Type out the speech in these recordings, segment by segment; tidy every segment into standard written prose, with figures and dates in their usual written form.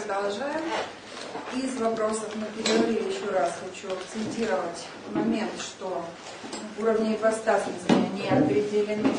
продолжаем. Из вопросов мы переговорили, еще раз хочу акцентировать момент, что уровни ипостасности не определены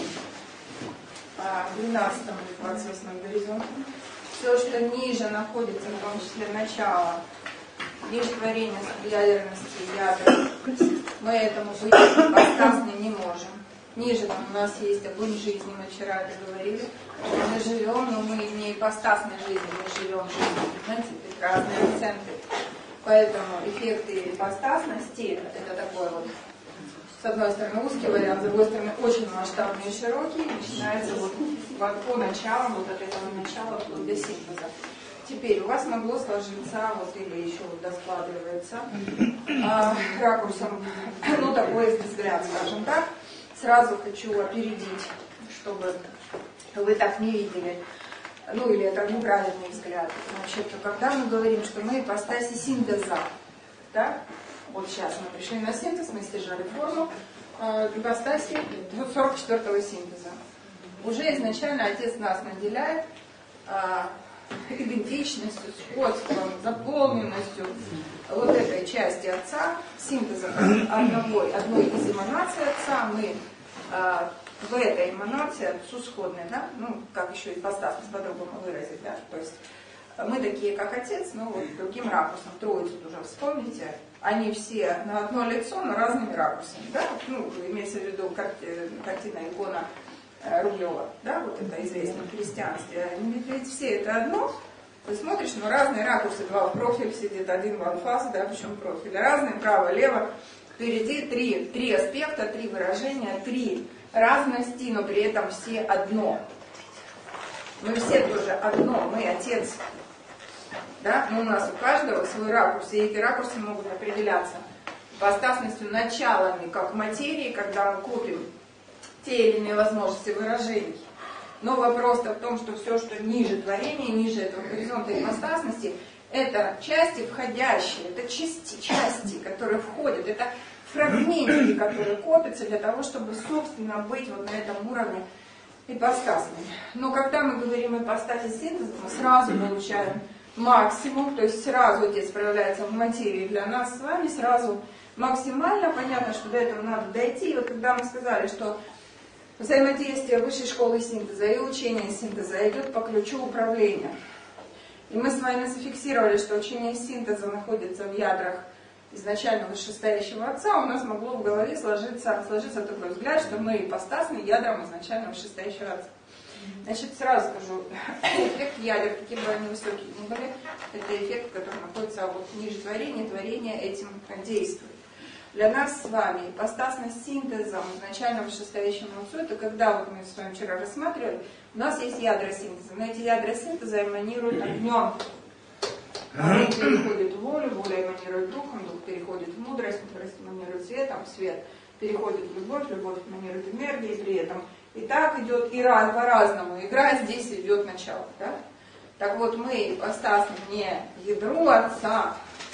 в 12 и 28 горизонте. Все, что ниже находится, в том числе начало, ниже творения ядерности ядра, мы этому быть ипостасны не можем. Ниже там у нас есть огонь жизни, мы вчера это говорили. Мы живем, но мы не ипостасной жизнью, мы живем жизнью. Знаете, это разные акценты. Поэтому эффекты ипостасности, это такой вот, с одной стороны узкий вариант, с другой стороны очень масштабный и широкий, начинается вот по началам, вот от этого начала вплоть до синтеза. Теперь у вас могло сложиться, вот или еще вот доскладывается ракурсом, ну такой взгляд, скажем так. Сразу хочу опередить, чтобы вы так не видели, ну или это неправильный взгляд. Вообще-то, когда мы говорим, что мы ипостаси синтеза, да? Вот сейчас мы пришли на синтез, мы стяжали форму ипостаси 44-го синтеза. Уже изначально Отец нас наделяет идентичностью, сходством, заполненностью вот этой части Отца, синтезом одной из эманаций Отца. Мы в этой эманации Отцу сходны, да? Ну, как еще ипостасность по-другому выразить, да? То есть мы такие, как Отец, но вот другим ракурсом. Троицу уже вспомните. Они все на одно лицо, но разными ракурсами, да? Ну, имеется в виду картина икона Рублева, да, вот это известно в христианстве. Ведь все это одно. Ты смотришь, но разные ракурсы, два в профиль сидит, один в анфас, да, причем профиль разные, право, лево, впереди три аспекта, три выражения, три разности, но при этом все одно. Мы все тоже одно, мы Отец, да, но у нас у каждого свой ракурс, и эти ракурсы могут определяться ипостасностью, началами, как материи, когда мы копим те или иные возможности выражений. Но вопрос-то в том, что все, что ниже творения, ниже этого горизонта ипостасности, это части входящие, это части, которые входят, это фрагментики, которые копятся для того, чтобы, собственно, быть вот на этом уровне ипостасными. Но когда мы говорим ипостаси синтеза, мы сразу получаем максимум, то есть сразу Отец проявляется в материи для нас с вами, сразу максимально. Понятно, что до этого надо дойти. И вот когда мы сказали, что взаимодействие высшей школы синтеза и учения синтеза идет по ключу управления. И мы с вами зафиксировали, что учение синтеза находится в ядрах изначально вышестоящего Отца. У нас могло в голове сложиться такой взгляд, что мы ипостасны ядром изначально вышестоящего Отца. Значит, сразу скажу, эффект ядер, какие бы они высокие ни были, это эффект, который находится вот ниже творения этим действует. Для нас с вами ипостасность синтезом изначально вышестоящему Отцу, это когда, вот мы с вами вчера рассматривали, у нас есть ядра синтеза, но эти ядра синтеза эманируют огнем. Огонь переходит в волю, воля эманирует духом, дух переходит в мудрость, мудрость эманирует светом, свет переходит в любовь, любовь эманирует энергией, при этом и так идет, и по-разному игра, здесь идет начало. Да? Так вот, мы ипостасны не ядру Отца,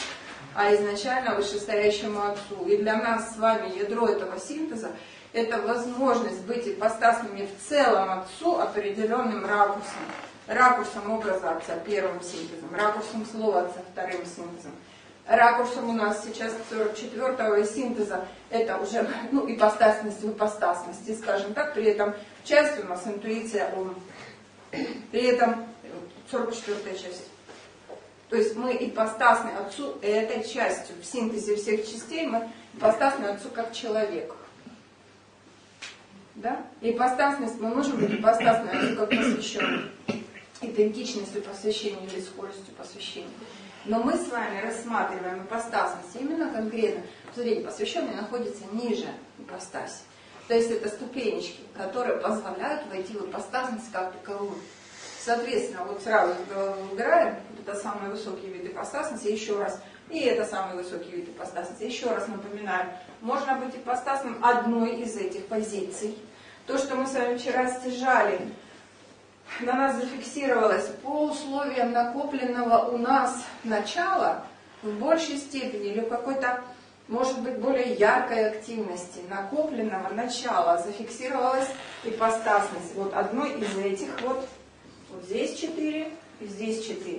а изначально вышестоящему Отцу. И для нас с вами ядро этого синтеза – это возможность быть ипостасными в целом Отцу определенным ракурсом. Ракурсом образа Отца первым синтезом, ракурсом слова Отца вторым синтезом. Ракурсом у нас сейчас 44-го синтеза – это уже ипостасность в ипостасности, скажем так. При этом часть у нас интуиция, при этом 44-я часть. То есть мы ипостасны Отцу этой частью. В синтезе всех частей мы ипостасны Отцу как человек. Да? Ипостасность, мы можем быть ипостасны Отцу как посвященный. Идентичностью посвящения или скоростью посвящения. Но мы с вами рассматриваем ипостасность именно конкретно. Смотрите, посвященный находится ниже ипостаси. То есть это ступенечки, которые позволяют войти в ипостасность как таковую. Соответственно, вот сразу из головы убираем, это самый высокий вид ипостасности, еще раз, и это самый высокий вид ипостасности, еще раз напоминаем, можно быть ипостасным одной из этих позиций. То, что мы с вами вчера стяжали, на нас зафиксировалось по условиям накопленного у нас начала, в большей степени или в какой-то, может быть, более яркой активности накопленного начала зафиксировалась ипостасность. Вот одной из этих вот здесь 4, и здесь 4.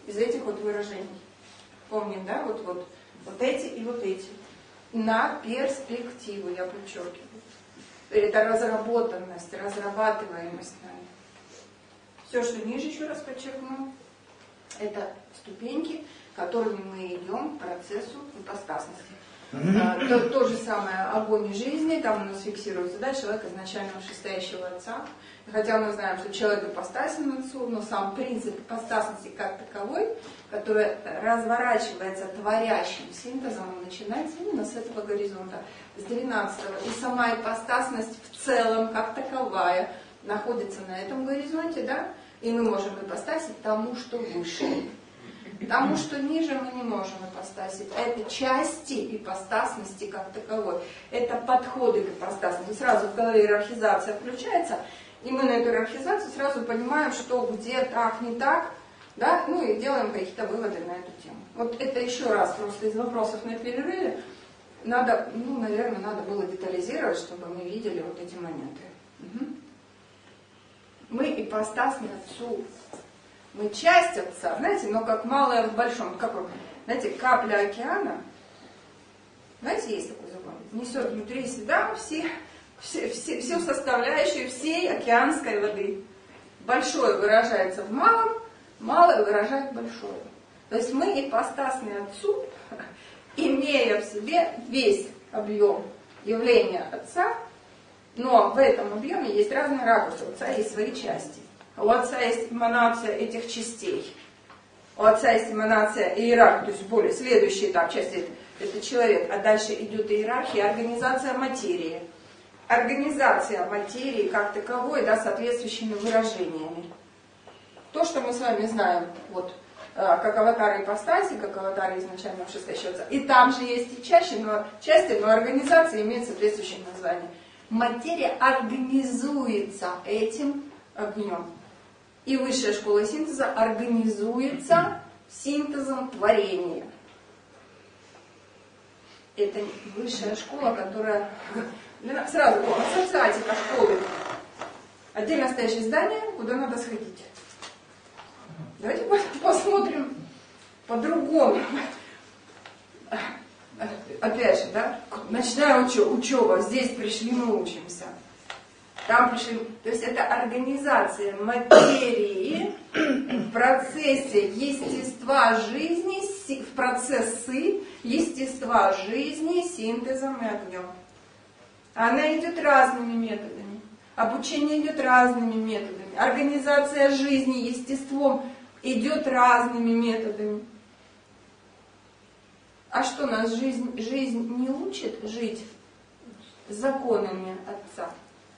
из этих вот выражений. Помним, да, вот эти и вот эти. На перспективу, я подчеркиваю. Это разработанность, разрабатываемость нами. Все, что ниже, еще раз подчеркну, это ступеньки, которыми мы идем к процессу ипостасности. То же самое огонь жизни, там у нас фиксируется, да, человек изначально вышестоящего отца. Хотя мы знаем, что человек ипостасен отцу, но сам принцип ипостасности как таковой, который разворачивается творящим синтезом, он начинается именно с этого горизонта, с 12-го. И сама ипостасность в целом, как таковая, находится на этом горизонте, да, и мы можем ипостасить тому, что выше. Тому, что ниже, мы не можем ипостасить. Это части ипостасности как таковой. Это подходы к ипостасности. Сразу в голове иерархизация включается, и мы на эту иерархизацию сразу понимаем, что где так, не так, да, ну и делаем какие-то выводы на эту тему. Вот это еще раз просто из вопросов на перерыве. Надо, ну, наверное, надо было детализировать, чтобы мы видели вот эти моменты. Угу. Мы ипостасны Отцу. Мы часть Отца, знаете, но как малое в большом. Как, знаете, капля океана, знаете, есть такой закон, несет внутри себя всю составляющую всей океанской воды. Большое выражается в малом, малое выражает большое. То есть мы ипостасны Отцу, имея в себе весь объем явления Отца, но в этом объеме есть разные ракурсы. У Отца есть свои части. У Отца есть эманация этих частей. У Отца есть эманация иерархии, то есть более следующий этап части это человек, а дальше идет иерархия, организация материи. Организация материи как таковой, да, соответствующими выражениями. То, что мы с вами знаем, вот, как аватары ипостаси, как аватары изначально вышестоящего Отца. И там же есть и части, но организация имеет соответствующее название. Материя организуется этим огнем. И высшая школа синтеза организуется синтезом творения. Это высшая школа, которая... Сразу, ассоциатика школы. Отдельно стоящее здание, куда надо сходить. Давайте посмотрим по-другому. Опять же, да, ночная учеба. Здесь пришли, мы учимся. Там пришли, то есть это организация материи в процессе естества жизни, в процессы естества жизни синтезом и огнем. Она идет разными методами. Обучение идет разными методами. Организация жизни естеством идет разными методами. А что нас жизнь не учит жить законами Отца?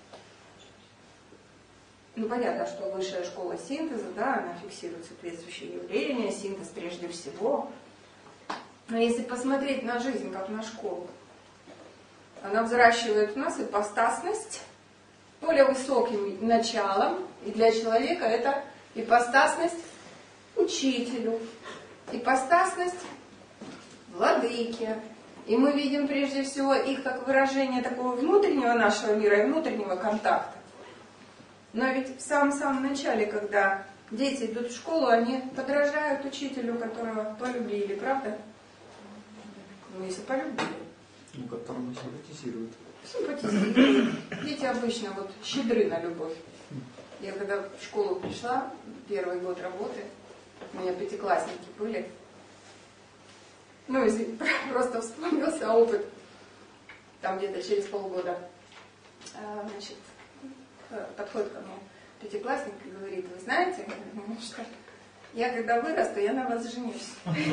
Ну, понятно, что высшая школа синтеза, да, она фиксирует соответствующие явления, синтез прежде всего. Но если посмотреть на жизнь, как на школу, она взращивает в нас ипостасность более высоким началом, и для человека это ипостасность учителю, ипостасность владыке. И мы видим прежде всего их как выражение такого внутреннего нашего мира и внутреннего контакта. Но ведь в самом начале, когда дети идут в школу, они подражают учителю, которого полюбили, правда? Ну, если полюбили. Ну, которому симпатизируют. Симпатизируют. Дети обычно вот щедры на любовь. Я когда в школу пришла, первый год работы, у меня пятиклассники были. Ну, если просто вспомнился опыт, там где-то через полгода, значит, подходит ко мне пятиклассник и говорит: вы знаете, что я когда вырасту, я на вас женюсь.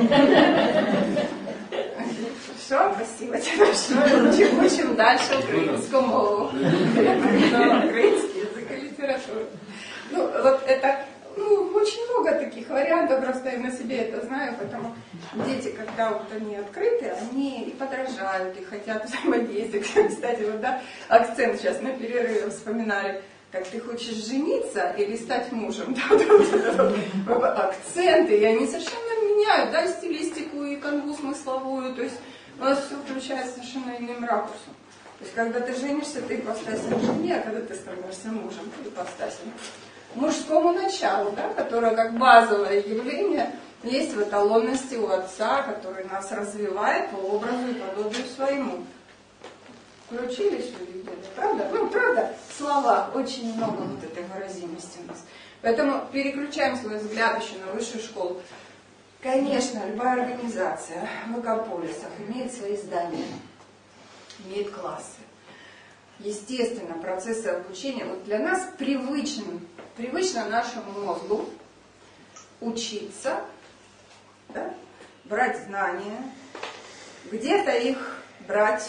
Хорошо, спасибо тебе большое. Учим дальше украинскую мову. Украинский язык и литературу. Ну, вот это, очень много таких вариантов, просто я на себе это знаю, потому дети, когда вот они открыты, они и подражают, и хотят взаимодействовать. Кстати, вот, да, акцент сейчас на перерыве вспоминали, как ты хочешь жениться или стать мужем. Акценты, и они совершенно меняют, да, стилистику и канву смысловую, то есть у нас все включается совершенно иным ракурсом. То есть когда ты женишься, ты ипостасен жене, а когда ты становишься мужем, ты ипостасен мужскому началу, да, которое как базовое явление есть в эталонности у Отца, который нас развивает по образу и подобию своему. Включились вы где-то, правда? Ну, правда, слова, очень много вот этой выразимости у нас. Поэтому переключаем свой взгляд еще на высшую школу. Конечно, любая организация в экополисах имеет свои здания, имеет классы. Естественно, процессы обучения, вот для нас привычно нашему мозгу учиться, да, брать знания, где-то их брать,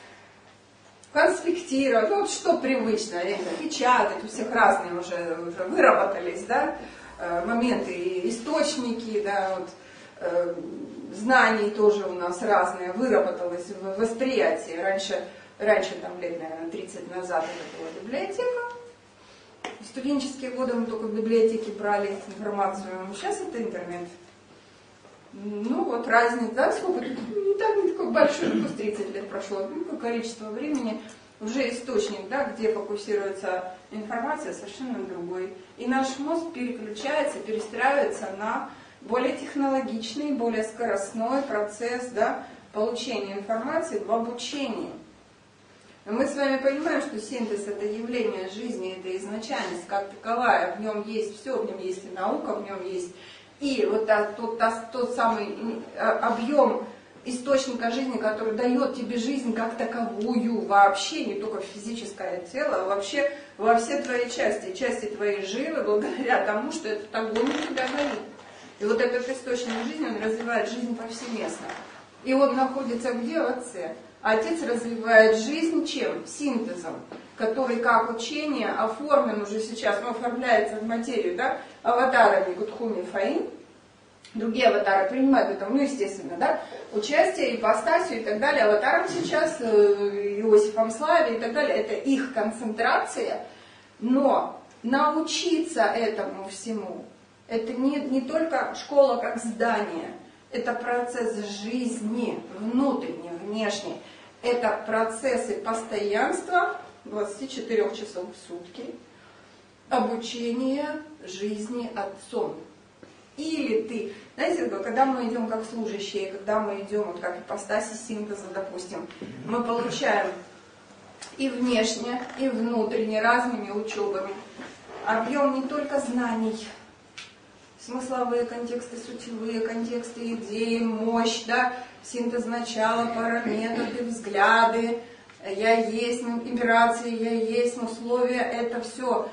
конспектировать, ну, вот что привычно, печатать, у всех разные уже выработались, да, моменты и источники, да, вот, знаний тоже у нас разные, выработалось в восприятии. Раньше там лет, наверное, 30 назад это была библиотека. В студенческие годы мы только в библиотеке брали информацию, сейчас это интернет. Ну вот разница, да, сколько, не такой большой, пусть 30 лет прошло, какое количество времени, уже источник, да, где фокусируется информация, совершенно другой. И наш мозг переключается, перестраивается на более технологичный, более скоростной процесс, да, получения информации в обучении. Но мы с вами понимаем, что синтез — это явление жизни, это изначальность как таковая, в нем есть все, в нем есть и наука, в нем есть и вот тот самый объем источника жизни, который дает тебе жизнь как таковую вообще, не только физическое тело, а вообще во все твои части твоей живы, благодаря тому, что этот огонь у тебя горит. И вот этот источник жизни, он развивает жизнь повсеместно. И он находится где? В Отце. А Отец развивает жизнь чем? Синтезом, который как учение оформлен уже сейчас, он оформляется в материю, да, аватарами Гудхуми Фаин. Другие аватары принимают это, ну, естественно, да, участие, ипостасию и так далее. Аватарам сейчас, Иосифом Славе и так далее, это их концентрация. Но научиться этому всему, это не только школа как здание, это процесс жизни, внутренний, внешний. Это процессы постоянства 24 часов в сутки, обучения жизни Отцом. Или ты, знаете, когда мы идем как служащие, когда мы идем вот как ипостаси синтеза, допустим, мы получаем и внешне, и внутренне разными учебами объем не только знаний, смысловые контексты, сутевые контексты, идеи, мощь, да, синтез начала, параметры, взгляды, я есть, имперации, я есть, условия, это все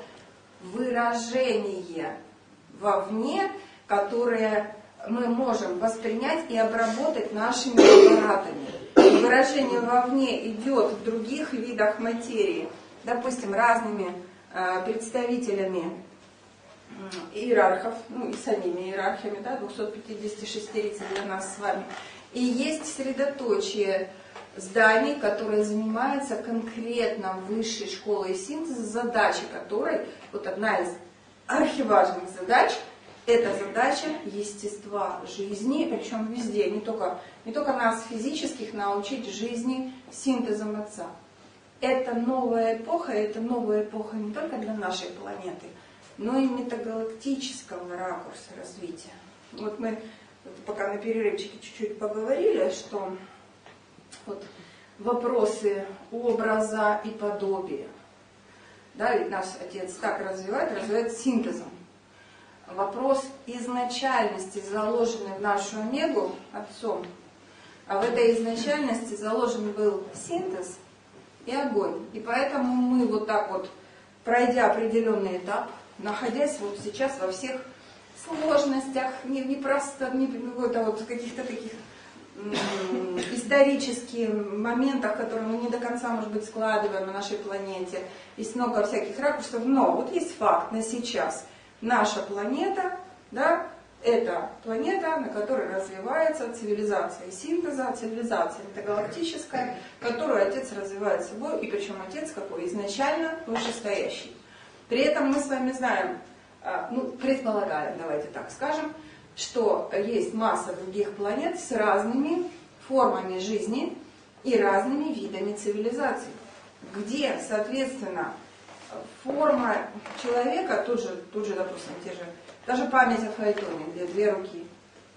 выражение вовне, которые мы можем воспринять и обработать нашими аппаратами. Выражение вовне идет в других видах материи, допустим, разными представителями иерархов, ну и самими иерархиями, да, 256 для нас с вами. И есть средоточие зданий, которые занимаются конкретно высшей школой синтеза, задачей которой, вот одна из архиважных задач, это задача естества жизни, причем везде, не только нас физических научить жизни синтезом Отца. Это новая эпоха не только для нашей планеты, но и метагалактического ракурса развития. Вот мы пока на перерывчике чуть-чуть поговорили, что вот вопросы образа и подобия. Да, ведь наш Отец так развивает синтезом. Вопрос изначальности, заложенный в нашу омегу Отцом, а в этой изначальности заложен был синтез и огонь. И поэтому мы вот так вот, пройдя определенный этап, находясь вот сейчас во всех сложностях, не просто вот каких-то таких исторических моментах, которые мы не до конца, может быть, складываем на нашей планете, есть много всяких ракурсов, но вот есть факт на сейчас. Наша планета, да, это планета, на которой развивается цивилизация синтеза, цивилизация метагалактическая, которую Отец развивает собой, и причем Отец какой? Изначально вышестоящий. При этом мы с вами знаем, предполагаем, давайте так скажем, что есть масса других планет с разными формами жизни и разными видами цивилизаций, где, соответственно, форма человека, тут же, допустим, даже память о Фаэтоне, где две руки,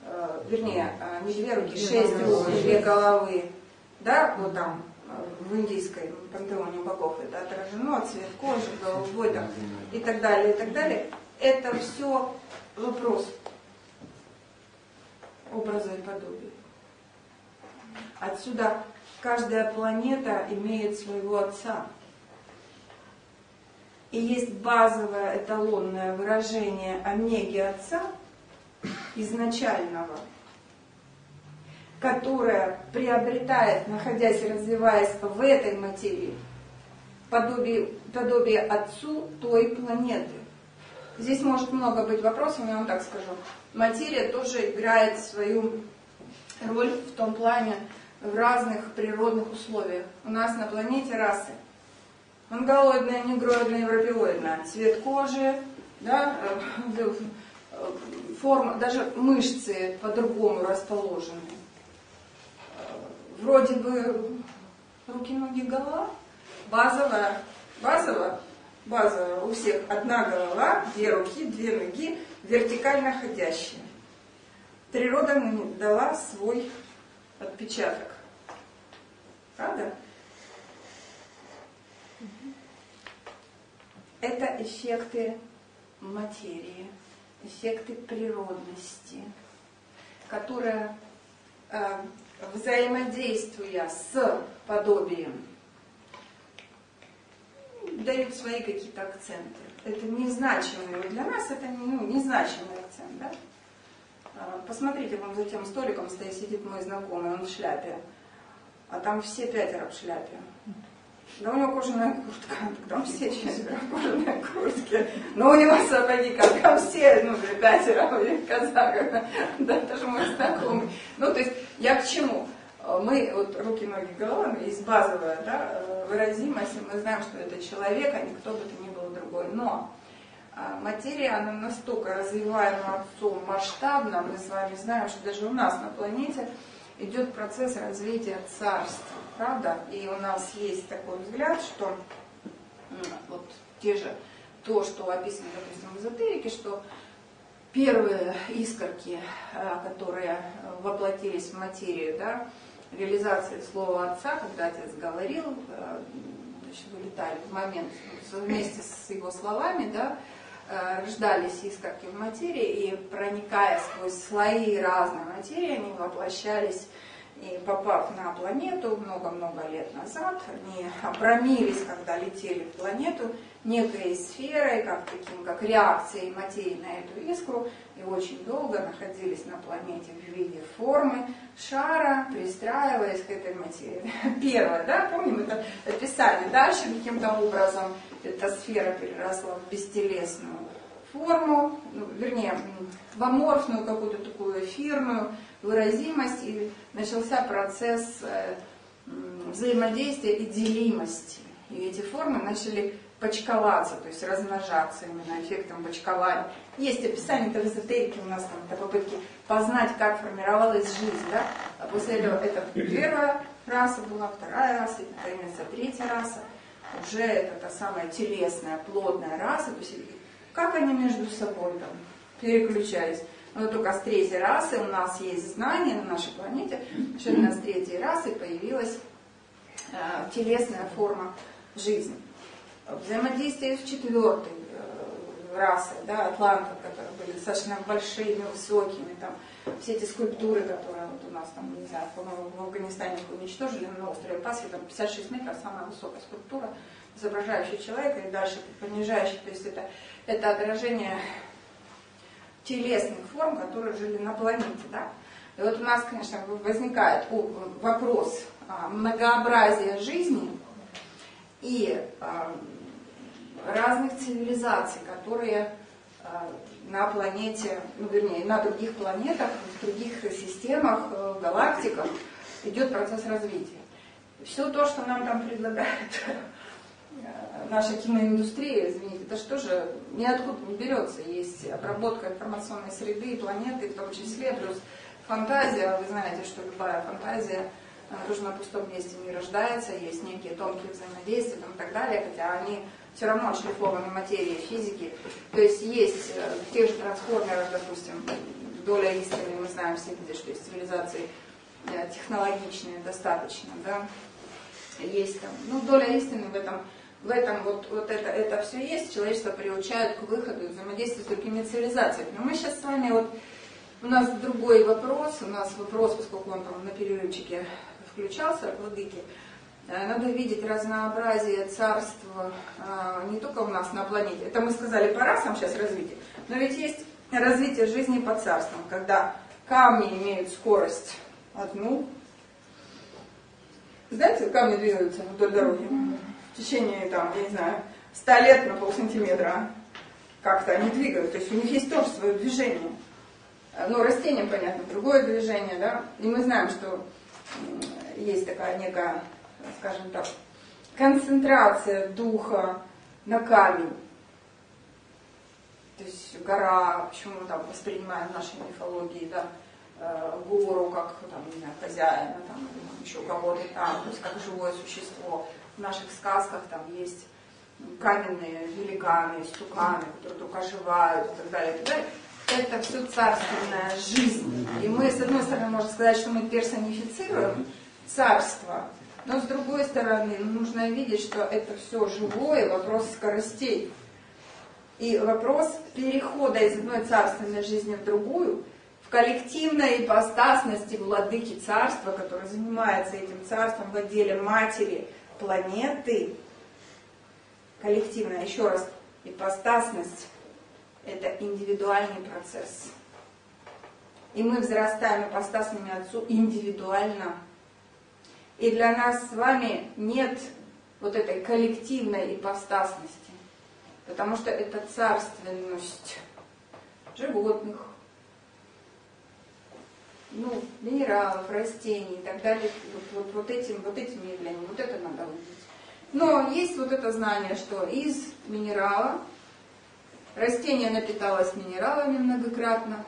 вернее, не две руки, 6 рук, 2 головы, да, вот там в индийской пантеоне богов это отражено, цвет кожи, голубой там, и так далее, и так далее. Это все вопрос образа и подобия. Отсюда каждая планета имеет своего отца. И есть базовое эталонное выражение омеги Отца, изначального, которое приобретает, находясь и развиваясь в этой материи, подобие Отцу той планеты. Здесь может много быть вопросов, но я вам так скажу. Материя тоже играет свою роль в том плане в разных природных условиях. У нас на планете расы. Монголоидная, негроидная, европеоидная. Цвет кожи, да, форма, даже мышцы по-другому расположены. Вроде бы руки, ноги, голова. Базово у всех одна голова, 2 руки, 2 ноги, вертикально ходящие. Природа дала свой отпечаток. Правда? Это эффекты материи, эффекты природности, которые, взаимодействуя с подобием, дают свои какие-то акценты. Это незначимые. Для нас это незначимый акцент. Да? Посмотрите, вон за тем столиком сидит мой знакомый, он в шляпе. А там все 5 в шляпе. Да у него кожаная куртка, там все 4 в кожаной куртке. Но у него сапоги, как там все, 5 казахов. Да, тоже мой знакомый. То есть, я к чему? Мы, вот руки, ноги, голова, есть базовая, да, выразимость, мы знаем, что это человек, а не кто бы то ни был другой. Но материя, она настолько развиваема Отцом масштабно, мы с вами знаем, что даже у нас на планете идет процесс развития царства, правда? И у нас есть такой взгляд, что вот то, что описано, допустим, в эзотерике, что первые искорки, которые воплотились в материю, да, реализация слова Отца, когда Отец говорил, вылетали в момент вместе с его словами, да, рождались искорки в материи, и проникая сквозь слои разной материи, они воплощались, и попав на планету много-много лет назад, они обрамились, когда летели в планету, некой сферой, как реакцией материи на эту искру, и очень долго находились на планете в виде формы шара, пристраиваясь к этой материи. Первое, да, помним это описание. Дальше каким-то образом эта сфера переросла в бестелесную форму, вернее, в аморфную какую-то такую эфирную выразимость, и начался процесс взаимодействия и делимости. И эти формы начали почковаться, то есть размножаться именно эффектом почкования. Есть описание это в эзотерике у нас, там, это попытки познать, как формировалась жизнь. Да? А после этого это первая раса была, вторая раса, и, наконец, третья раса. Уже это та самая телесная, плотная раса. То есть как они между собой там переключались. Но только с третьей расы у нас есть знание на нашей планете, что именно с третьей расы появилась телесная форма жизни. Взаимодействие с четвертой расой, да, атлантов, которые были достаточно большими, высокими, там, все эти скульптуры, которые вот у нас там, не знаю, по-моему, в Афганистане их уничтожили на острове Пасхи, там 56 метров, самая высокая скульптура, изображающая человека и дальше понижающая, то есть это отражение телесных форм, которые жили на планете, да. И вот у нас, конечно, возникает вопрос многообразия жизни и разных цивилизаций, которые на планете, вернее, на других планетах, в других системах, галактиках идет процесс развития. Все то, что нам там предлагает наша киноиндустрия, извините, это что же ниоткуда не берется. Есть обработка информационной среды и планеты, в том числе, плюс фантазия. Вы знаете, что любая фантазия тоже на пустом месте не рождается, есть некие тонкие взаимодействия и так далее, хотя они все равно отшлифованы материи, физики. То есть в тех же трансформерах, допустим, доля истины, мы знаем все, что есть цивилизации технологичные достаточно, да, есть там, ну, доля истины в этом вот это все есть, человечество приучают к выходу и взаимодействию с другими цивилизациями. Но мы сейчас с вами, вот, у нас другой вопрос, поскольку он там на перерывчике включался, от владыки, надо видеть разнообразие царств не только у нас на планете, это мы сказали по расам сейчас развитие, но ведь есть развитие жизни по царствам, когда камни имеют скорость одну. Знаете, камни двигаются вдоль дороги в течение, там, я не знаю, 100 лет на полсантиметра. Как-то они двигают, то есть у них есть тоже свое движение. Но растениям, понятно, другое движение, да. И мы знаем, что есть такая некая, скажем так, концентрация духа на камень. То есть гора, почему мы там воспринимаем в нашей мифологии, да, гору как, там, не знаю, хозяина, там, еще кого-то там, то есть как живое существо. В наших сказках там есть каменные великаны, истуканы, которые только оживают и так далее, и так далее. Это все царственная жизнь. И мы, с одной стороны, можно сказать, что мы персонифицируем царство, но с другой стороны, нужно видеть, что это все живое, вопрос скоростей. И вопрос перехода из одной царственной жизни в другую, в коллективной ипостасности владыки царства, который занимается этим царством в отделе матери планеты. Коллективная, еще раз, ипостасность – это индивидуальный процесс. И мы взрастаем ипостасными Отцу индивидуально. И для нас с вами нет вот этой коллективной ипостасности. Потому что это царственность животных, ну, минералов, растений и так далее, вот этим явлением, вот это надо увидеть. Но есть вот это знание, что из минерала растение напиталось минералами многократно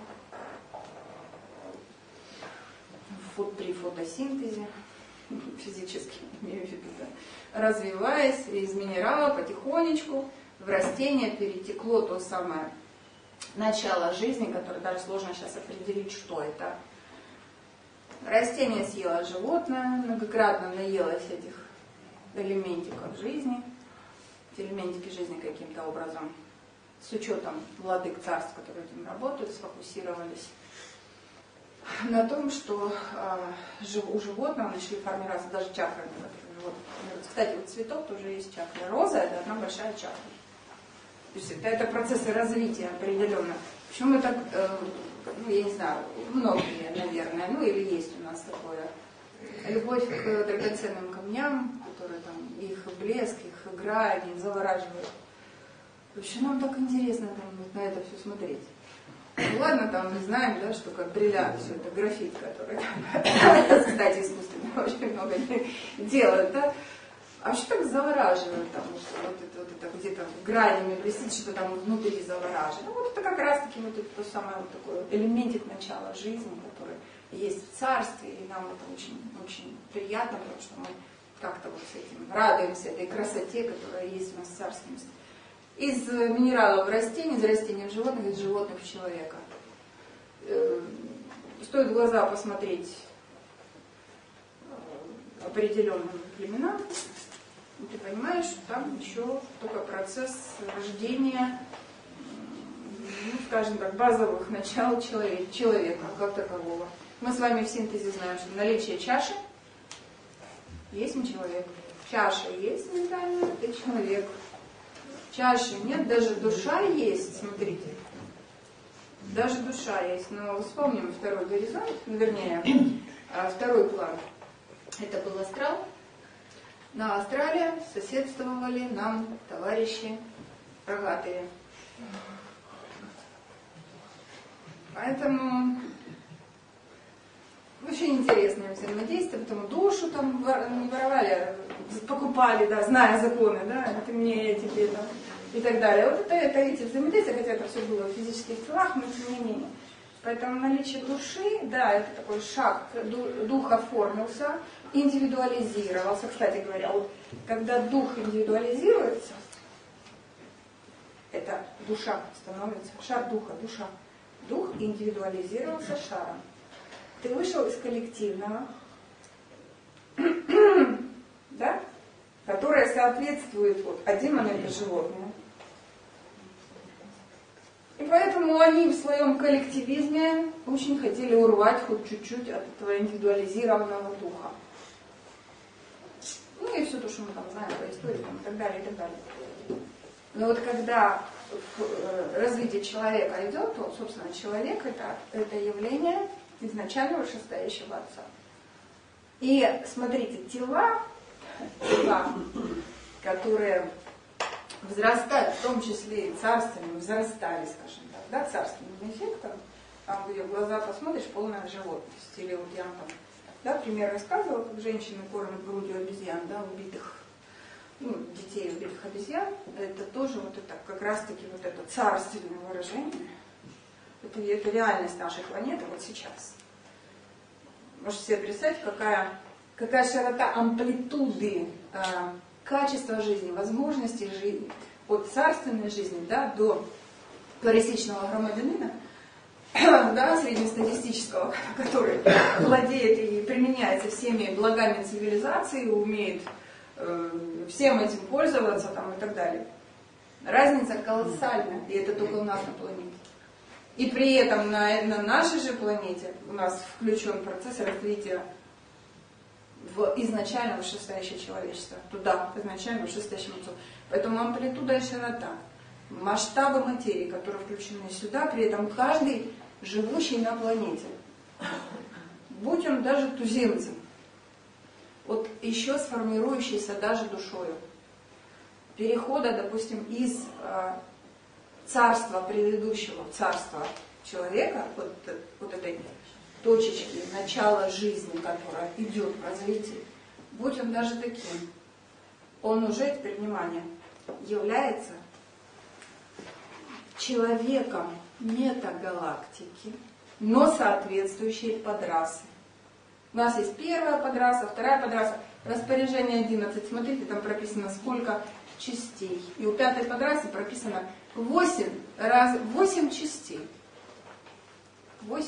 при фотосинтезе, физически имею в виду, да, развиваясь из минерала потихонечку, в растение перетекло то самое начало жизни, которое даже сложно сейчас определить, что это. Растение съело животное, многократно наелось этих элементиков жизни, элементики жизни каким-то образом, с учетом владык царств, которые этим работают, сфокусировались на том, что у животного начали формироваться даже чакры. Кстати, вот цветок тоже есть чакра. Роза – это одна большая чакра. То есть это процессы развития определенно. Почему мы так, ну, я не знаю, многие, наверное, ну или есть у нас такое, любовь к драгоценным камням, которые там, их блеск, их игра, они завораживают. Вообще нам так интересно там, вот, на это все смотреть. Ну ладно, там мы знаем, да, что как бриллиант, все это графит, который там, кстати, искусственно очень много делают, да. А что так завораживает, там, что вот это где-то гранями блестит, что там внутри завораживает. Ну вот это как раз-таки вот это то самое вот такое элементик начала жизни, который есть в царстве, и нам это очень, очень приятно, потому что мы как-то вот с этим радуемся, этой красоте, которая есть у нас в царственности. Из минералов в растения, из растений в животных, из животных в человека. Стоит в глаза посмотреть определенным племенам, и ты понимаешь, что там еще только процесс рождения, ну, скажем так, базовых начал человека как такового. Мы с вами в синтезе знаем, что наличие чаши есть не человек. Чаша есть ментальная, это человек. Чаши нет, даже душа есть, смотрите. Даже душа есть. Но вспомним второй горизонт, вернее, второй план. Это был астрал. На астрале соседствовали нам товарищи рогатые. Поэтому очень интересное взаимодействие, потому душу там не воровали, покупали, да, зная законы, да, ты мне, я тебе, да, и так далее. Вот это эти взаимодействия, хотя это все было в физических телах, но тем не менее. Поэтому наличие души, да, это такой шаг, дух оформился, индивидуализировался. Кстати говоря, вот когда дух индивидуализируется, это душа становится, шар духа, душа. Дух индивидуализировался шаром. ты вышел из коллективного, да, которое соответствует, вот, а демоны это животные. И поэтому они в своем коллективизме очень хотели урвать хоть чуть-чуть от этого индивидуализированного духа. Ну и все то, что мы там знаем по историкам и так далее, и так далее. Но вот когда развитие человека идет, то, собственно, человек это явление изначально вышестоящего Отца. И смотрите, тела, которые взрастают, в том числе и царственными, взрастали, скажем так, да, царственным эффектом, там, где в глаза посмотришь, полная животность. Или вот я вам там, да, пример рассказывала, как женщины кормят грудью обезьян, да, убитых, ну, детей убитых обезьян. Это тоже вот это, как раз-таки вот это царственное выражение. Это реальность нашей планеты вот сейчас. Можете себе представить, какая широта амплитуды качества жизни, возможностей жизни, от царственной жизни, да, до парисичного громадянина, да, среднестатистического, который владеет и применяется всеми благами цивилизации, умеет всем этим пользоваться там, и так далее. Разница колоссальная, и это только у нас на планете. И при этом на нашей же планете у нас включен процесс развития в изначально вышестоящее человечество, туда, изначально вышестоящему отцу. Поэтому амплитуда и широта, масштабы материи, которые включены сюда, при этом каждый живущий на планете, будь он даже туземцем, вот еще сформирующийся даже душою, перехода, допустим, из царства предыдущего в царство человека, вот этой точечки начала жизни, которая идет в развитии, будь он даже таким, он уже, теперь внимание, является человеком метагалактики, но соответствующей подрасы. У нас есть первая подраса, вторая подраса, распоряжение 11, смотрите, там прописано сколько частей. И у пятой подрасы прописано 8 частей. 8.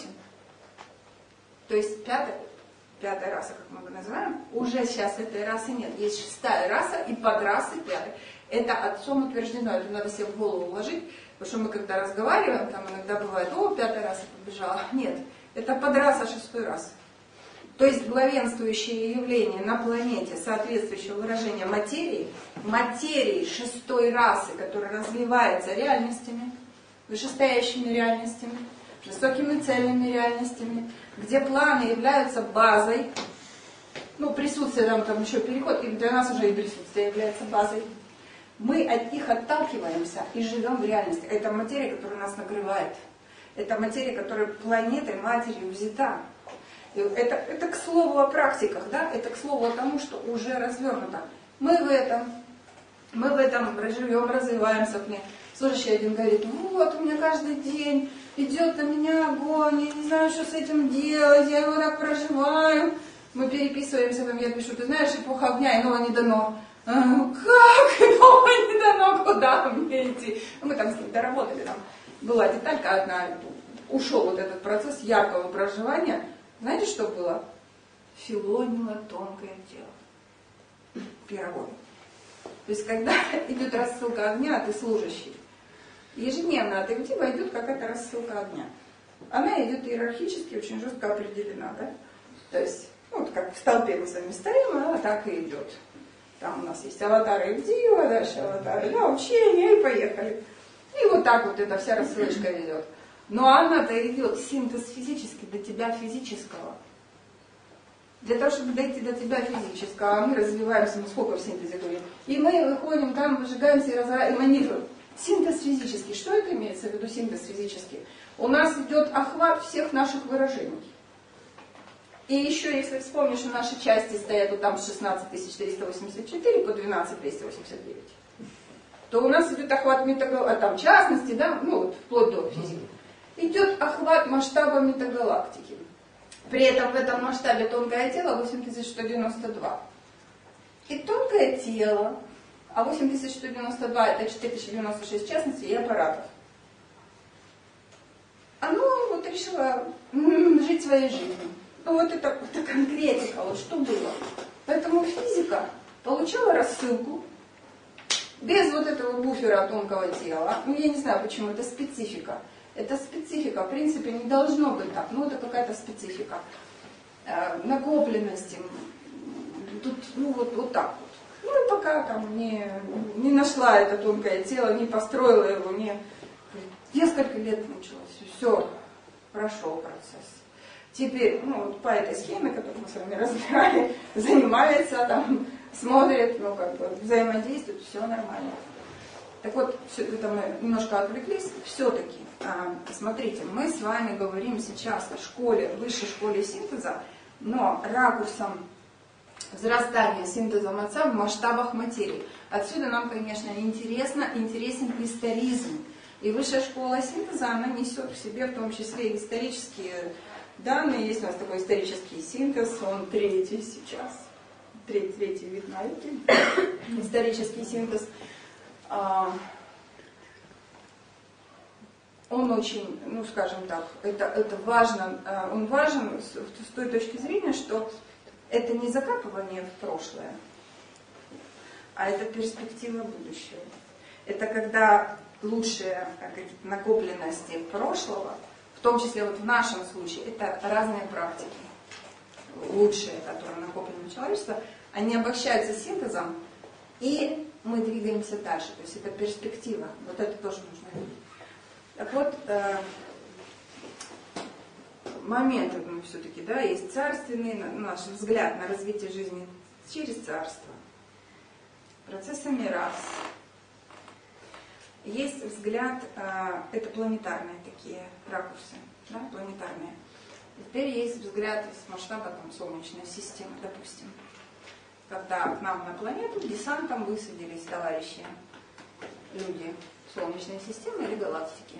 То есть пятая раса, как мы ее называем, уже сейчас этой расы нет. Есть шестая раса и подрасы пятой. Это отцом утверждено, это надо себе в голову вложить, потому что мы когда разговариваем, там иногда бывает, пятая раса побежала. Нет, это подраса шестой расы. То есть главенствующее явление на планете, соответствующее выражение материи шестой расы, которая развивается реальностями, вышестоящими реальностями, жестокими цельными реальностями, где планы являются базой, ну, присутствие там еще переход, и для нас уже и присутствие является базой. Мы от них отталкиваемся и живем в реальности. Это материя, которая нас накрывает. Это материя, которая планетой, матерью взята. Это к слову о практиках, да? Это к слову о том, что уже развернуто. Мы в этом живем, развиваемся. Мне слушающий один говорит, вот у меня каждый день идет на меня огонь, я не знаю, что с этим делать, я его так проживаю. Мы переписываемся, там я пишу, ты знаешь, эпоха огня, иного не дано. Как? Иного не дано, куда мне идти? Мы там с ним доработали, там была деталька одна, ушел вот этот процесс яркого проживания. Знаете, что было? Филонило тонкое тело. Пироговое. То есть, когда идет рассылка огня, ты служащий. Ежедневно от тебя идет какая-то рассылка огня. Она идет иерархически, очень жестко определена, да? То есть, вот как в столпе мы с вами стоим, она так и идет. Там у нас есть аватары Ивдива, дальше аватары, да, учения, и поехали. И вот так вот эта вся рассылочка идет. Но она-то идет синтез физически до тебя физического. Для того, чтобы дойти до тебя физического, мы развиваемся, мы сколько в синтезе говорим. И мы выходим там, выжигаемся и эманируем. Синтез физический. Что это имеется в виду синтез физический? У нас идет охват всех наших выражений. И еще, если вспомнишь, что наши части стоят вот там с 16384 по 12289, то у нас идет охват там частности, да, ну вот вплоть до физики. Идет охват масштаба метагалактики. При этом в этом масштабе тонкое тело 8192. И тонкое тело, а 8192 это 4096 частностей и аппаратов. Оно вот решило жить своей жизнью. Ну вот это конкретика, вот что было. Поэтому физика получала рассылку без вот этого буфера тонкого тела. Ну я не знаю почему, это специфика. Это специфика, в принципе, не должно быть так, но это какая-то специфика. Накопленности, тут, ну вот так вот. Ну и пока там не нашла это тонкое тело, не построила его, несколько лет мучилась, все, прошел процесс. Теперь, ну вот по этой схеме, которую мы с вами разбирали, занимается, там, смотрит, ну как бы взаимодействует, все нормально. Так вот, это мы немножко отвлеклись, все-таки, смотрите, мы с вами говорим сейчас о школе, высшей школе синтеза, но ракурсом взрастания синтезом отца в масштабах материи. Отсюда нам, конечно, интересен историзм. И высшая школа синтеза, она несет в себе в том числе исторические данные. Есть у нас такой исторический синтез, он третий сейчас, третий вид науки, исторический синтез. Он очень, ну скажем так, это важно, он важен с той точки зрения, что это не закапывание в прошлое, а это перспектива будущего. Это когда лучшие накопленности прошлого, в том числе вот в нашем случае, это разные практики, лучшие, которые накоплены у человечества, они обобщаются синтезом, и мы двигаемся дальше. То есть это перспектива. Вот это тоже нужно видеть. Так вот, момент все-таки, да, есть царственный наш взгляд на развитие жизни через царство, процессами раз. Есть взгляд, это планетарные такие ракурсы, да, планетарные. Теперь есть взгляд из масштаба там, Солнечной системы, допустим. Когда к нам на планету десантом высадились товарищи, люди Солнечной системы или галактики.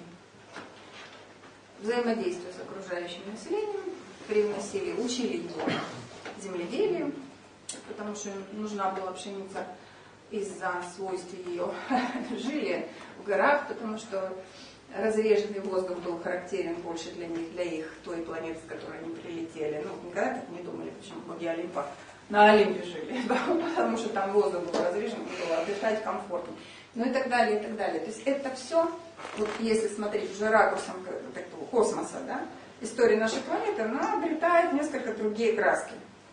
Взаимодействуя с окружающим населением, привносили, учили его земледелию, потому что нужна была пшеница из-за свойств ее. Жили в горах, потому что разреженный воздух был характерен больше для них, для их той планеты, с которой они прилетели. Ну, никогда так не думали, почему боги Олимпа на Олимпе жили, потому что там воздух был разрежен, было дышать комфортно. Ну и так далее, и так далее. То есть это все, вот если смотреть уже ракурсом такого космоса, да, история нашей планеты, она обретает несколько другие краски.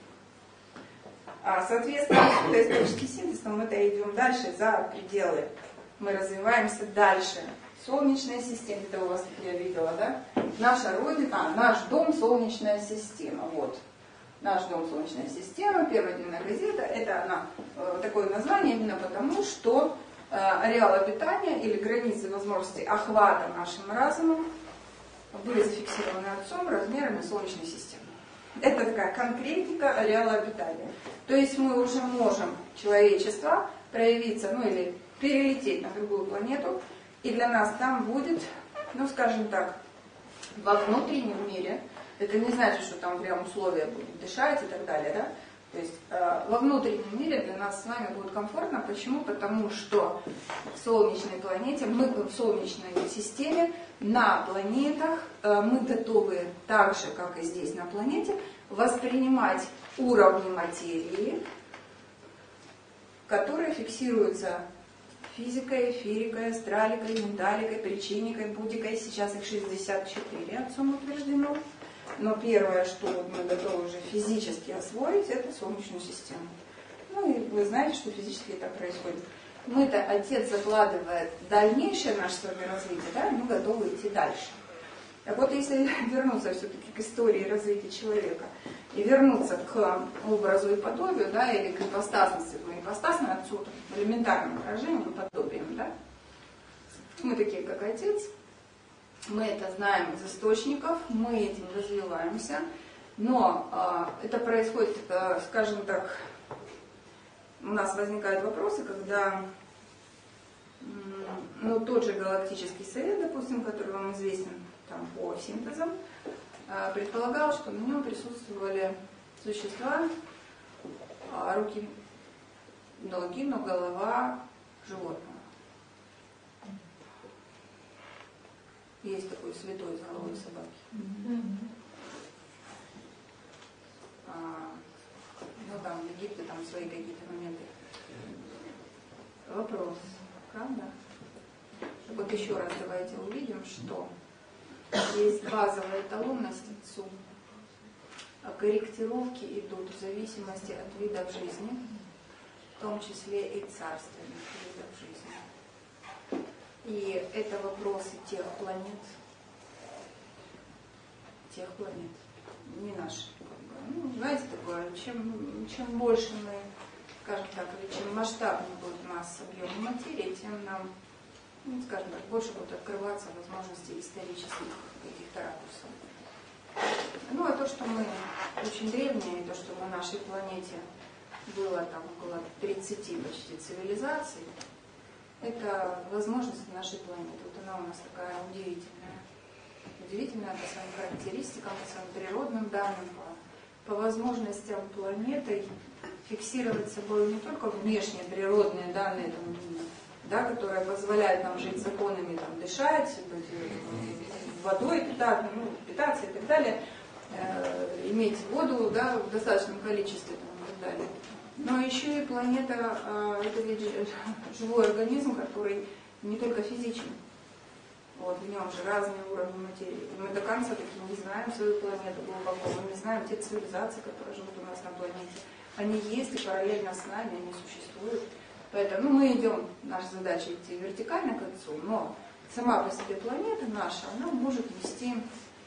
Соответственно, это исторический синтез, но мы-то идем дальше, за пределы. Мы развиваемся дальше. Солнечная система, это у вас, я видела, да? Наша Родина, наш дом, Солнечная система. Вот. Наш дом, Солнечная система, первая дневная газета. Это она, такое название именно потому, что ареал обитания или границы возможностей охвата нашим разумом были зафиксированы Отцом размерами Солнечной системы. Это такая конкретика ареала обитания. То есть мы уже можем, человечество, проявиться, ну или перелететь на другую планету, и для нас там будет, ну скажем так, во внутреннем мире, это не значит, что там прям условия будут дышать и так далее, да? То есть во внутреннем мире для нас с вами будет комфортно. Почему? Потому что в солнечной планете, мы в солнечной системе, на планетах мы готовы так же, как и здесь на планете, воспринимать уровни материи, которые фиксируются физикой, эфирикой, астраликой, менталикой, причинникой, буддикой. Сейчас их 64 отцом утверждено. Но первое, что мы готовы уже физически освоить, это Солнечную систему. Ну и вы знаете, что физически это происходит. Мы-то, Отец закладывает дальнейшее наше с вами развитие, да, и мы готовы идти дальше. Так вот, если вернуться все-таки к истории развития человека и вернуться к образу и подобию, да, или к ипостасности, ипостасным отцу, элементарным выражением, подобием, да, мы такие, как Отец. Мы это знаем из источников, мы этим развиваемся, но это происходит, скажем так, у нас возникают вопросы, когда ну, тот же Галактический совет, допустим, который вам известен там, по синтезам, предполагал, что на нем присутствовали существа, руки, ноги, но голова животного. Есть такой святой с головой собаки. свои какие-то моменты. Вопрос, правда? Вот еще раз давайте увидим, что есть базовая эталонность Отцу, а корректировки идут в зависимости от видов жизни, в том числе и царственных видов жизни. И это вопросы тех планет, не наши. Ну, знаете такое, чем больше мы, скажем так, или чем масштабнее будет у нас объем материи, тем нам, ну, скажем так, больше будут открываться возможности исторических каких-то ракурсов. Ну, а то, что мы очень древние, и то, что на нашей планете было там около 30 почти цивилизаций, это возможность нашей планеты. Вот она у нас такая удивительная. Удивительная по своим характеристикам, по своим природным данным, по возможностям планеты фиксировать собой не только внешние природные данные, там, да, которые позволяют нам жить законами, там, дышать, быть, водой питаться, ну, питаться и так далее, иметь воду, да, в достаточном количестве там, и так далее. Но еще и планета это ведь живой организм, который не только физичен. Вот, в нем же разные уровни материи. Мы до конца таки не знаем свою планету глубоко, мы не знаем те цивилизации, которые живут у нас на планете. Они есть и параллельно с нами, они существуют. Поэтому мы идем, наша задача идти вертикально к Отцу, но сама по себе планета наша, она может нести,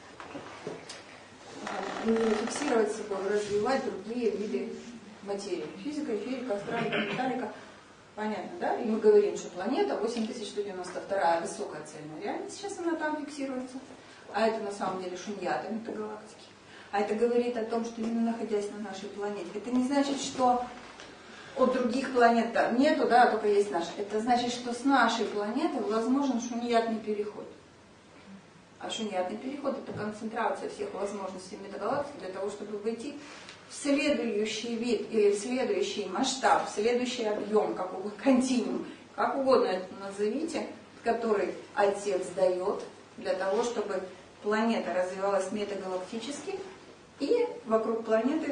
фиксировать собой, развивать другие виды материи. Физика, эфирика, астралика, металлика. Понятно, да? И мы говорим, что планета 8192 высокая цельная реальность, сейчас она там фиксируется. А это на самом деле шуньята метагалактики. А это говорит о том, что именно находясь на нашей планете. Это не значит, что от других планет там нету, да, только есть наша. Это значит, что с нашей планеты возможен шуньятный переход. А шуньятный переход – это концентрация всех возможностей метагалактики для того, чтобы войти в следующий вид или в следующий масштаб, в следующий объем, как угодно, континуум, как угодно это назовите, который Отец дает для того, чтобы планета развивалась метагалактически и вокруг планеты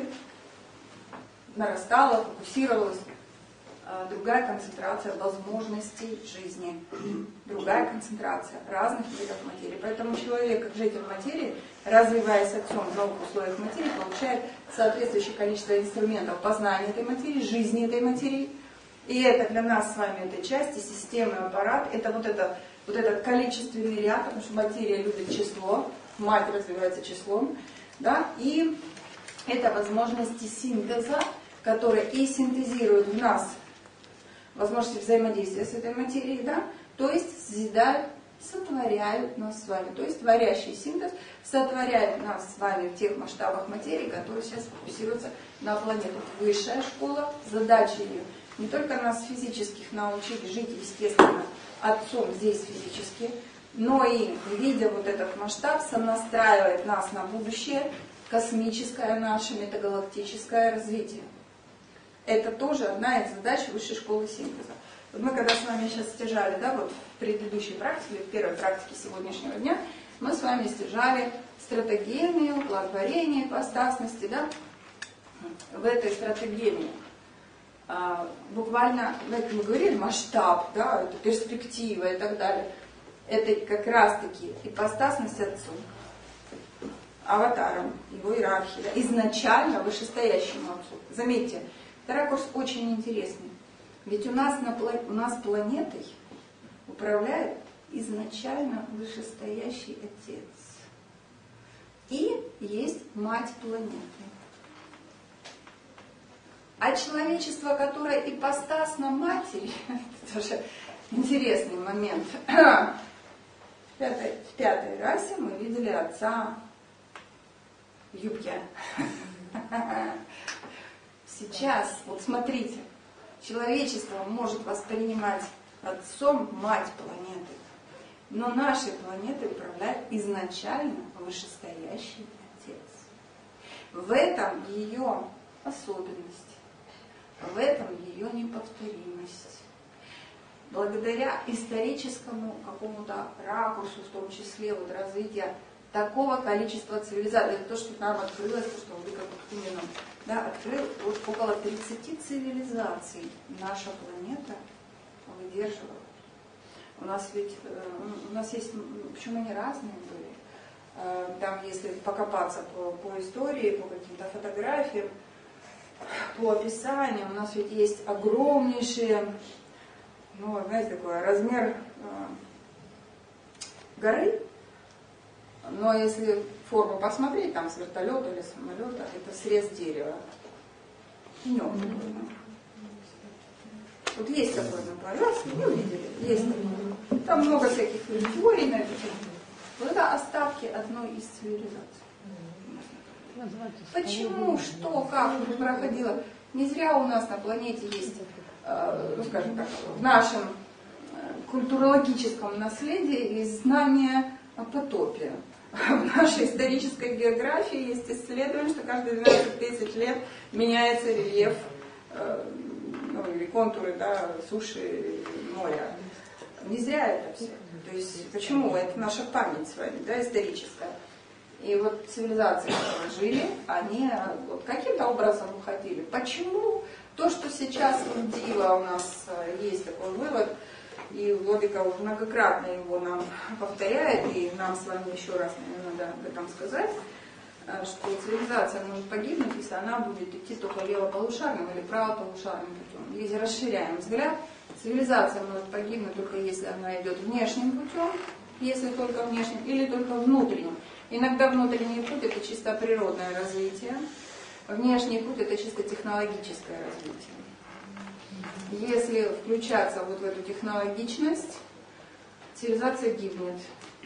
нарастала, фокусировалась другая концентрация возможностей жизни, другая концентрация разных видов материи. Поэтому человек, как житель материи, развиваясь Отцом в новых условиях материи, получает соответствующее количество инструментов познания этой материи, жизни этой материи. И это для нас с вами этой части, системы, аппарат, это вот этот количественный ряд, потому что материя любит число, мать развивается числом, да, и это возможности синтеза, которые и синтезируют в нас возможности взаимодействия с этой материей, да, то есть созидают, сотворяют нас с вами, то есть творящий синтез сотворяет нас с вами в тех масштабах материи, которые сейчас фокусируются на планету. Высшая школа, задача ее не только нас физических научить жить естественно Отцом здесь физически, но и, видя вот этот масштаб, сонастраивает нас на будущее, космическое наше, метагалактическое развитие. Это тоже одна из задач высшей школы синтеза. Вот мы когда с вами сейчас стяжали, да, вот в предыдущей практике, в первой практике сегодняшнего дня, мы с вами стяжали стратегемию, плодотворение, ипостасности, да. В этой стратегемии буквально, как мы говорили, масштаб, да, это перспектива и так далее. Это как раз-таки ипостасность Отцу, аватаром, его иерархии, да, изначально вышестоящему Отцу. Заметьте, ракурс очень интересный. Ведь у нас планетой управляет изначально вышестоящий Отец. И есть мать планеты. А человечество, которое ипостасно матери, это тоже интересный момент. В пятой расе мы видели Отца в юбке. Сейчас, вот смотрите, человечество может воспринимать Отцом мать планеты, но нашей планетой управляет изначально вышестоящий Отец. В этом ее особенность, в этом ее неповторимость. Благодаря историческому какому-то ракурсу, в том числе вот развития такого количества цивилизаций. Это то, что нам открылось, то, что вы как именно открыл, вот около 30 цивилизаций наша планета выдерживала. У нас есть, почему они разные были, там если покопаться по истории, по каким-то фотографиям, по описанию, у нас ведь есть огромнейшие, знаете, такой размер горы, но если форму посмотреть, там с вертолета или самолета, это срез дерева. Пенек. Вот есть такой наплавец, не увидели, есть такой. Там много всяких теорий на эту тему. Вот это остатки одной из цивилизаций. Почему, что, как проходило? Не зря у нас на планете есть, скажем так, в нашем культурологическом наследии есть знания о потопе. В нашей исторической географии есть исследование, что каждые 12 тысяч лет меняется рельеф или контуры суши, моря. Не зря это все. То есть почему? Это наша память с вами, историческая. И вот цивилизации, которые жили, они вот каким-то образом уходили. Почему? То, что сейчас у нас есть такой вывод, и Владыка многократно его нам повторяет, и нам с вами еще раз, наверное, надо об этом сказать, что цивилизация может погибнуть, если она будет идти только левополушарным или правополушарным путем. Если расширяем взгляд, цивилизация может погибнуть только если она идет внешним путем, если только внешним, или только внутренним. Иногда внутренний путь это чисто природное развитие, внешний путь это чисто технологическое развитие. Если включаться вот в эту технологичность, цивилизация гибнет.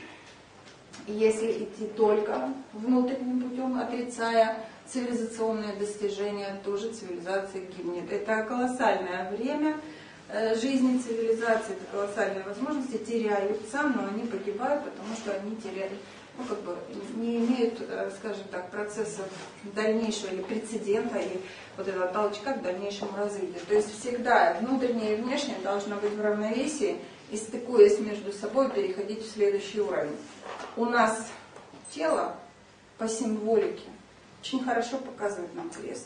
Если идти только внутренним путем, отрицая цивилизационные достижения, тоже цивилизация гибнет. Это колоссальное время жизни цивилизации, это колоссальные возможности теряются, но они погибают, потому что они теряют, не имеют, скажем так, процессов дальнейшего или прецедента, или вот этого толчка к дальнейшему развитию. То есть всегда внутреннее и внешнее должно быть в равновесии и, стыкуясь между собой, переходить в следующий уровень. У нас тело по символике очень хорошо показывает нам крест,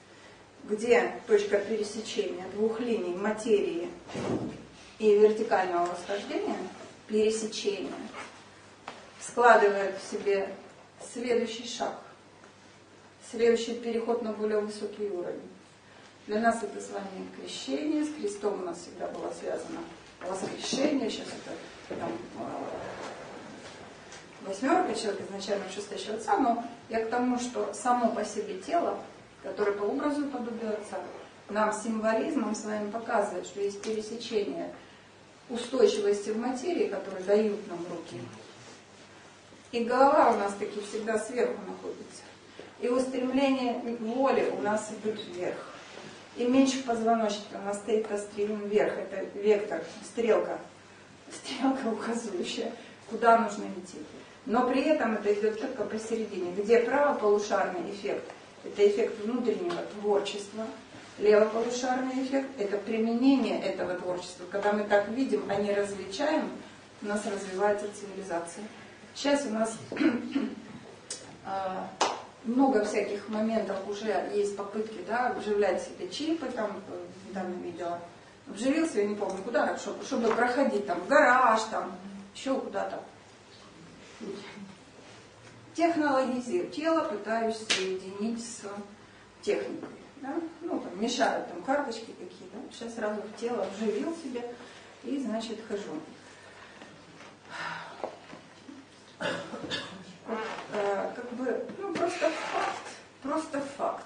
где точка пересечения двух линий материи и вертикального восхождения, пересечения, складывает в себе следующий шаг, следующий переход на более высокий уровень. Для нас это с вами крещение, с крестом у нас всегда было связано воскрешение, сейчас это там, 8 человек изначально 6 отца, но я к тому, что само по себе тело, которое по образу и подобию отца, нам символизмом с вами показывает, что есть пересечение устойчивости в материи, которые дают нам руки. И голова у нас таки всегда сверху находится. И устремление воли у нас идут вверх. И меньше в позвоночнике у нас стоит острим вверх. Это вектор, стрелка указывающая, куда нужно идти. Но при этом это идет четко посередине, где правополушарный эффект – это эффект внутреннего творчества, левополушарный эффект – это применение этого творчества. Когда мы так видим, а не различаем, у нас развивается цивилизация. Сейчас у нас много всяких моментов уже есть попытки, вживлять себе чипы, там, недавно видела, вживился, я не помню куда, чтобы проходить там в гараж, там, еще куда-то. Технологизирую тело, пытаюсь соединить с техникой. Да? Мешают там карточки какие-то. Сейчас сразу в тело вживил себе и, значит, хожу. Просто факт.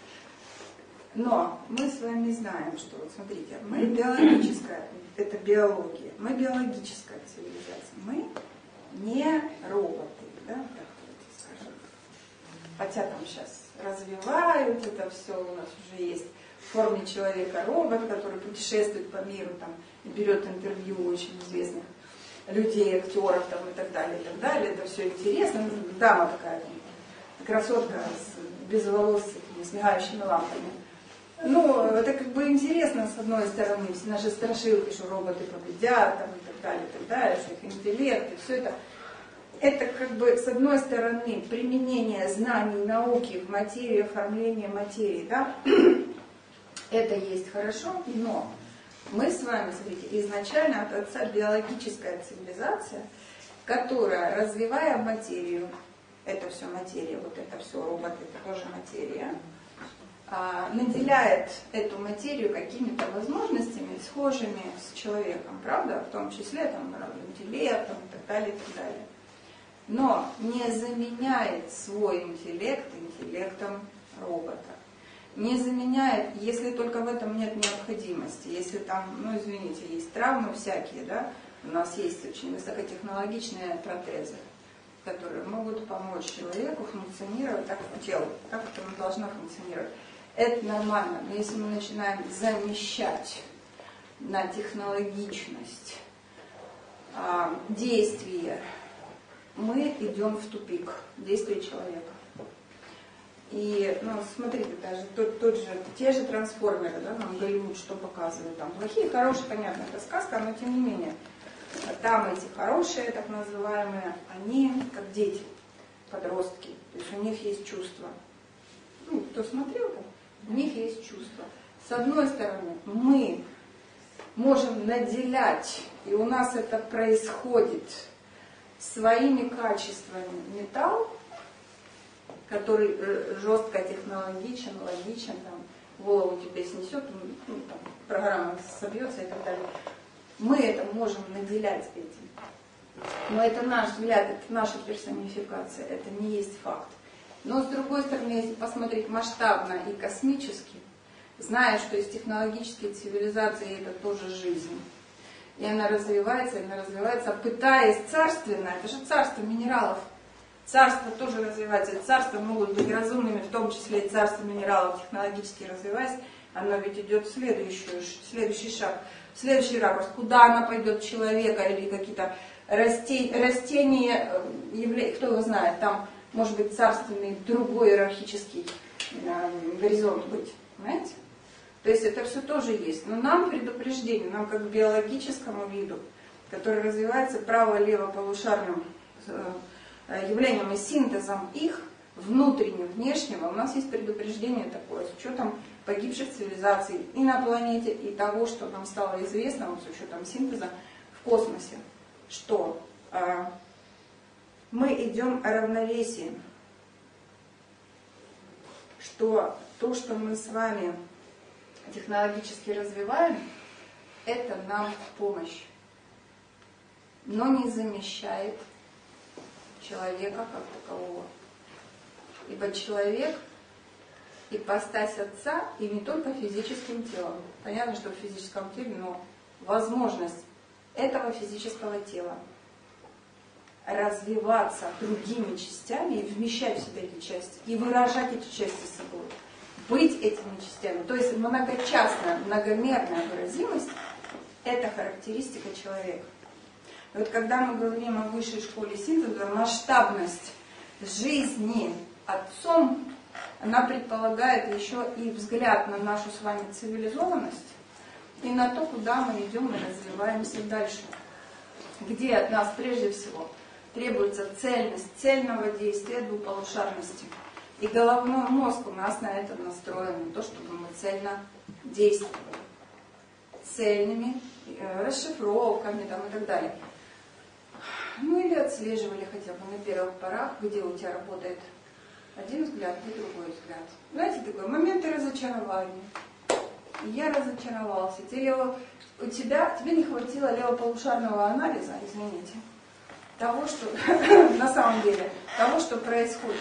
Но мы с вами знаем, что, вот смотрите, мы биологическая, это биология, мы биологическая цивилизация, мы не роботы, так скажем. Хотя там сейчас развивают это все, у нас уже есть в форме человека робот, который путешествует по миру там, и берет интервью у очень известных людей, актеров там, и так далее, и так далее. Это все интересно. Дама такая, там, красотка без волос, с мигающими лампами. Это интересно с одной стороны, все наши страшилки, что роботы победят, там, и так далее, что их интеллект, и все это. это как бы с одной стороны применение знаний, науки в материи, оформление материи, да? Это есть хорошо, но мы с вами, смотрите, изначально от Отца биологическая цивилизация, которая, развивая материю, это все материя, вот это все робот, это тоже материя, наделяет эту материю какими-то возможностями, схожими с человеком, правда, в том числе там, интеллектом и так далее, и так далее. Но не заменяет свой интеллект интеллектом робота. Не заменяет, если только в этом нет необходимости. Если там, ну извините, есть травмы всякие, да, у нас есть очень высокотехнологичные протезы, которые могут помочь человеку функционировать так, телу, как это оно должно функционировать. Это нормально, но если мы начинаем замещать на технологичность действия, мы идем в тупик действия человека. И, ну, смотрите, даже те же трансформеры, да, нам Голливуд что показывает, там плохие, хорошие, понятно, это сказка, но тем не менее, там эти хорошие, так называемые, они как дети, подростки, то есть у них есть чувства. Ну, кто смотрел, у них есть чувства. С одной стороны, мы можем наделять, и у нас это происходит своими качествами металл, который жестко технологичен, логичен, там, голову тебе снесет, ну, там, программа собьется и так далее. Мы это можем наделять этим. Но это наш взгляд, это наша персонификация, это не есть факт. Но с другой стороны, если посмотреть масштабно и космически, зная, что из технологической цивилизации это тоже жизнь, и она развивается, пытаясь царственно, это же царство минералов, царство тоже развивается, царства могут быть разумными, в том числе и царство минералов технологически развиваясь, оно ведь идет в следующий шаг, в следующий ракурс, куда она пойдет, человека или какие-то растения, кто его знает, там может быть царственный другой иерархический горизонт быть, понимаете? То есть это все тоже есть. Но нам предупреждение, нам как биологическому виду, который развивается право-лево полушарным явлением и синтезом их, внутреннего, внешнего, у нас есть предупреждение такое, с учетом погибших цивилизаций и на планете, и того, что нам стало известно, вот с учетом синтеза в космосе, что мы идем равновесием, что то, что мы с вами технологически развиваем, это нам в помощь, но не замещает человека как такового. Ибо человек – ипостась Отца, и не только физическим телом. Понятно, что в физическом теле, но возможность этого физического тела развиваться другими частями и вмещать в себя эти части, и выражать эти части собой, быть этими частями. То есть многочастная, многомерная выразимость – это характеристика человека. И вот когда мы говорим о высшей школе синтеза, масштабность жизни Отцом, она предполагает еще и взгляд на нашу с вами цивилизованность и на то, куда мы идем и развиваемся дальше. Где от нас прежде всего требуется цельность, цельного действия, двуполушарности. И головной мозг у нас на это настроен, на то, чтобы мы цельно действовали. Цельными расшифровками там, и так далее. Ну или отслеживали хотя бы на первых порах, где у тебя работает один взгляд и другой взгляд. Знаете, такой моменты разочарования. Я разочаровался. Тебе не хватило левополушарного анализа, извините, того, что на самом деле, того, что происходит.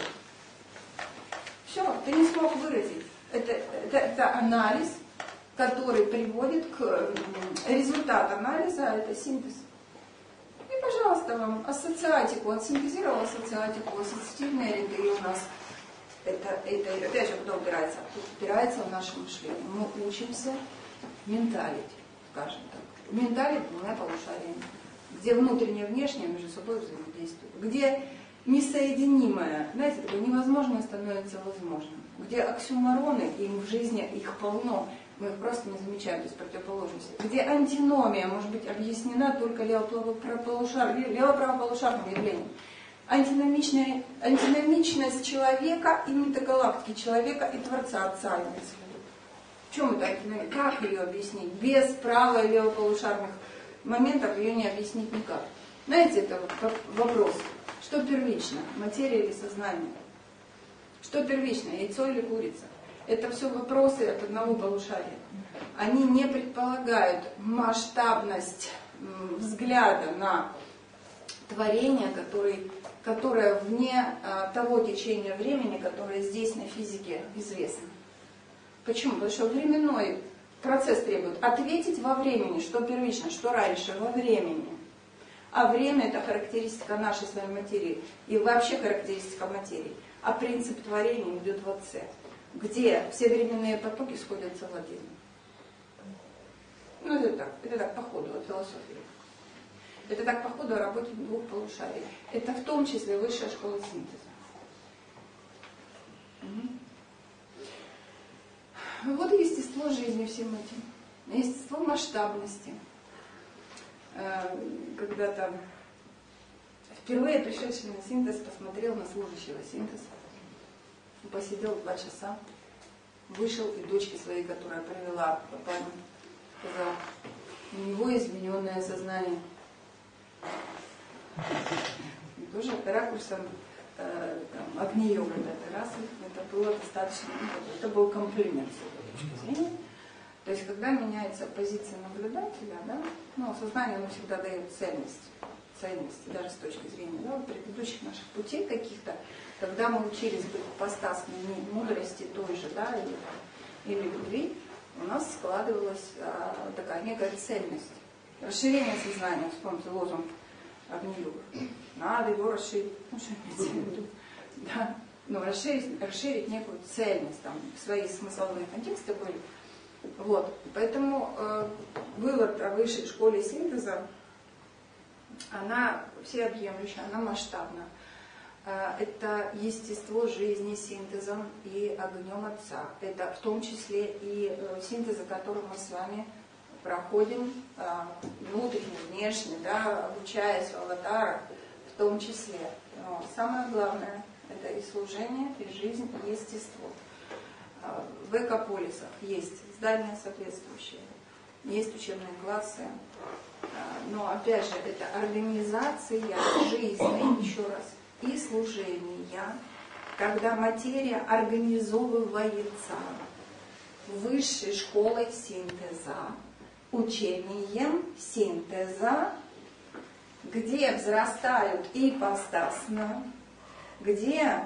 Все, ты не смог выразить. Это анализ, который приводит к результату анализа, это синтез. И, пожалуйста, вам ассоциатику, отсинтезировал ассоциатику, ассоциативные ряды у нас. Это опять же, куда упирается? Тут упирается в наше мышление. Мы учимся менталити, скажем так. Менталити двумя полушариями, где внутреннее и внешнее между собой взаимодействуют, где несоединимое, знаете, такое невозможное становится возможным, где оксюмороны, им в жизни их полно, мы их просто не замечаем, то есть противоположности, где антиномия может быть объяснена только лево-правополушарным явлением. антиномичность человека и метагалактики, человека и Творца Отца имеется в виду. В чем это антиномия? Как ее объяснить? Без право- и левополушарных моментов ее не объяснить никак. Знаете, это вот вопрос. Что первично? Материя или сознание? Что первично? Яйцо или курица? Это все вопросы от одного полушария. Они не предполагают масштабность взгляда на творение, которое вне того течения времени, которое здесь на физике известно. Почему? Потому что временной процесс требует ответить во времени, что первично, что раньше, во времени. А время — это характеристика нашей своей материи и вообще характеристика материи. А принцип творения идет в Отце, где все временные потоки сходятся в один. Ну это так по ходу от философии. Это так по ходу о работе двух полушарий. Это в том числе высшая школа синтеза. Вот и естество жизни всем этим. Естество масштабности. Когда-то впервые пришедший на синтез посмотрел на служащего синтеза. Посидел 2 часа. Вышел и дочке своей, которая провела папану, сказал: у него измененное сознание. И тоже ракурсом огни-йога раз, это было достаточно, это был комплимент с этой точки зрения. То есть, когда меняется позиция наблюдателя, да, сознание оно всегда дает ценность, даже с точки зрения предыдущих наших путей каких-то, когда мы учились быть ипостасной мудрости той же, да, или любви, у нас складывалась такая некая цельность. Расширение сознания, вспомните лозунг огни-йога. Надо его расширить. Что имеется в виду? Да. Расширить некую цельность, там свои смысловые контексты были. Вот. Поэтому вывод о высшей школе синтеза, она всеобъемлющая, она масштабна. Это естество жизни синтезом и огнем Отца. Это в том числе и синтез, который мы с вами проходим внутренне, внешне, да, обучаясь в аватарах, в том числе. Но самое главное — это и служение, и жизнь, и естество. В экополисах есть здания соответствующие, есть учебные классы, но опять же это организация жизни, еще раз, и служения, когда материя организовывается высшей школой синтеза, учением синтеза, где взрастают ипостасно, где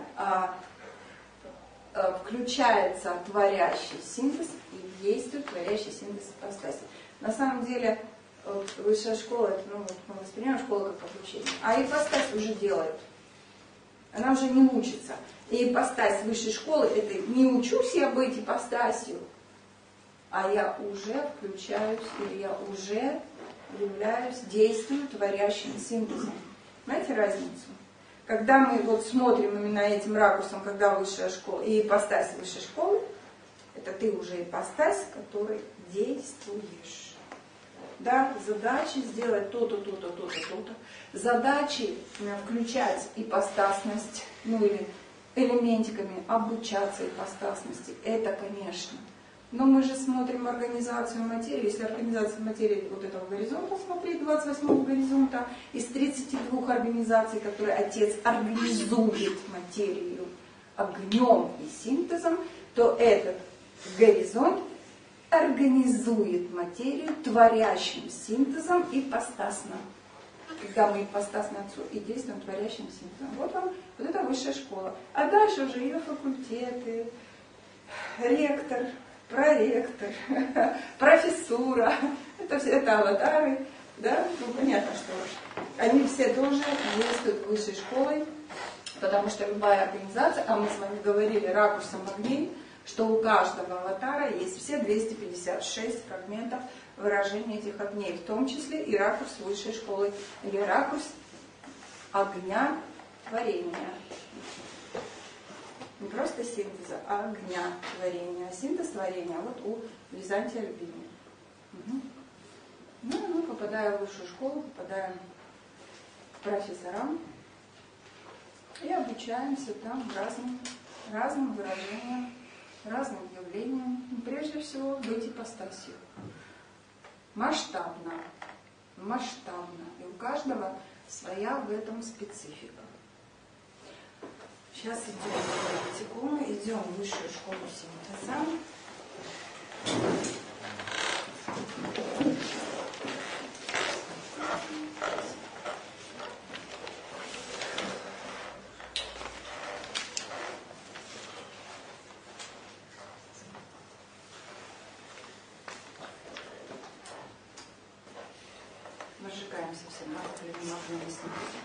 включается творящий синтез и действует творящий синтез ипостаси. На самом деле, высшая школа, это, мы воспринимаем школу как обучение, а ипостась уже делает. Она уже не учится. И ипостась высшей школы — это не учусь я быть ипостасью, а я уже включаюсь, или я уже являюсь, действую творящим синтезом. Знаете разницу? Когда мы смотрим именно этим ракурсом, когда высшая школа и ипостась высшей школы, это ты уже ипостась, которой действуешь. Да, задачи сделать то-то, то-то, то-то, то-то. Задачи включать ипостасность, или элементиками обучаться ипостасности. Это, конечно. Но мы же смотрим организацию материи. Если организация материи вот этого горизонта смотреть, 28-го горизонта, из 32 организаций, которые Отец организует материю огнем и синтезом, то этот горизонт организует материю творящим синтезом ипостасно. Когда мы ипостасны Отцу и действуем творящим синтезом. Вот вам, вот это высшая школа. А дальше уже ее факультеты, ректор, проректор, профессура, это аватары, да, понятно, что они все тоже действуют высшей школой, потому что любая организация, а мы с вами говорили ракурсом огней, что у каждого аватара есть все 256 фрагментов выражения этих огней, в том числе и ракурс высшей школы, или ракурс огня творения. Не просто синтеза, а огня творения. А синтез творения вот у Византия любимый. Угу. Ну и мы, попадая в высшую школу, попадаем к профессорам, И обучаемся там разным выражениям, разным явлениям. Но прежде всего быть ипостасью. Масштабно. И у каждого своя в этом специфика. Сейчас идем в высшую школу синтеза. Выжигаемся все накопленным огнем и синтезом.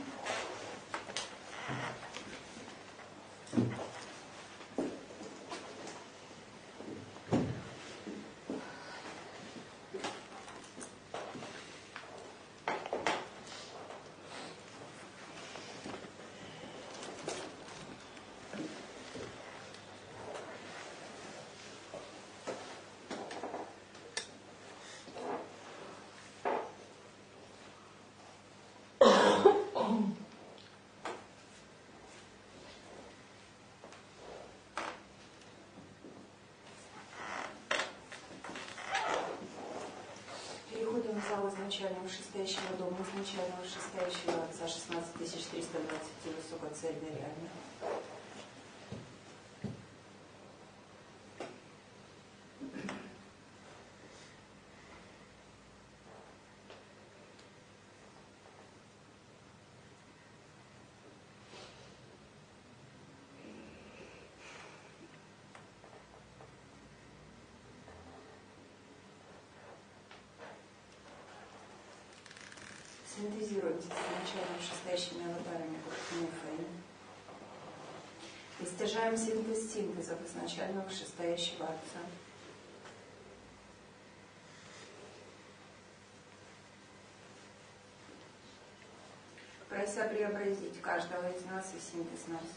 Переходим в зал изначально вышестоящего дома, изначально вышестоящего отца 16320 высокоцельный реально. Синтезируемся с изначально вышестоящими аватарами Куртинефейн. Истяжаем синтез синтезов изначально вышестоящего отца. Прося преобразить каждого из нас и синтез нас.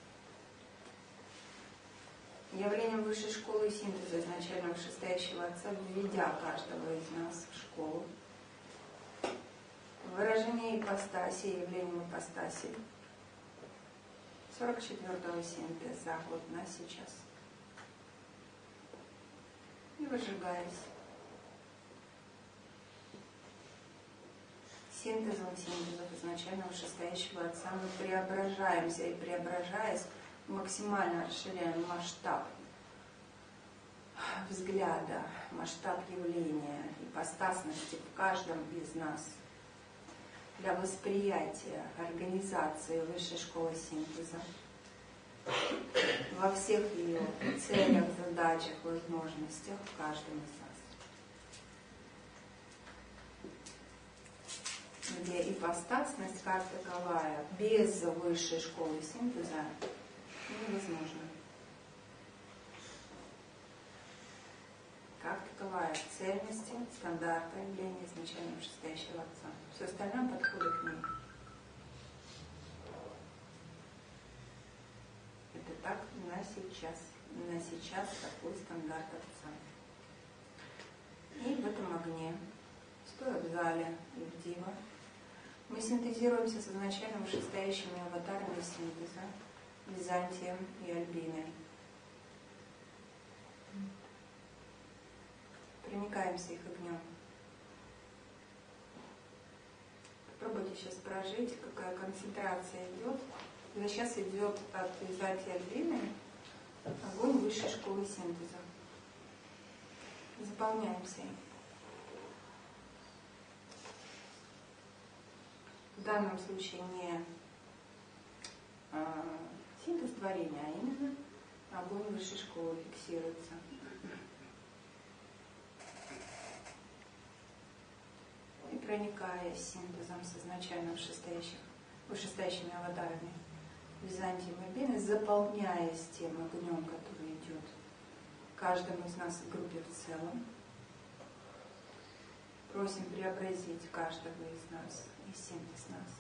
Явлением высшей школы синтеза изначально вышестоящего отца, введя каждого из нас в школу. Выражение ипостаси, явлением ипостаси 44-го синтеза вот на сейчас. И выжигаясь. Синтезом синтезов изначально вышестоящего отца мы преображаемся, и преображаясь, максимально расширяем масштаб взгляда, масштаб явления, ипостасности в каждом из нас для восприятия организации высшей школы синтеза во всех ее целях, задачах, возможностях в каждом из нас. Где ипостасность как таковая без высшей школы синтеза невозможна. Как таковая цельности, стандарта явления изначально вышестоящего отца. Все остальное подходит к ней. Это так на сейчас. На сейчас такой стандарт отца. И в этом огне, стоя в зале и в Дива, мы синтезируемся с изначально вышестоящими аватарами синтеза, Византием и Альбиной. Проникаемся их огнем. Попробуйте сейчас прожить, какая концентрация идет. Когда сейчас идет от Византии Альбины огонь высшей школы синтеза. Заполняемся им. В данном случае не синтез творения, а именно огонь высшей школы фиксируется. И проникая синтезом с изначально вышестоящими аватарами Византии и Альбины, заполняясь тем огнем, который идет каждому из нас в группе в целом, просим преобразить каждого из нас и синтез нас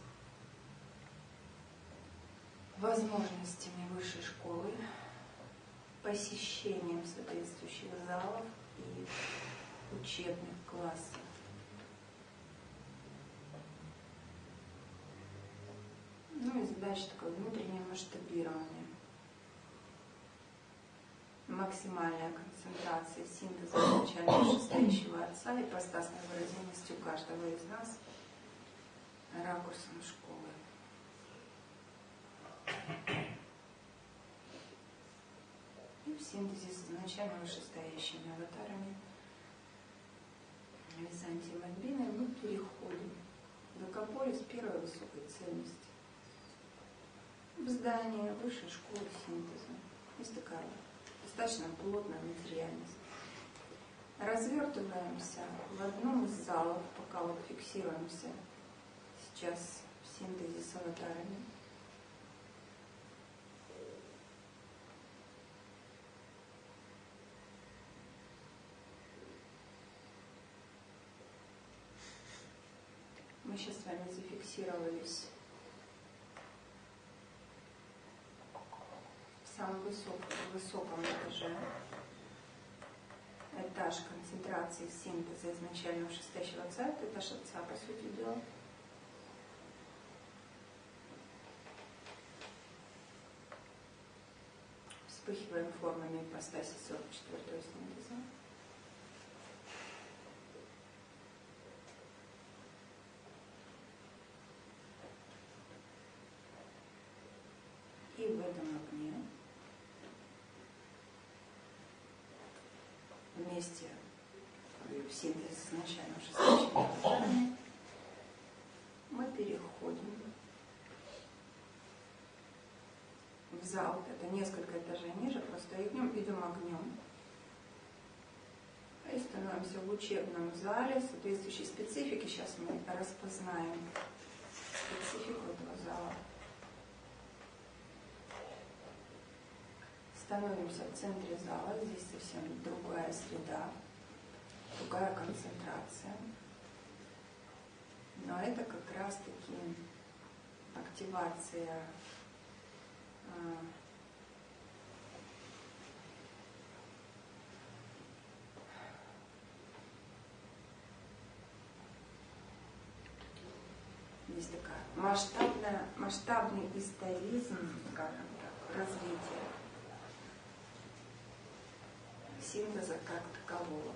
возможностями высшей школы, посещением соответствующих залов и учебных классов. Ну Ну и задача такое внутреннее масштабирование. Максимальная концентрация синтеза изначально шестающего отца и ипостасной выразимости у каждого из нас ракурсом школы. И в синтезе с изначально вышестоящими аватарами Византием Альбиной мы переходим в Экополис первой высокой ценности. В здание высшей школы синтеза. Есть такая достаточно плотная материальность. Развертываемся в одном из залов, пока вот фиксируемся сейчас в синтезе с аватарами. Мы сейчас с вами зафиксировались в самом высоком этаже. Этаж концентрации синтеза изначального шестящего отца, это этаж отца, по сути дела. Вспыхиваем формами ипостаси 44-го синтеза. И в этом огне вместе в синтезе с начальным шестичным этажами мы переходим в зал. Это несколько этажей ниже, просто идем огнем. И становимся в учебном зале соответствующей специфики. Сейчас мы распознаем специфику этого зала. Становимся в центре зала, здесь совсем другая среда, другая концентрация. Но это как раз-таки активация здесь такая масштабный историзм, скажем так, развития синтеза как такового.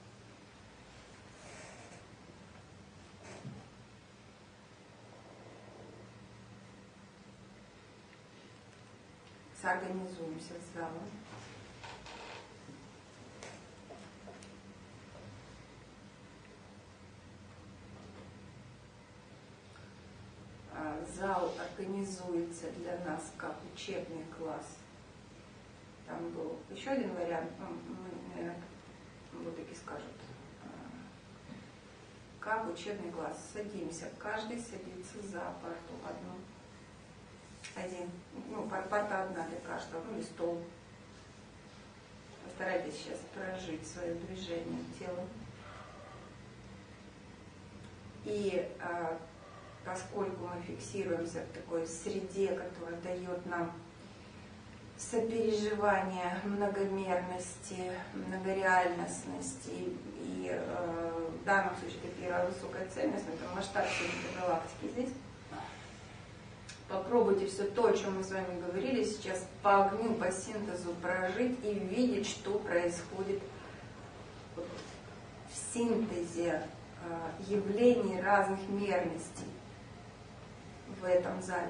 Соорганизуемся с залом. Зал организуется для нас как учебный класс. Там был еще один вариант, наверное, вот таки скажут, как учебный класс. Садимся, каждый садится за парту одну. Парта одна для каждого, или стол. Постарайтесь сейчас прожить свое движение телом. И поскольку мы фиксируемся в такой среде, которая дает нам сопереживание многомерности, многореальностности, и в данном случае это первая высокая ценность, это масштаб всей галактики здесь. Попробуйте все то, о чем мы с вами говорили, сейчас по огню, по синтезу прожить и видеть, что происходит в синтезе явлений разных мерностей в этом зале.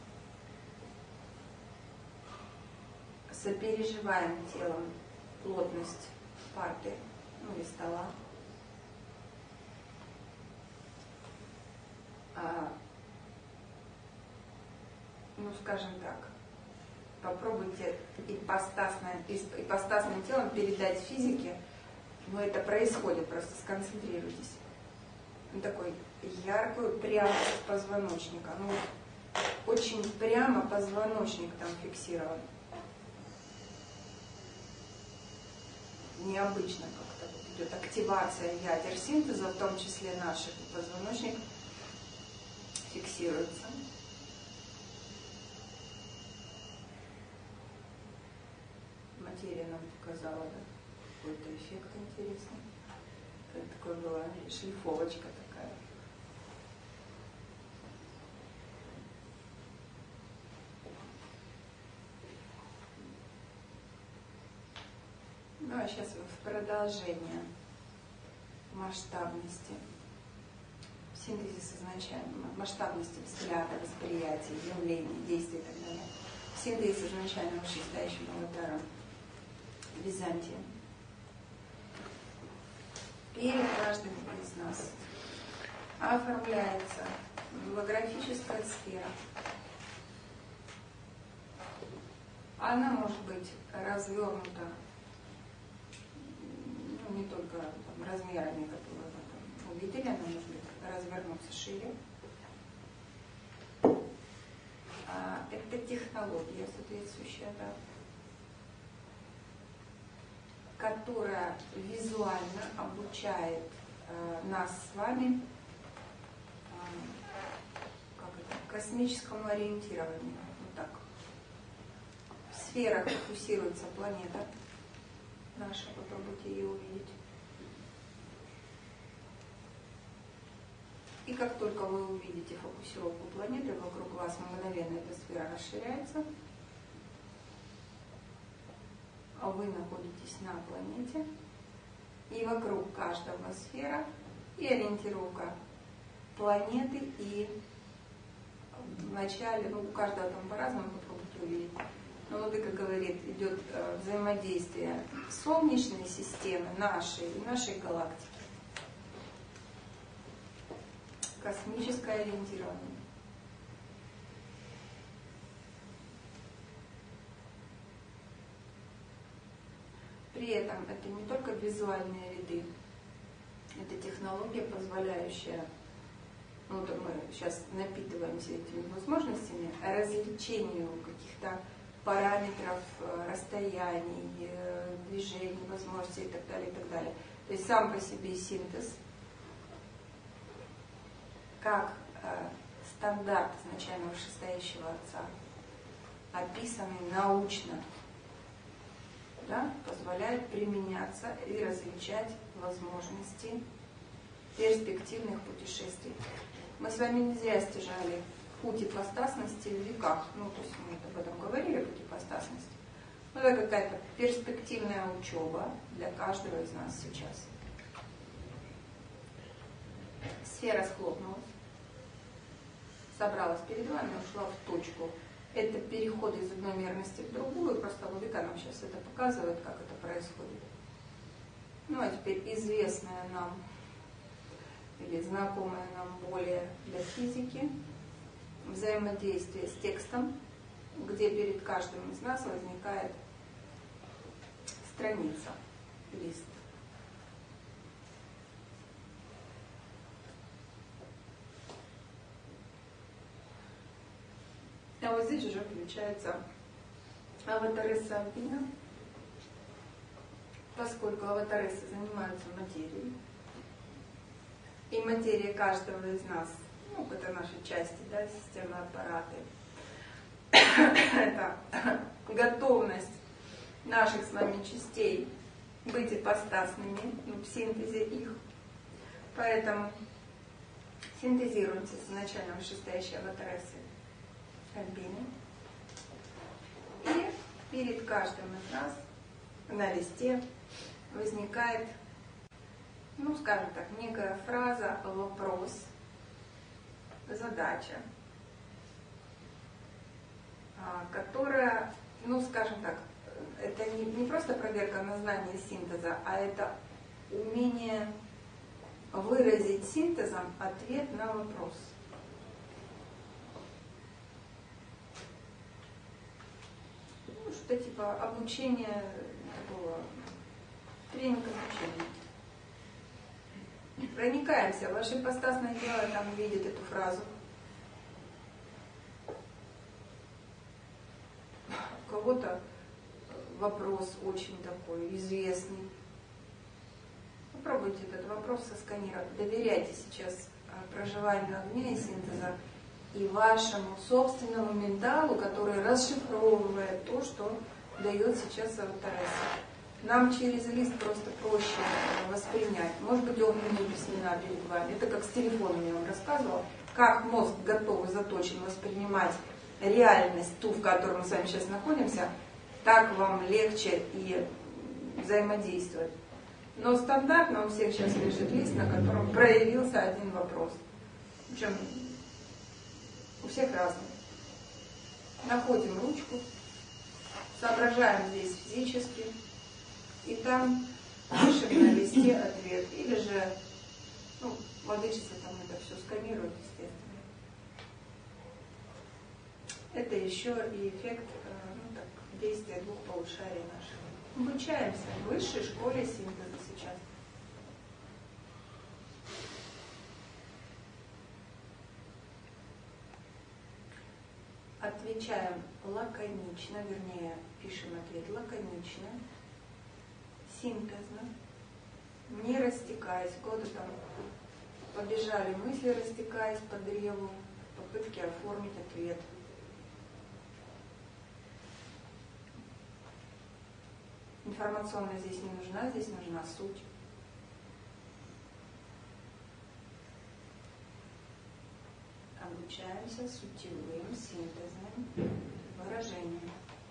Сопереживаем телом плотность парты, или стола. Скажем так, попробуйте ипостасным телом передать физике, но это происходит, просто сконцентрируйтесь. Такой яркую прямость позвоночника. Очень прямо позвоночник там фиксирован. Необычно как-то идет активация ядер синтеза, в том числе наших, и позвоночник фиксируется. Материя нам показала, какой-то эффект интересный. Это такое была шлифовочка такая. Ну а сейчас в продолжение масштабности, синтезис изначально, масштабности взгляда, восприятия, явлений, действий и так далее. Синтезис изначально вышестоящего аватара Византии. Перед каждым из нас оформляется голографическая сфера. Она может быть развернута, ну, не только там, размерами, которые вы там увидели, она может быть развернуться шире. Это технология соответствующая, да, которая визуально обучает нас с вами космическому ориентированию. Вот так. В сферах фокусируется планета наша, попробуйте ее увидеть. И как только вы увидите фокусировку планеты, вокруг вас мгновенно эта сфера расширяется, а вы находитесь на планете, и вокруг каждого сфера, и ориентировка планеты, и в начале, ну у каждого там по-разному, попробуйте увидеть. Но Владыка говорит, идет взаимодействие Солнечной системы, нашей и нашей галактики. Космическое ориентирование. При этом это не только визуальные ряды, это технология, позволяющая, ну вот мы сейчас напитываемся этими возможностями, различению каких-то параметров, расстояний, движений, возможностей и так далее, и так далее. То есть сам по себе синтез, как стандарт изначально вышестоящего Отца, описанный научно, да, позволяет применяться и различать возможности перспективных путешествий. Мы с вами не зря стяжали путь ипостасности в веках. Ну, то есть мы об этом говорили, путь ипостасности. Но это какая-то перспективная учеба для каждого из нас сейчас. Сфера схлопнулась, собралась перед вами, ушла в точку. Это переход из одной мерности в другую, просто Владыка нам сейчас это показывает, как это происходит. Ну а теперь известное нам или знакомое нам более для физики взаимодействие с текстом, где перед каждым из нас возникает страница, лист. А вот здесь уже включается аватаресса Альпина, поскольку аватарессы занимаются материей, и материя каждого из нас, ну, это наши части, да, системы аппараты, это готовность наших с вами частей быть ипостасными, в синтезе их. Поэтому синтезируемся с изначально вышестоящей аватарессы Альбины. И перед каждым из нас на листе возникает, ну, скажем так, некая фраза, вопрос, задача, которая, ну, скажем так, это не просто проверка на знание синтеза, а это умение выразить синтезом ответ на вопрос. Ну, что-то типа обучения, такого тренинга обучения. Проникаемся. Ваше ипостасное тело там видит эту фразу. У кого-то вопрос очень такой известный. Попробуйте этот вопрос сосканировать. Доверяйте сейчас проживанию огня и синтеза и вашему собственному менталу, который расшифровывает то, что дает сейчас аватаресса. Нам через лист просто проще воспринять. Может быть, огненные письмена перед вами. Это как с телефоном я вам рассказывала. Как мозг готов и заточен воспринимать реальность, ту, в которой мы с вами сейчас находимся, так вам легче и взаимодействовать. Но стандартно у всех сейчас лежит лист, на котором проявился один вопрос. Причем у всех разный. Находим ручку, соображаем здесь физически, и там пишем на листе ответ. Или же, владычица там это все сканирует, естественно. Это еще и эффект действия двух полушарий наших. Обучаемся в высшей школе синтеза сейчас. Отвечаем лаконично, вернее, пишем ответ лаконично, синтезно, не растекаясь, куда-то там побежали мысли, растекаясь по древу, попытки оформить ответ. Информационная здесь не нужна, здесь нужна суть. Обучаемся сутевым, синтезным выражением.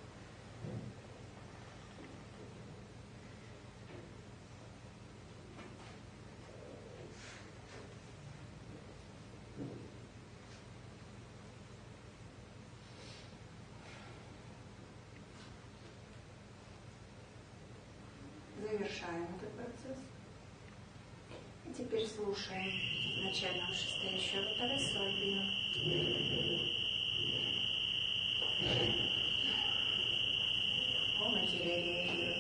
Завершаем этот процесс. И теперь слушаем начально вышестоящего Тареса Альбина. О материале мира.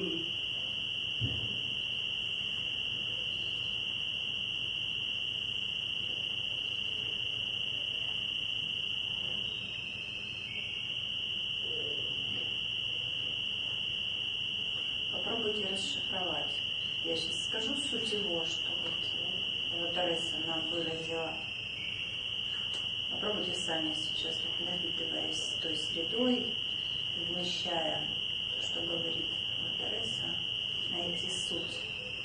Попробуйте расшифровать. Я сейчас скажу суть его, что вот Тареса нам выразила. Попробуйте сами сейчас, напитываясь той средой, вмещая то, что говорит Тареса, найти суть.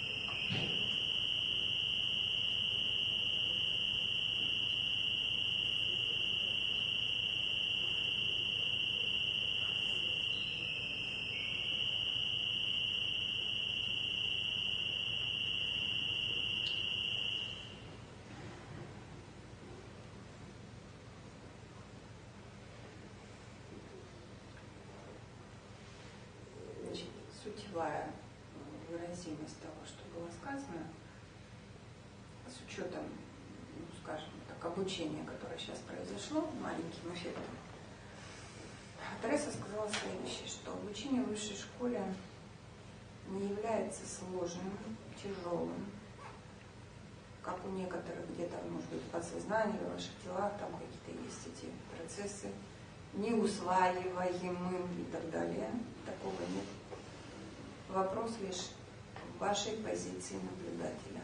Сутевая выразимость того, что было сказано, с учетом, скажем так, обучения, которое сейчас произошло, маленьким эффектом. Тареса сказала следующее, что обучение в высшей школе не является сложным, тяжелым, как у некоторых где-то, может быть, в подсознании, в ваших телах, там какие-то есть эти процессы, неусваиваемым и так далее. Такого нет. Вопрос лишь в вашей позиции наблюдателя.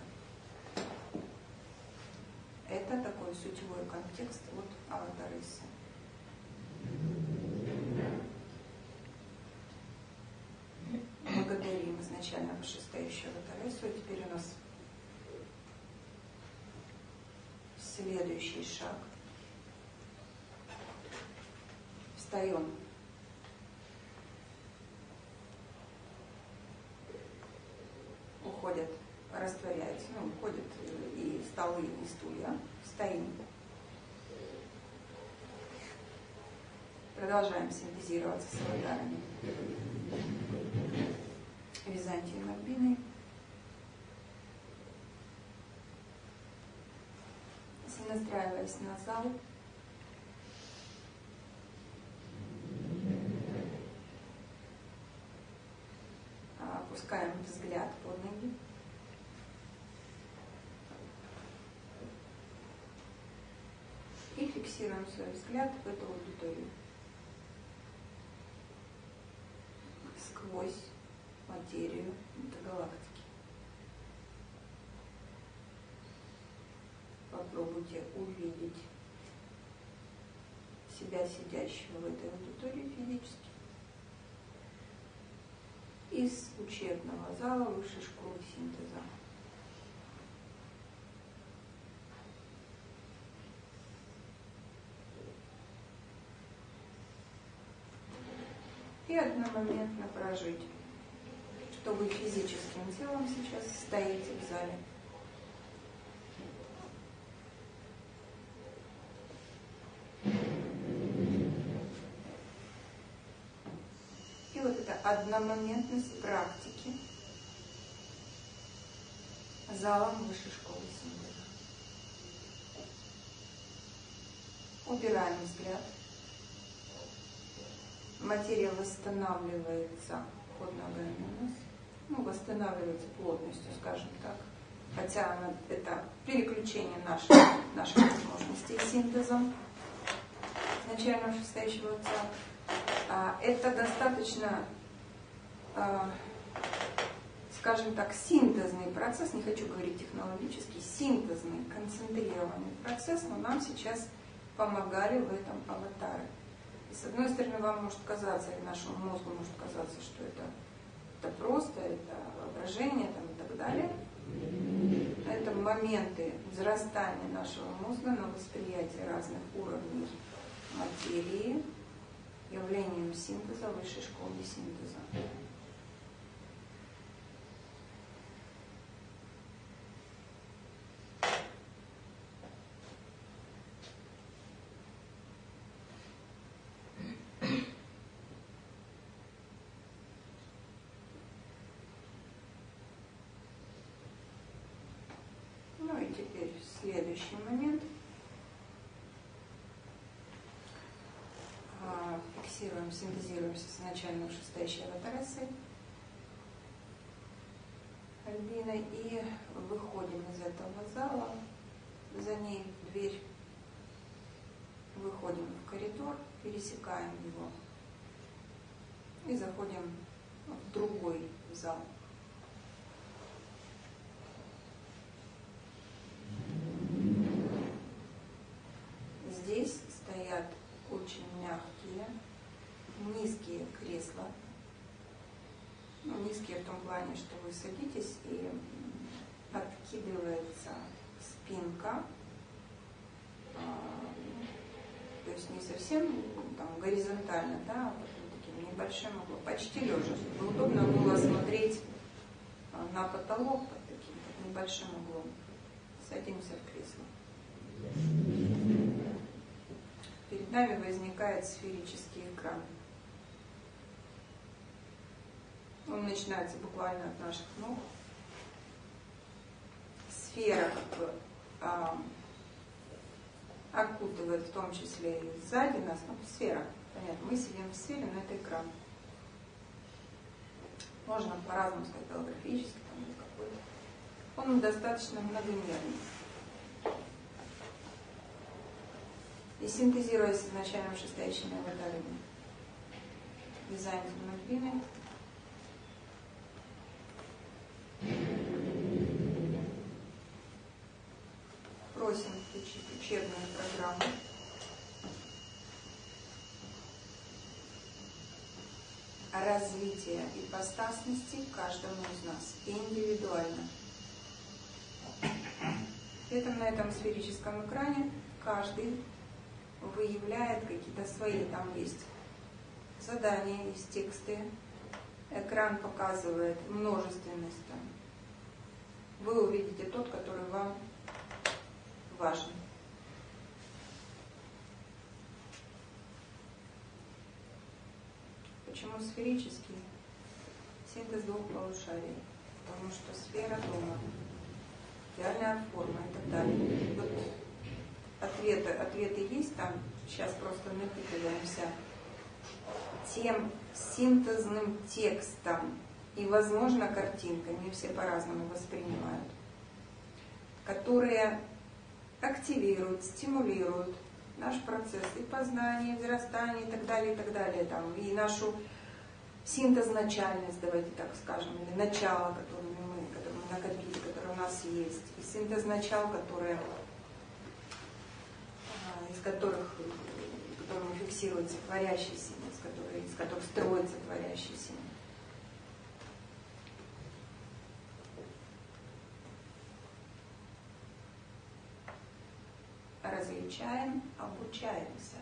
Это такой сутевой контекст от Таресы. Благодарим изначально вышестоящего Таресу. И теперь у нас следующий шаг. Встаем. Уходят, растворяются, уходят и столы, и стулья. Стоим. Продолжаем синтезироваться с ударами Византием Альбиной. Настраиваясь на зал, опускаем взгляд под ноги. И фиксируем свой взгляд в эту аудиторию. Сквозь материю галактики. Попробуйте увидеть себя, сидящего в этой аудитории физически. Из учебного зала высшей школы синтеза. И одномоментно прожить что вы физическим телом сейчас стоите в зале. И вот эта одномоментность практики залом высшей школы синтеза. Убираем взгляд. Материя восстанавливается под ногами у нас. Ну, восстанавливается плотностью, скажем так. Хотя это переключение наших возможностей синтезом изначально шестающего отца. Это достаточно, скажем так, синтезный процесс, не хочу говорить технологический, синтезный, концентрированный процесс, но нам сейчас помогали в этом аватары. И с одной стороны, вам может казаться, или нашему мозгу может казаться, что это просто, это воображение там, и так далее. Это моменты взрастания нашего мозга на восприятие разных уровней материи, явлением синтеза, высшей школы синтеза. Ну и теперь следующий момент. Фиксируем, синтезируемся с начальной шестающей аватарасой Альбиной и выходим из этого зала. За ней дверь. Выходим в коридор, пересекаем его и заходим в другой зал. Здесь стоят очень мягкие, низкие кресла. Ну, низкие в том плане, что вы садитесь и откидывается спинка. То есть не совсем там, горизонтально, да, а вот таким небольшим углом, почти лежа, чтобы удобно было смотреть на потолок под таким небольшим углом. Садимся в кресло. Перед нами возникает сферический экран. Он начинается буквально от наших ног. Сфера как бы окутывает в том числе и сзади нас, ну, сфера, понятно, мы сидим в сфере, но это экран. Можно по-разному сказать, голографический там, или какой-то. Он достаточно многомерный. И синтезируясь с изначально шестающими аватарами дизайнером Альбины, просим включить учебную программу. Развитие ипостасности каждому из нас индивидуально. При этом на этом сферическом экране каждый выявляет какие-то свои, там есть задания, есть тексты. Экран показывает множественность. Там. Вы увидите тот, который вам важен. Почему сферический? Синтез двух полушарий. Потому что сфера дома, идеальная форма и так далее. Вот ответы есть там, сейчас просто напитываемся тем синтезным текстом и, возможно, картинками, все по-разному воспринимают, которые активируют, стимулируют наш процесс и познания, и взрастания, и так далее, там, и нашу синтезначальность, давайте так скажем, или начало, которое мы накопили, которое у нас есть, и синтезначал, которые, из которых фиксируется творящий синтез, из которых строится творящий синтез. Различаем, обучаемся.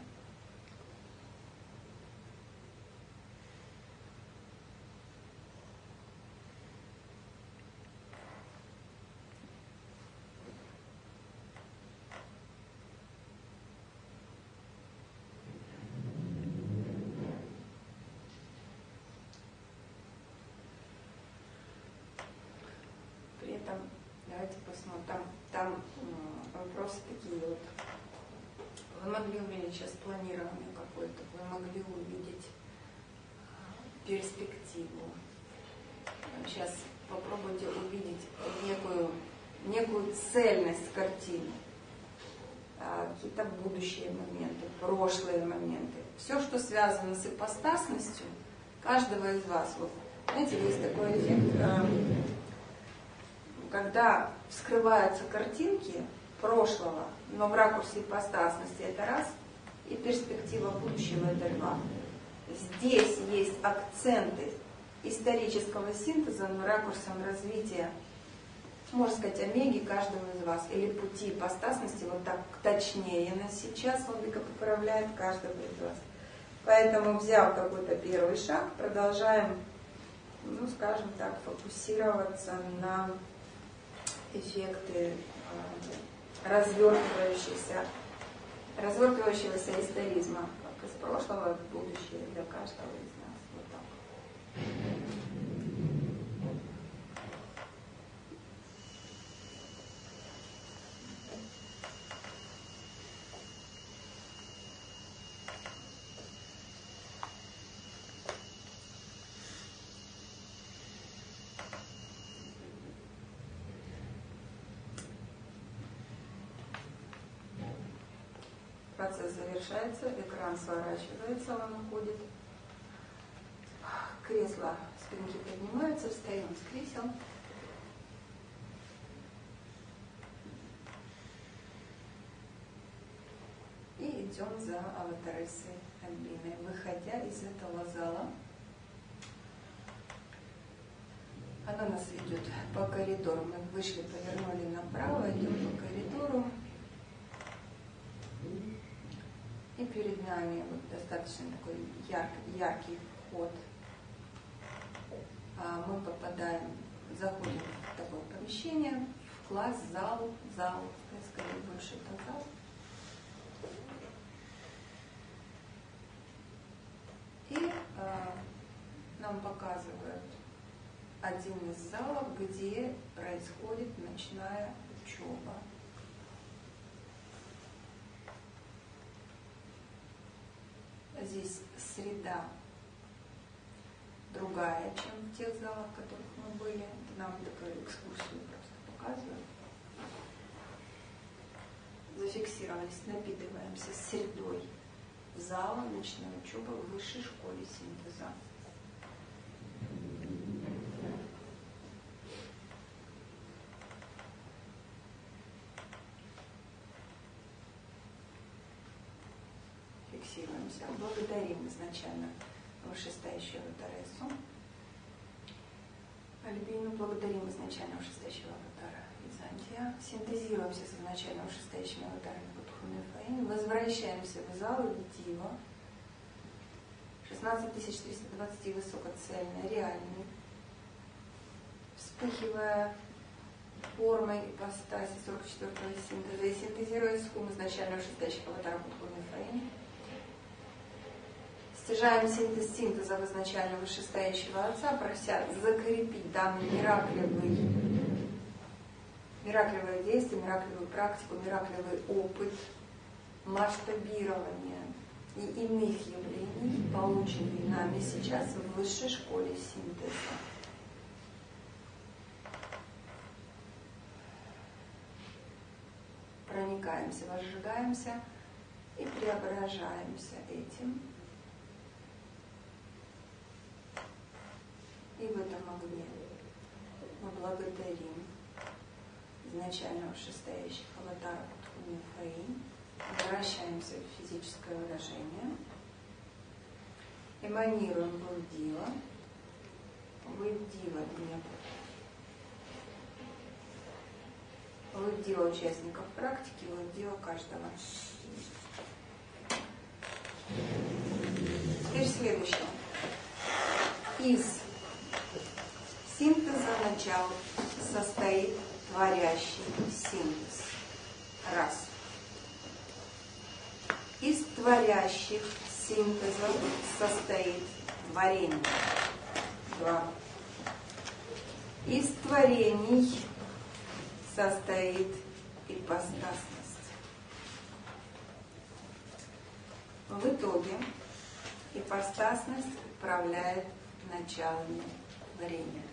Давайте посмотрим. Там вопросы такие вот. Вы могли увидеть сейчас планирование какое-то, вы могли увидеть перспективу. Сейчас попробуйте увидеть некую цельность картины. Какие-то будущие моменты, прошлые моменты. Все, что связано с ипостасностью каждого из вас. Вот, знаете, есть такой эффект, когда вскрываются картинки прошлого, но в ракурсе ипостасности это раз, и перспектива будущего это два. Здесь есть акценты исторического синтеза, но ракурсом развития, можно сказать, омеги каждого из вас, или пути ипостасности, вот так точнее на сейчас Владыка поправляет каждого из вас. Поэтому, взяв какой-то первый шаг, продолжаем, ну, скажем так, фокусироваться на эффекты развертывающегося историзма, как из прошлого в будущее для каждого из нас. Вот так. Процесс завершается, экран сворачивается, он уходит. Кресла, спинки поднимаются, встаем с кресел. И идем за аватарессой Альбиной. Выходя из этого зала, она нас ведет по коридору. Мы вышли, повернули направо, идем по коридору. И перед нами вот достаточно такой яркий вход. Мы попадаем, заходим в такое помещение, в класс, зал, скорее больше это зал. И нам показывают один из залов, где происходит ночная учеба. Здесь среда другая, чем в тех залах, в которых мы были. Нам такую экскурсию просто показывают. Зафиксировались, напитываемся средой зала ночной учебы в высшей школе синтеза. Фиксируемся. Благодарим изначально вышестоящую аватарессу Альбину, благодарим изначально вышестоящего аватара Византия, синтезируемся с изначально вышестоящими аватарами Бодххуна и Фаин, возвращаемся в зал Дива, 16320 высокоцельный, реальный, вспыхивая формой ипостаси 44-го синтеза и синтезируя схум изначально вышестоящих аватара Бодххуна и Фаин. Стяжаем синтез синтеза в изначально вышестоящего Отца, прося закрепить данный мираклевое действие, мираклевую практику, мираклевый опыт масштабирования и иных явлений, полученные нами сейчас в высшей школе синтеза. Проникаемся, возжигаемся и преображаемся этим. И в этом огне мы благодарим изначально вышестоящих аватаров Бодххуна и Фаин, возвращаемся в физическое выражение, эманируем Вывдива, Вывдива Днепр, Вывдива участников практики, Вывдива каждого. Теперь следующее. Из синтеза начала состоит творящий синтез. Раз. Из творящих синтезов состоит творение. Два. Из творений состоит ипостасность. В итоге ипостасность управляет началами творения.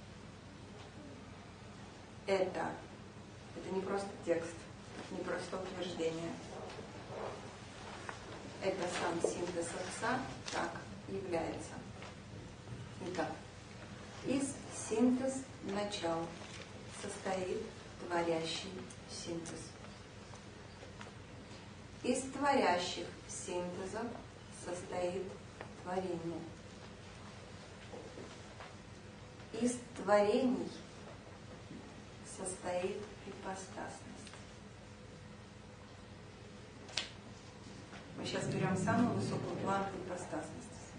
Это не просто текст, не просто утверждение. Это сам синтез Отца так является. Итак, из синтез начал состоит творящий синтез. Из творящих синтезов состоит творение. Из творений состоит ипостасность. Мы сейчас берем самую высокую планку ипостасности.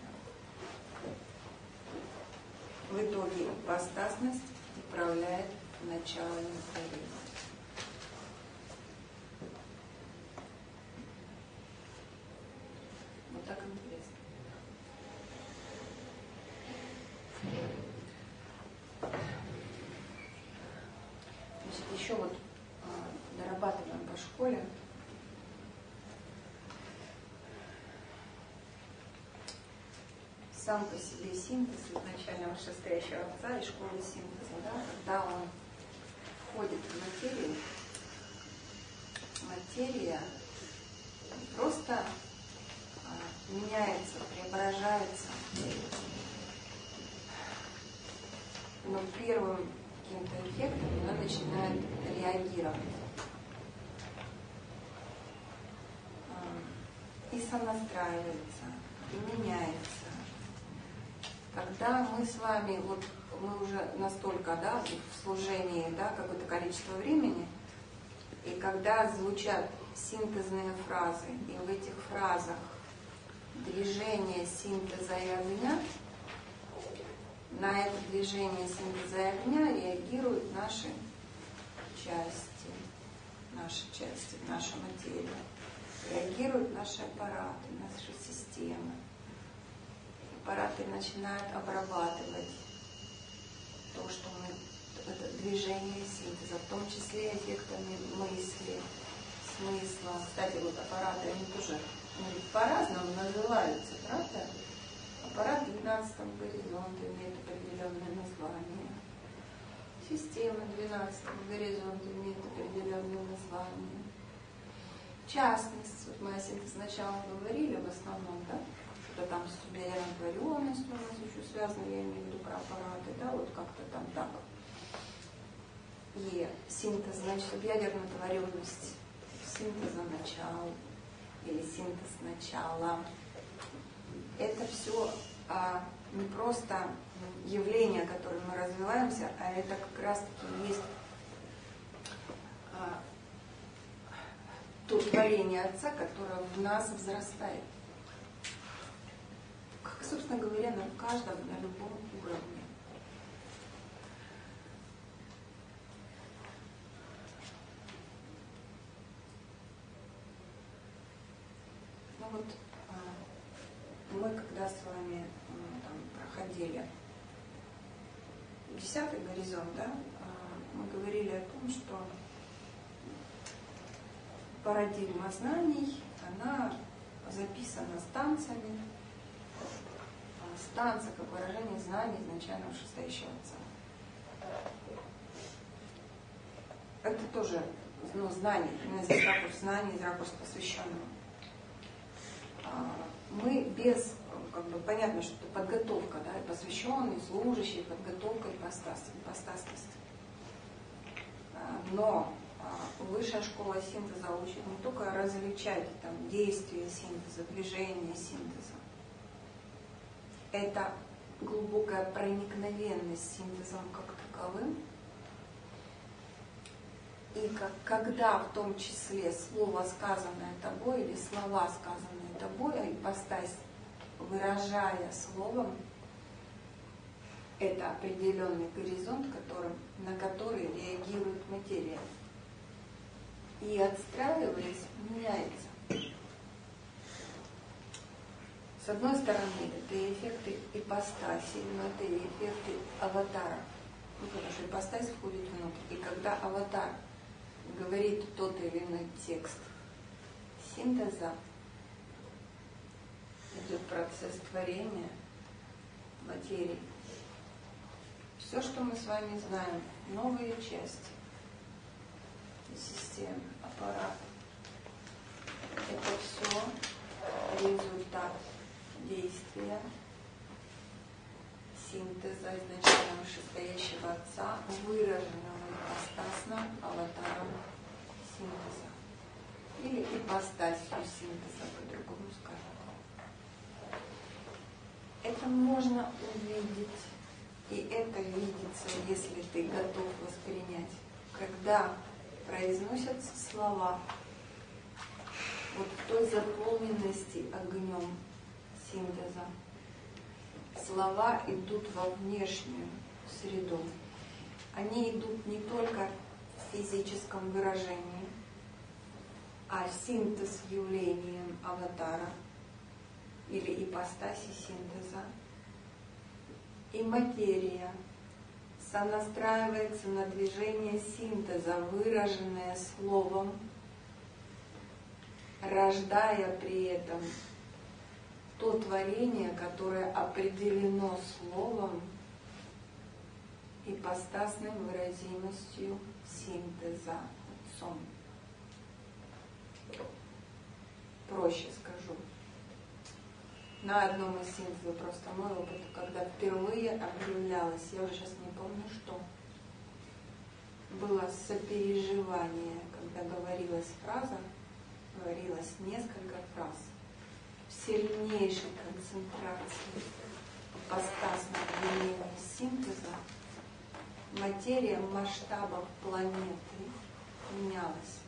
В итоге ипостасность управляет началами творения. Вот так интересно. Значит, еще вот дорабатываем по школе. Сам по себе синтез изначально вышестоящего Отца и школы синтеза, да, когда он входит в материю, материя просто меняется, преображается. Но первым каким-то эффектом она начинает реагировать. И сонастраивается, и меняется. Когда мы с вами, вот мы уже настолько, да, в служении, да, какое-то количество времени, и когда звучат синтезные фразы, и в этих фразах движение синтеза и огня, на это движение синтеза и огня реагируют наши части, наша материя, реагируют наши аппараты, наши системы. Аппараты начинают обрабатывать то, что мы, это движение синтеза, в том числе эффектами мысли, смысла. Кстати, вот аппараты, они тоже по-разному называются, правда? Аппарат 12-го горизонта имеет определенное название. Система 12-го горизонта имеет определенное название. Частность, вот мы о синтезе сначала говорили в основном, да? Что-то там с субъядерной-творенностью у нас еще связано, я имею в виду про аппараты, да, вот как-то там так. И синтез, значит, субъядерная-творенность синтеза начала или синтез начала. Это все не просто явление, которое мы развиваемся, а это как раз-таки есть то творение Отца, которое в нас взрастает. Как, собственно говоря, на каждом, на любом уровне. Ну вот, мы когда с вами там проходили 10-й горизонт, да, мы говорили о том, что парадигма знаний, она записана станциями. Станция, как выражение знаний изначально вышестоящего Отца. Это тоже, ну, знание, именно здесь ракурс знаний, из ракурса посвященного. Мы без, как бы, понятно, что это подготовка, да, и посвященный, служащий, подготовка ипостасности. Но высшая школа синтеза учит не только различать там действия синтеза, движение синтеза. Это глубокая проникновенность синтезом как таковым. И когда в том числе слово, сказанное тобой, или слова, сказанные тобой, а ипостась, выражая словом, это определенный горизонт, на который реагирует материя. И отстраиваясь, меняется. С одной стороны, это эффекты ипостаси, но это и эффекты аватара. потому что ипостась входит внутрь. И когда аватар говорит тот или иной текст синтеза, идет процесс творения материи. Все, что мы с вами знаем, новые части системы, аппарата, это все результат действия синтеза изначально вышестоящего Отца, выраженного ипостасно аватаром синтеза. Или ипостасью синтеза, по-другому скажем. Это можно увидеть, и это видится, если ты готов воспринять, когда произносятся слова вот в той заполненности огнем синтеза. Слова идут во внешнюю среду. Они идут не только в физическом выражении, а синтез явлением аватара или ипостаси синтеза. И материя сонастраивается на движение синтеза, выраженное словом, рождая при этом то творение, которое определено словом, ипостасной выразимостью синтеза Отцом. Проще скажу. На одном из синтезов просто мой опыт, когда впервые объявлялось, я уже сейчас не помню что, было сопереживание, когда говорилась фраза, говорилось несколько фраз, в сильнейшей концентрации ипостасного явления синтеза материя в масштабах планеты менялась.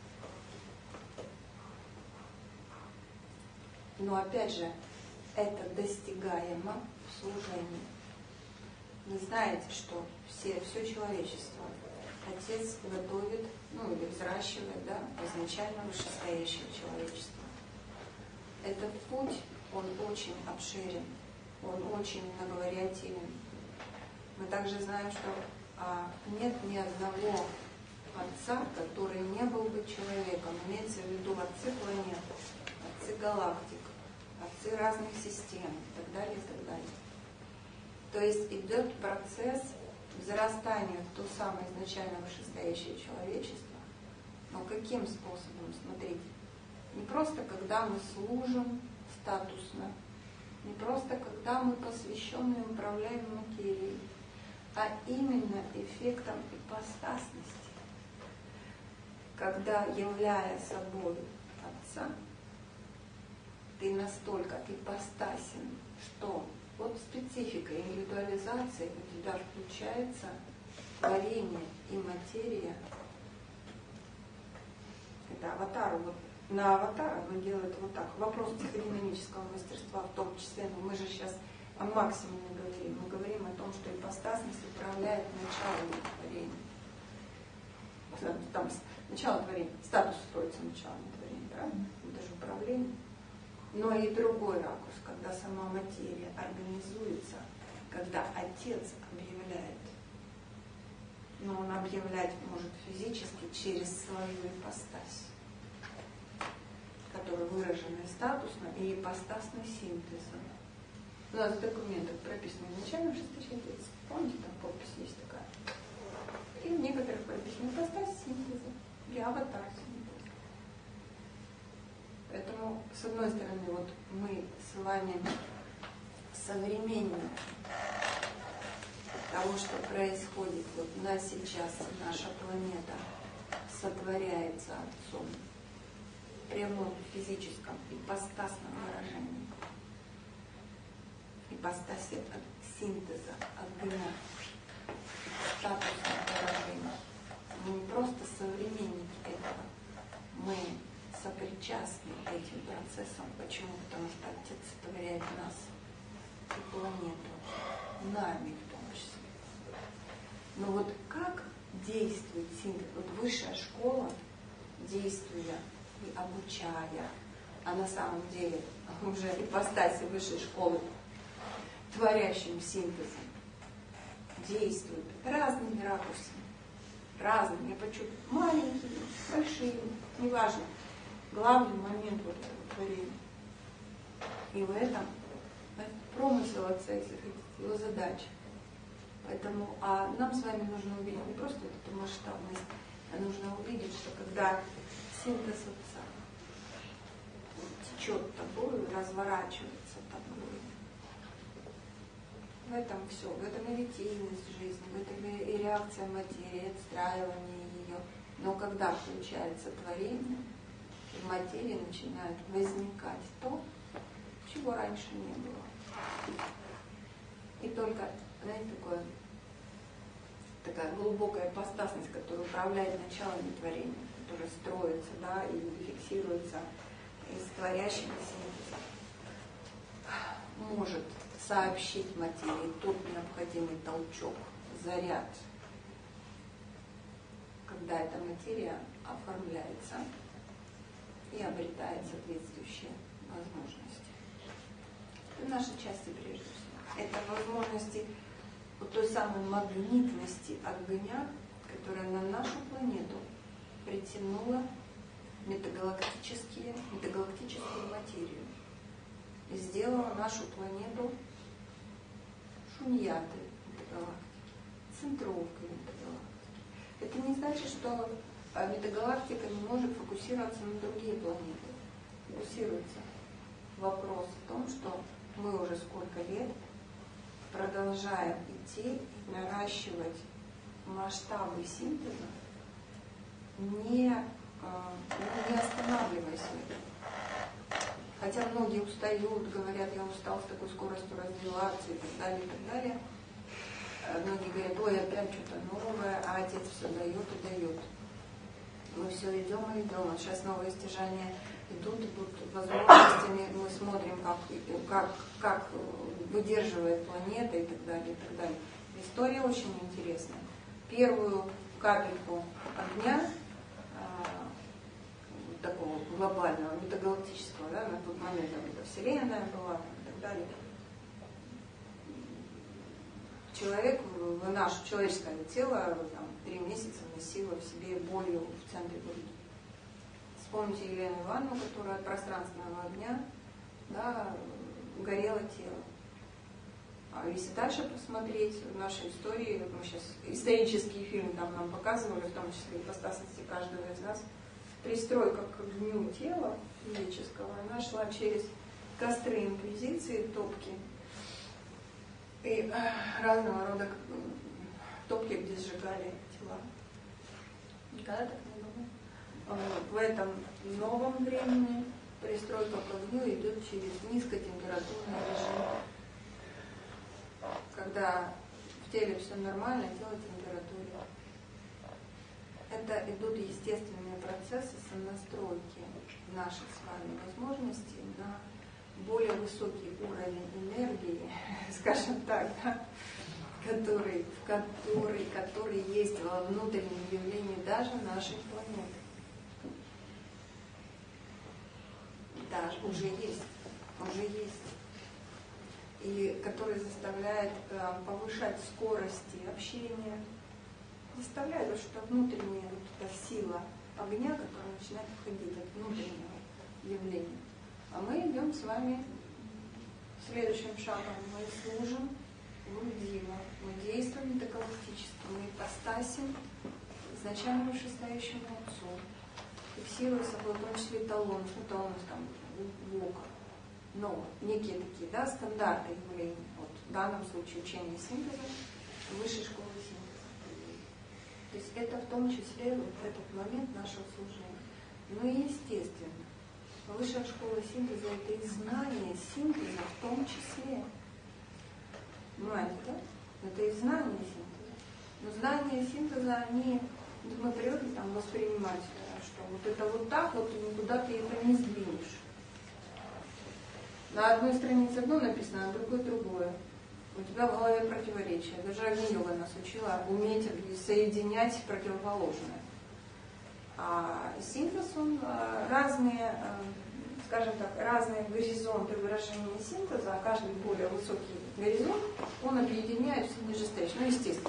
Но опять же, это достигаемо в служении. Вы знаете, что все человечество Отец готовит, или взращивает, изначально вышестоящее человечество. Этот путь, он очень обширен, он очень многовариативен. Мы также знаем, что нет ни одного Отца, который не был бы человеком. Имеется в виду отцы планет, отцы галактик, отцы разных систем и так далее, и так далее. То есть идет процесс взрастания в то самое изначально вышестоящее человечество. Но каким способом? Смотрите, не просто когда мы служим статусно, не просто когда мы посвященные управляем материей, а именно эффектом ипостасности. Когда, являя собой Отца, ты настолько ипостасен, что вот специфика индивидуализации у тебя включается творение и материя. Это аватар. Вот на аватара он делает вот так. Вопрос психодинамического мастерства в том числе, но мы же сейчас о максимуме говорим. Мы говорим о том, что ипостасность управляет началом творения. Там начало творения, статус строится началом творения, правильно? Это же управление. Но и другой ракурс, когда сама материя организуется, когда Отец объявляет. Но он объявлять может физически через свою ипостась, которая выражена статусно и ипостасным синтезом. У нас в документах прописано изначально вышестоящее. Помните, там подпись есть такая. И в некоторых прописано ипостась синтеза или аватар синтеза. Поэтому, с одной стороны, вот мы с вами современники того, что происходит вот на сейчас, наша планета сотворяется Отцом в прямом физическом ипостасном выражении. Ипостаси от синтеза, огня, статусного выражения. Мы не просто современники этого, мы сопричастны этим процессам. Почему? Потому что Отец сотворяет нас и планету, нами в том числе. Но вот как действует синтез? Вот высшая школа, действуя и обучая, а на самом деле уже ипостаси высшей школы, творящим синтезом, действует разными ракурсами. Разными. Я хочу маленькими, большими, неважно. Главный момент вот этого творения. И в этом промысел Отца, если хотите, его задача. Поэтому, нам с вами нужно увидеть не просто вот эту масштабность, а нужно увидеть, что когда синтез Отца течет тобою, разворачивается тобою, в этом все, в этом и витийность жизни, в этом и реакция материи, отстраивание ее. Но когда включается творение, в материи начинает возникать то, чего раньше не было. И только, знаете, такая глубокая ипостасность, которая управляет началами творения, которая строится, да, и фиксируется из творящего синтеза, может сообщить материи тот необходимый толчок, заряд, когда эта материя оформляется и обретает соответствующие возможности. Это наши части прежде всего. Это возможности вот той самой магнитности огня, которая на нашу планету притянула метагалактическую материю и сделала нашу планету шуньятой метагалактики, центровкой метагалактики. Это не значит, что метагалактика не может фокусироваться на другие планеты. Фокусируется. Вопрос в том, что мы уже сколько лет продолжаем идти и наращивать масштабы синтеза, не останавливаясь в этом. Хотя многие устают, говорят, я устал с такой скоростью развиваться и так далее, и так далее. Многие говорят, ой, опять что-то новое, а Отец все дает и дает. Мы все идем и идем. Вот сейчас новые стяжания идут возможностями, мы смотрим, как выдерживает планета и так далее, и так далее. История очень интересная. Первую капельку огня, такого глобального, метагалактического, да, на тот момент там эта Вселенная была и так далее. Человек, наше человеческое тело, 3 месяца носило в себе болью в центре груди. Вспомните Елену Ивановну, которая от пространственного огня, да, горело тело. А если дальше посмотреть в нашей истории, мы сейчас исторические фильмы там нам показывали, в том числе ипостасности каждого из нас, пристройка к огню тела физического, она шла через костры инквизиции, топки и разного рода топки, где сжигали тела. Никогда так не было. В этом новом времени пристройка к огню идет через низкотемпературный режим. Когда в теле все нормально, тело температуре. Это идут естественные процессы сонастройки наших с вами возможностей на более высокий уровень энергии, скажем так, да, который есть во внутреннем явлении даже нашей планеты. Даже уже есть. И который заставляет повышать скорости общения, заставляет вот что-то внутреннее, вот эта сила огня, которая начинает входить от внутреннего явления. А мы идем с вами следующим шагом. Мы служим Гурудзива, мы действуем метагалактически, мы ипостасим изначально вышестоящему Отцу, фиксируя собой в том числе эталон, что-то у нас там вока. Но некие такие, да, стандарты явления, вот в данном случае учение синтеза, высшей школы синтеза. То есть это в том числе вот этот момент нашего служения. Ну и естественно, высшая школа синтеза — это и знание синтеза в том числе. Понимаете, да? Это и знание синтеза. Но знания синтеза, мы привыкли там воспринимать, что вот это вот так вот, и никуда ты это не сдвинешь. На одной странице одно написано, на другой другое. У тебя в голове противоречия. Даже Агни-йога нас учила уметь соединять противоположное. А синтез, он разные, скажем так, разные горизонты выражения синтеза, а каждый более высокий горизонт, он объединяет все нижестоящее. Ну, естественно.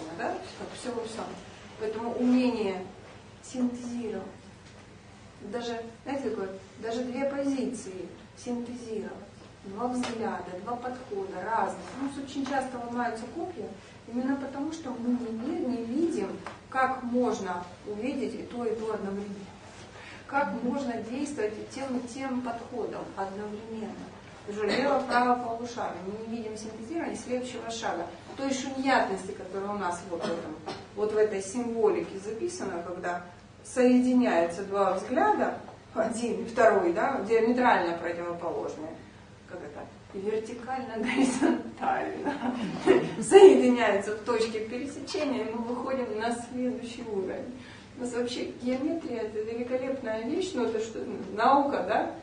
Поэтому умение синтезировать, даже, знаете, такое, даже две позиции синтезировать, два взгляда, два подхода разных. У нас очень часто ломаются копья, именно потому, что мы не видим, как можно увидеть и то одновременно. Как можно действовать тем и тем подходом одновременно. Уже лево-право полушарие. Мы не видим синтезирования следующего шага. Той шуньятности, которая у нас вот в этой символике записана, когда соединяются два взгляда, один и второй, да, диаметрально противоположные, как это, вертикально-горизонтально, соединяются в точке пересечения, и мы выходим на следующий уровень. У нас вообще геометрия — это великолепная вещь, но это что, наука, да?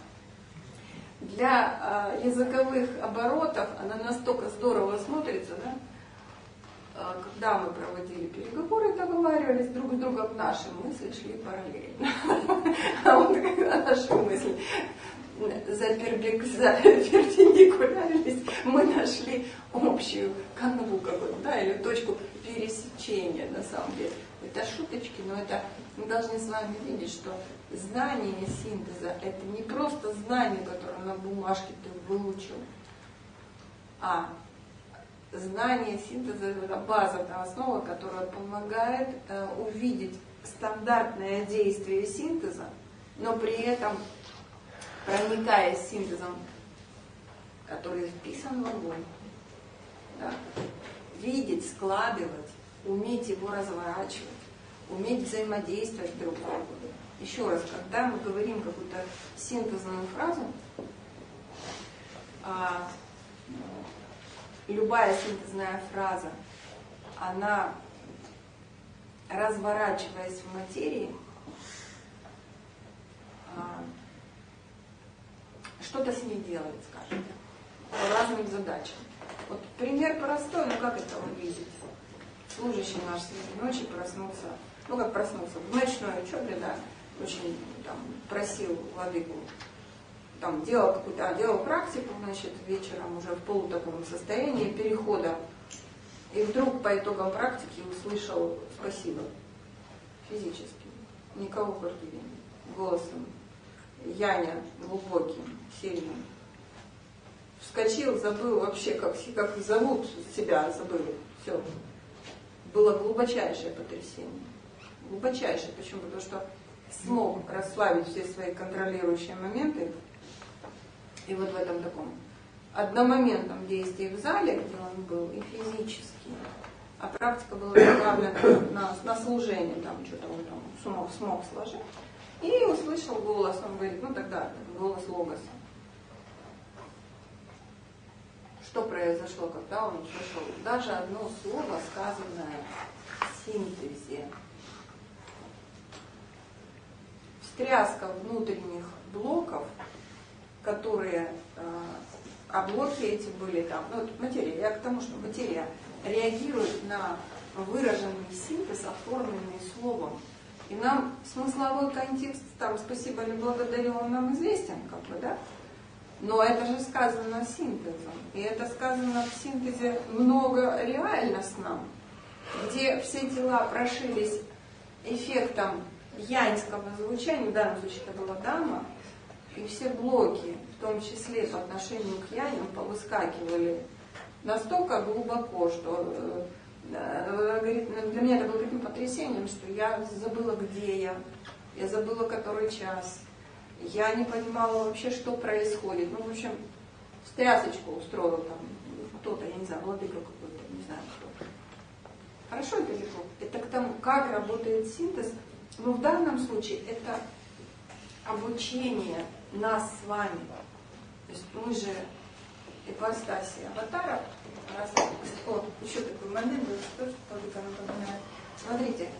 Для языковых оборотов она настолько здорово смотрится, да? Когда мы проводили переговоры, договаривались друг с другом, наши мысли шли параллельно. А вот когда наши мысли перпендикулярились, мы нашли общую канву какую-то, да, или точку пересечения на самом деле. Это шуточки, но это мы должны с вами видеть, что знание синтеза — это не просто знание, которое на бумажке ты выучил, а знание синтеза — это база, это основа, которая помогает увидеть стандартное действие синтеза, но при этом, проникаясь синтезом, который вписан в огонь, да, видеть, складывать, уметь его разворачивать, уметь взаимодействовать друг с другом. Еще раз, когда мы говорим какую-то синтезную фразу, любая синтезная фраза, она, разворачиваясь в материи, что-то с ней делает, скажем, по разным задачам. Вот пример простой, но как это увидеть? Служащий наш среди ночи проснулся, в ночной учебе, да, очень там просил владыку, там делал практику, значит, вечером уже в полутаком состоянии перехода. И вдруг по итогам практики услышал спасибо физически, никого в квартире, голосом Яня глубоким, сильным. Вскочил, забыл вообще, как зовут себя, забыл. Все. Было глубочайшее потрясение. Глубочайшее. Почему? Потому что смог расслабить все свои контролирующие моменты. И вот в этом таком одномоментном действии в зале, где он был, и физически. А практика была направлена на служение, там что-то он там смог сложить. И услышал голос, он говорит, тогда голос логоса. Что произошло, когда он услышал даже одно слово, сказанное в синтезе? Встряска внутренних блоков, которые, блоки эти были там, материя, я к тому, что материя реагирует на выраженный синтез, оформленный словом. И нам смысловой контекст, там, спасибо или благодарю, он нам известен, да? Но это же сказано синтезом. И это сказано в синтезе многореальностном, где все тела прошились эффектом яньского звучания, в данном случае это была дама, и все блоки, в том числе по отношению к яням, повыскакивали настолько глубоко, что говорит, для меня это было таким потрясением, что я забыла, где я забыла, который час. Я не понимала вообще, что происходит. В общем, встрясочку устроил там кто-то, я не знаю, владыка какой-то, не знаю кто. Хорошо это легко. Это к тому, как работает синтез. Но в данном случае это обучение нас с вами. То есть мы же ипостаси аватара. Еще такой момент, тоже владыка напоминает. Смотрите.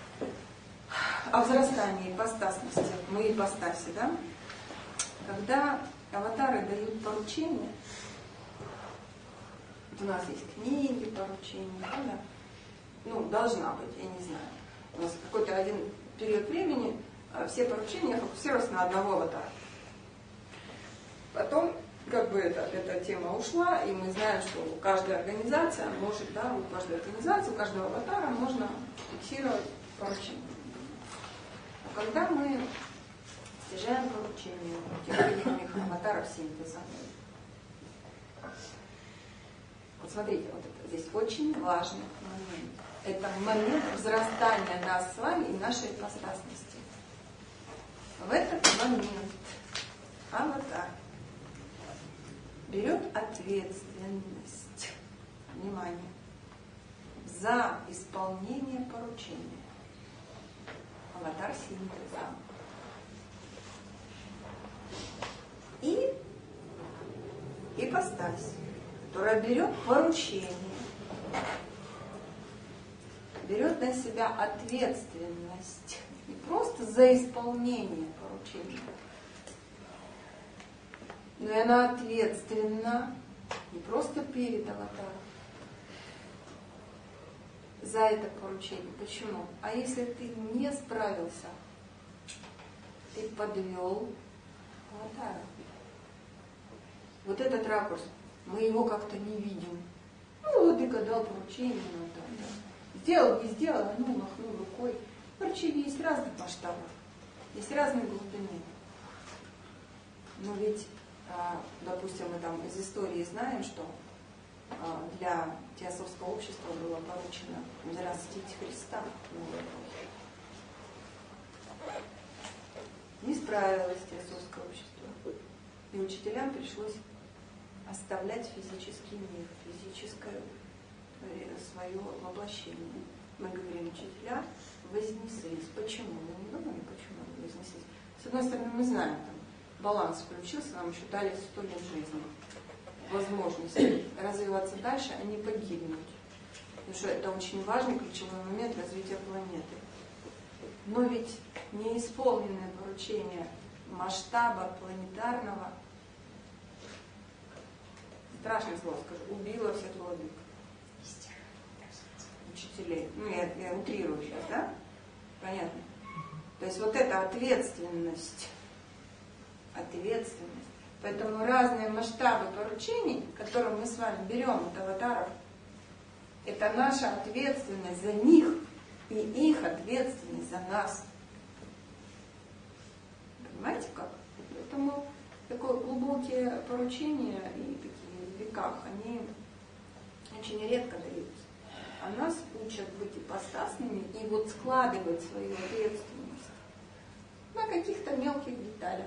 О взрастании ипостасности, мы ипостаси, да? Когда аватары дают поручения, у нас есть книги поручения, правда? Должна быть, я не знаю. У нас какой-то один период времени все поручения фокусировались на одного аватара. Потом, эта тема ушла, и мы знаем, что каждая организация может, у каждой организации, у каждого аватара можно фиксировать поручение. А когда мы стяжаем поручение тех аватаров синтеза, вот смотрите, вот это здесь очень важный момент. Это момент взрастания нас с вами и нашей ипостасности. В этот момент аватар берет ответственность, внимание, за исполнение поручения. Аватар синтеза. И ипостась, которая берет поручение, берет на себя ответственность не просто за исполнение поручения, но и она ответственна не просто перед аватаром за это поручение. Почему? А если ты не справился, ты подвел аватара. Вот этот ракурс, мы его как-то не видим. Ну, владыка дал поручение, ну, там, да. Сделал, не сделал, ну, махнул рукой. Поручения есть разных масштабов, есть разные глубины. Но ведь, допустим, мы там из истории знаем, что для теософского общества было поручено взрастить Христа. Не справилось теософское общество. И учителям пришлось оставлять физический мир, физическое свое воплощение. Мы говорим, учителя вознеслись. Почему? Мы не думали, почему они вознеслись. С одной стороны, мы знаем, там, баланс включился, нам еще дали 100 лет жизни. Возможность развиваться дальше, а не погибнуть. Потому что это очень важный ключевой момент развития планеты. Но ведь неисполненное поручение масштаба планетарного, страшное слово скажу, убило всех владык, учителей. Ну, я утрирую сейчас, да? Понятно? То есть вот эта ответственность. Поэтому разные масштабы поручений, которые мы с вами берем от аватаров, это наша ответственность за них и их ответственность за нас. Понимаете как? Поэтому такое глубокие поручения и такие в веках, они очень редко даются. А нас учат быть ипостасными и вот складывать свою ответственность на каких-то мелких деталях.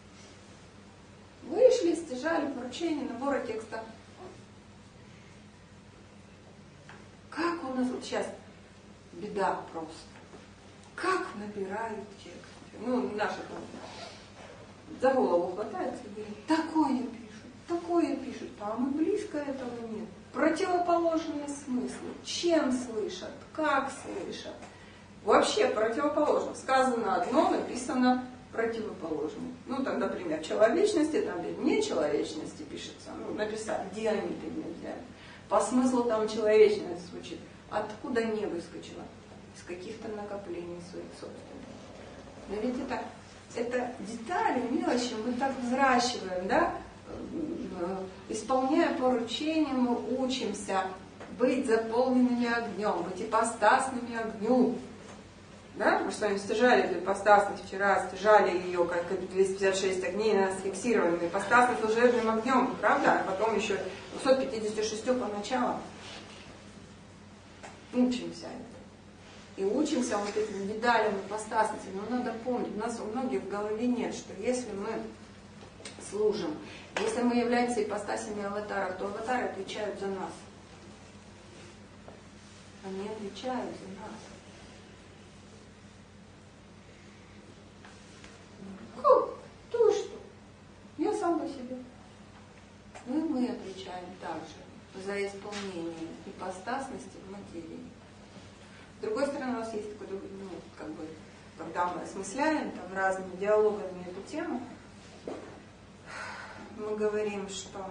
Вышли, стяжали поручение, набора текста. Как у нас вот сейчас беда просто. Как набирают текст. Ну, наши там за голову хватаются и говорят, такое пишут, а мы близко этого нет. Противоположные смыслы. Чем слышат, как слышат. Вообще противоположно. Сказано одно, написано противоположное. Ну, там, например, человечности, там без нечеловечности пишется. Ну, написали, где они взяли. По смыслу там человечность звучит. Откуда не выскочила? Из каких-то накоплений своих собственных. Но ведь это детали, мелочи мы так взращиваем, да? Исполняя поручения, мы учимся быть заполненными огнем, быть ипостасными огню. Да? Мы с вами стяжали эту ипостасность вчера, стяжали ее, как 256 огней, нас фиксировали ипостасность служебным огнем, правда? А потом еще 256 по началу. Учимся это. И учимся вот этим деталям ипостасности. Но надо помнить, у нас у многих в голове нет, что если мы служим, если мы являемся ипостасями аватаров, то аватары отвечают за нас. Они отвечают за нас. То что? Я сам по себе. Ну и мы отвечаем также за исполнение ипостасности в материи. С другой стороны, у нас есть такой, ну, как бы, когда мы осмысляем там разными диалогами эту тему, мы говорим, что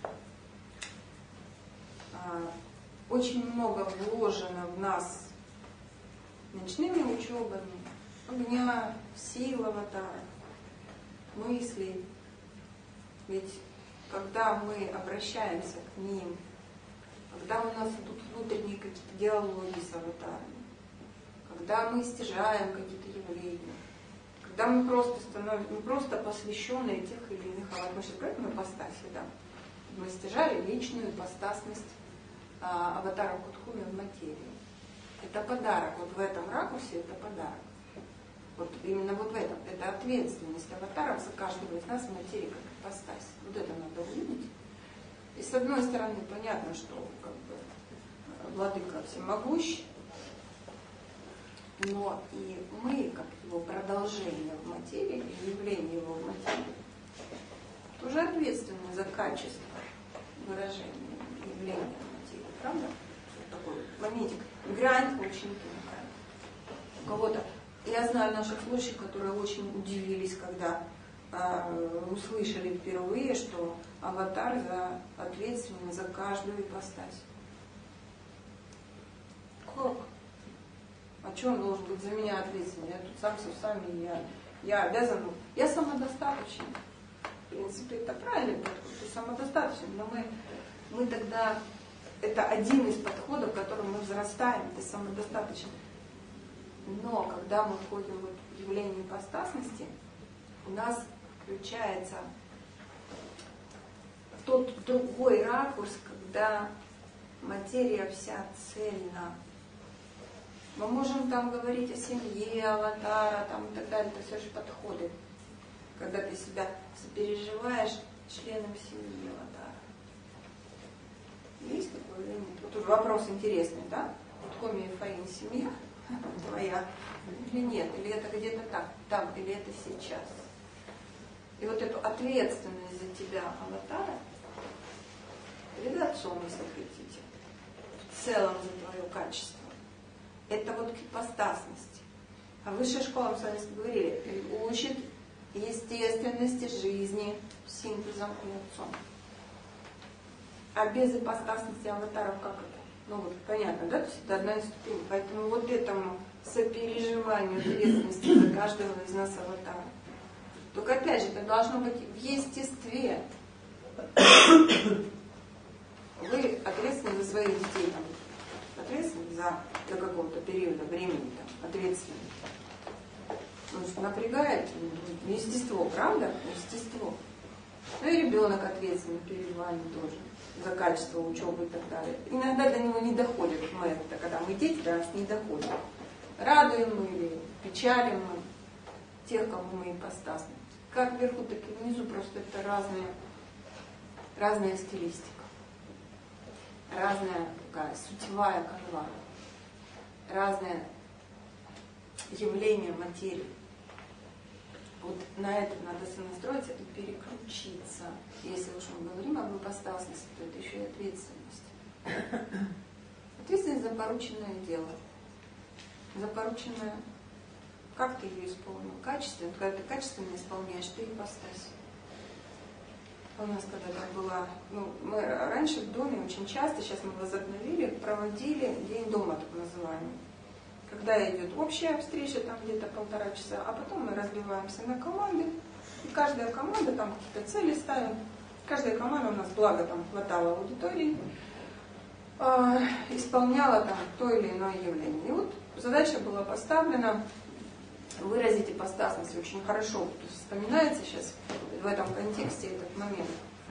очень много вложено в нас ночными учебами, огня, сил аватара, мыслей. Ведь когда мы обращаемся к ним, когда у нас идут внутренние какие-то диалоги с аватарами, когда мы стяжаем какие-то явления, когда мы просто становимся, мы просто посвященные тех или иных аватаров. Мы сейчас говорим о ипостаси, да. Мы стяжали личную ипостасность аватара Кутхуми в материи. Это подарок. Вот в этом ракурсе это подарок. Вот именно вот в этом. Это ответственность аватаров за каждого из нас в материи как ипостась. Вот это надо увидеть. И с одной стороны, понятно, что как бы, владыка всемогущ, но и мы, как его продолжение в материи, явление его в материи, тоже ответственны за качество выражения явления в материи. Правда? Вот такой моментик. Грань очень тонкая. У кого-то, я знаю наших слушателей, которые очень удивились, когда услышали впервые, что аватар ответственен за каждую ипостась. Как? А что он должен быть за меня ответственен? Я тут сам с усами, я обязан. Я самодостаточен. В принципе, это правильный подход. Ты самодостаточен, но мы тогда, это один из подходов, в котором мы взрастаем, ты самодостаточен. Но когда мы входим в явление ипостасности, у нас включается тот другой ракурс, когда материя вся цельна. Мы можем там говорить о семье, аватара там, и так далее, это все же подходит. Когда ты себя сопереживаешь членом семьи аватара. Есть такое или нет? Вот тут вопрос интересный, да? Вот Коми и Фаин семья твоя или нет? Или это где-то там, или это сейчас? И вот эту ответственность за тебя аватара, перед отцом, если хотите, в целом за твое качество, это вот к ипостасности. А высшая школа, мы с вами говорили, учит естественности жизни синтезом и отцом. А без ипостасности аватаров как это? Ну вот понятно, да? То есть это одна из ступеней. Поэтому вот этому сопереживанию ответственности за каждого из нас аватара. Только опять же, это должно быть в естестве. Вы ответственны за своих детей, там, ответственны до какого-то периода времени, там, ответственны. Потому что напрягает естество, правда? Естество. Ну и ребенок ответственен перед вами тоже за качество учебы и так далее. Иногда до него не доходит мы это, когда мы дети, до нас не доходит. Радуем мы или печалим мы тех, кому мы ипостасны. Как вверху, так и внизу, просто это разная стилистика. Разная такая сутевая канва. Разное явление материи. Вот на это надо сонастроиться и переключиться. Если уж мы говорим об ипостасности, то это еще и ответственность. Ответственность за порученное дело. За порученное, как ты ее исполнил? Качественно. Когда ты качественно исполняешь, ты ипостась. У нас когда-то была, мы раньше в доме очень часто, сейчас мы возобновили, проводили день дома, так называемый. Когда идет общая встреча, там где-то 1,5 часа, а потом мы разбиваемся на команды, и каждая команда там какие-то цели ставит. Каждая команда у нас, благо там хватало аудитории, исполняла там то или иное явление. И вот задача была поставлена выразить ипостасность. Очень хорошо вспоминается сейчас в этом контексте этот момент.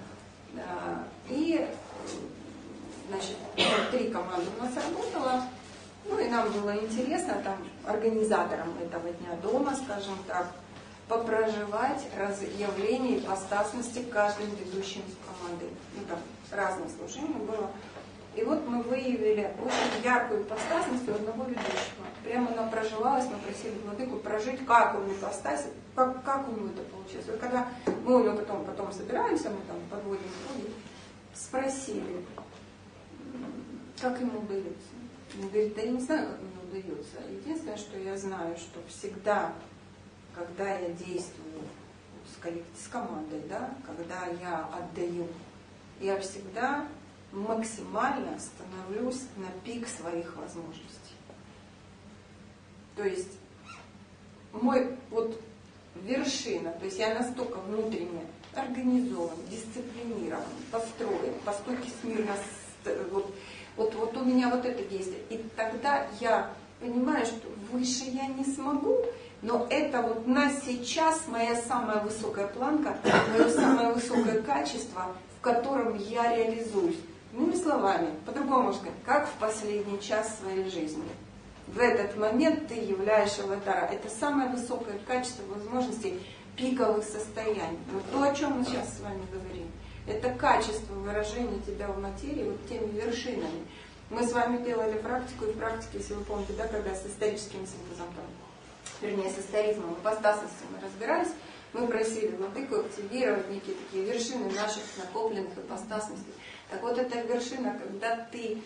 И, значит, 3 команды у нас работало. Ну и нам было интересно, там, организаторам этого дня дома, скажем так, попроживать явление ипостасности каждым ведущим команды. Ну там разные служения было. И вот мы выявили очень яркую ипостасность у одного ведущего. Прямо она проживалась, мы просили владыку прожить, как он ипостась, как у него это получилось. И когда мы у него потом собираемся, мы там подводим итоги, спросили, как ему удается. Он говорит, да я не знаю, как мне удается. Единственное, что я знаю, что всегда, когда я действую с командой, да, когда я отдаю, я всегда максимально становлюсь на пик своих возможностей. То есть мой вот вершина, то есть я настолько внутренне организован, дисциплинирован, построен, по стойке смирно, вот у меня вот это действие. И тогда я понимаю, что выше я не смогу, но это вот на сейчас моя самая высокая планка, мое самое высокое качество, в котором я реализуюсь. Иными словами, по-другому можно сказать, как в последний час своей жизни. В этот момент ты являешь аватара. Это самое высокое качество возможностей пиковых состояний. Вот то, о чем мы сейчас с вами говорим. Это качество выражения тебя в материи вот теми вершинами. Мы с вами делали практику, и в практике, если вы помните, да, когда с историческим синтезом, вернее, с историзмом, ипостасностью мы разбирались, мы просили владыку активировать некие такие вершины наших накопленных ипостасностей. Так вот, эта вершина, когда ты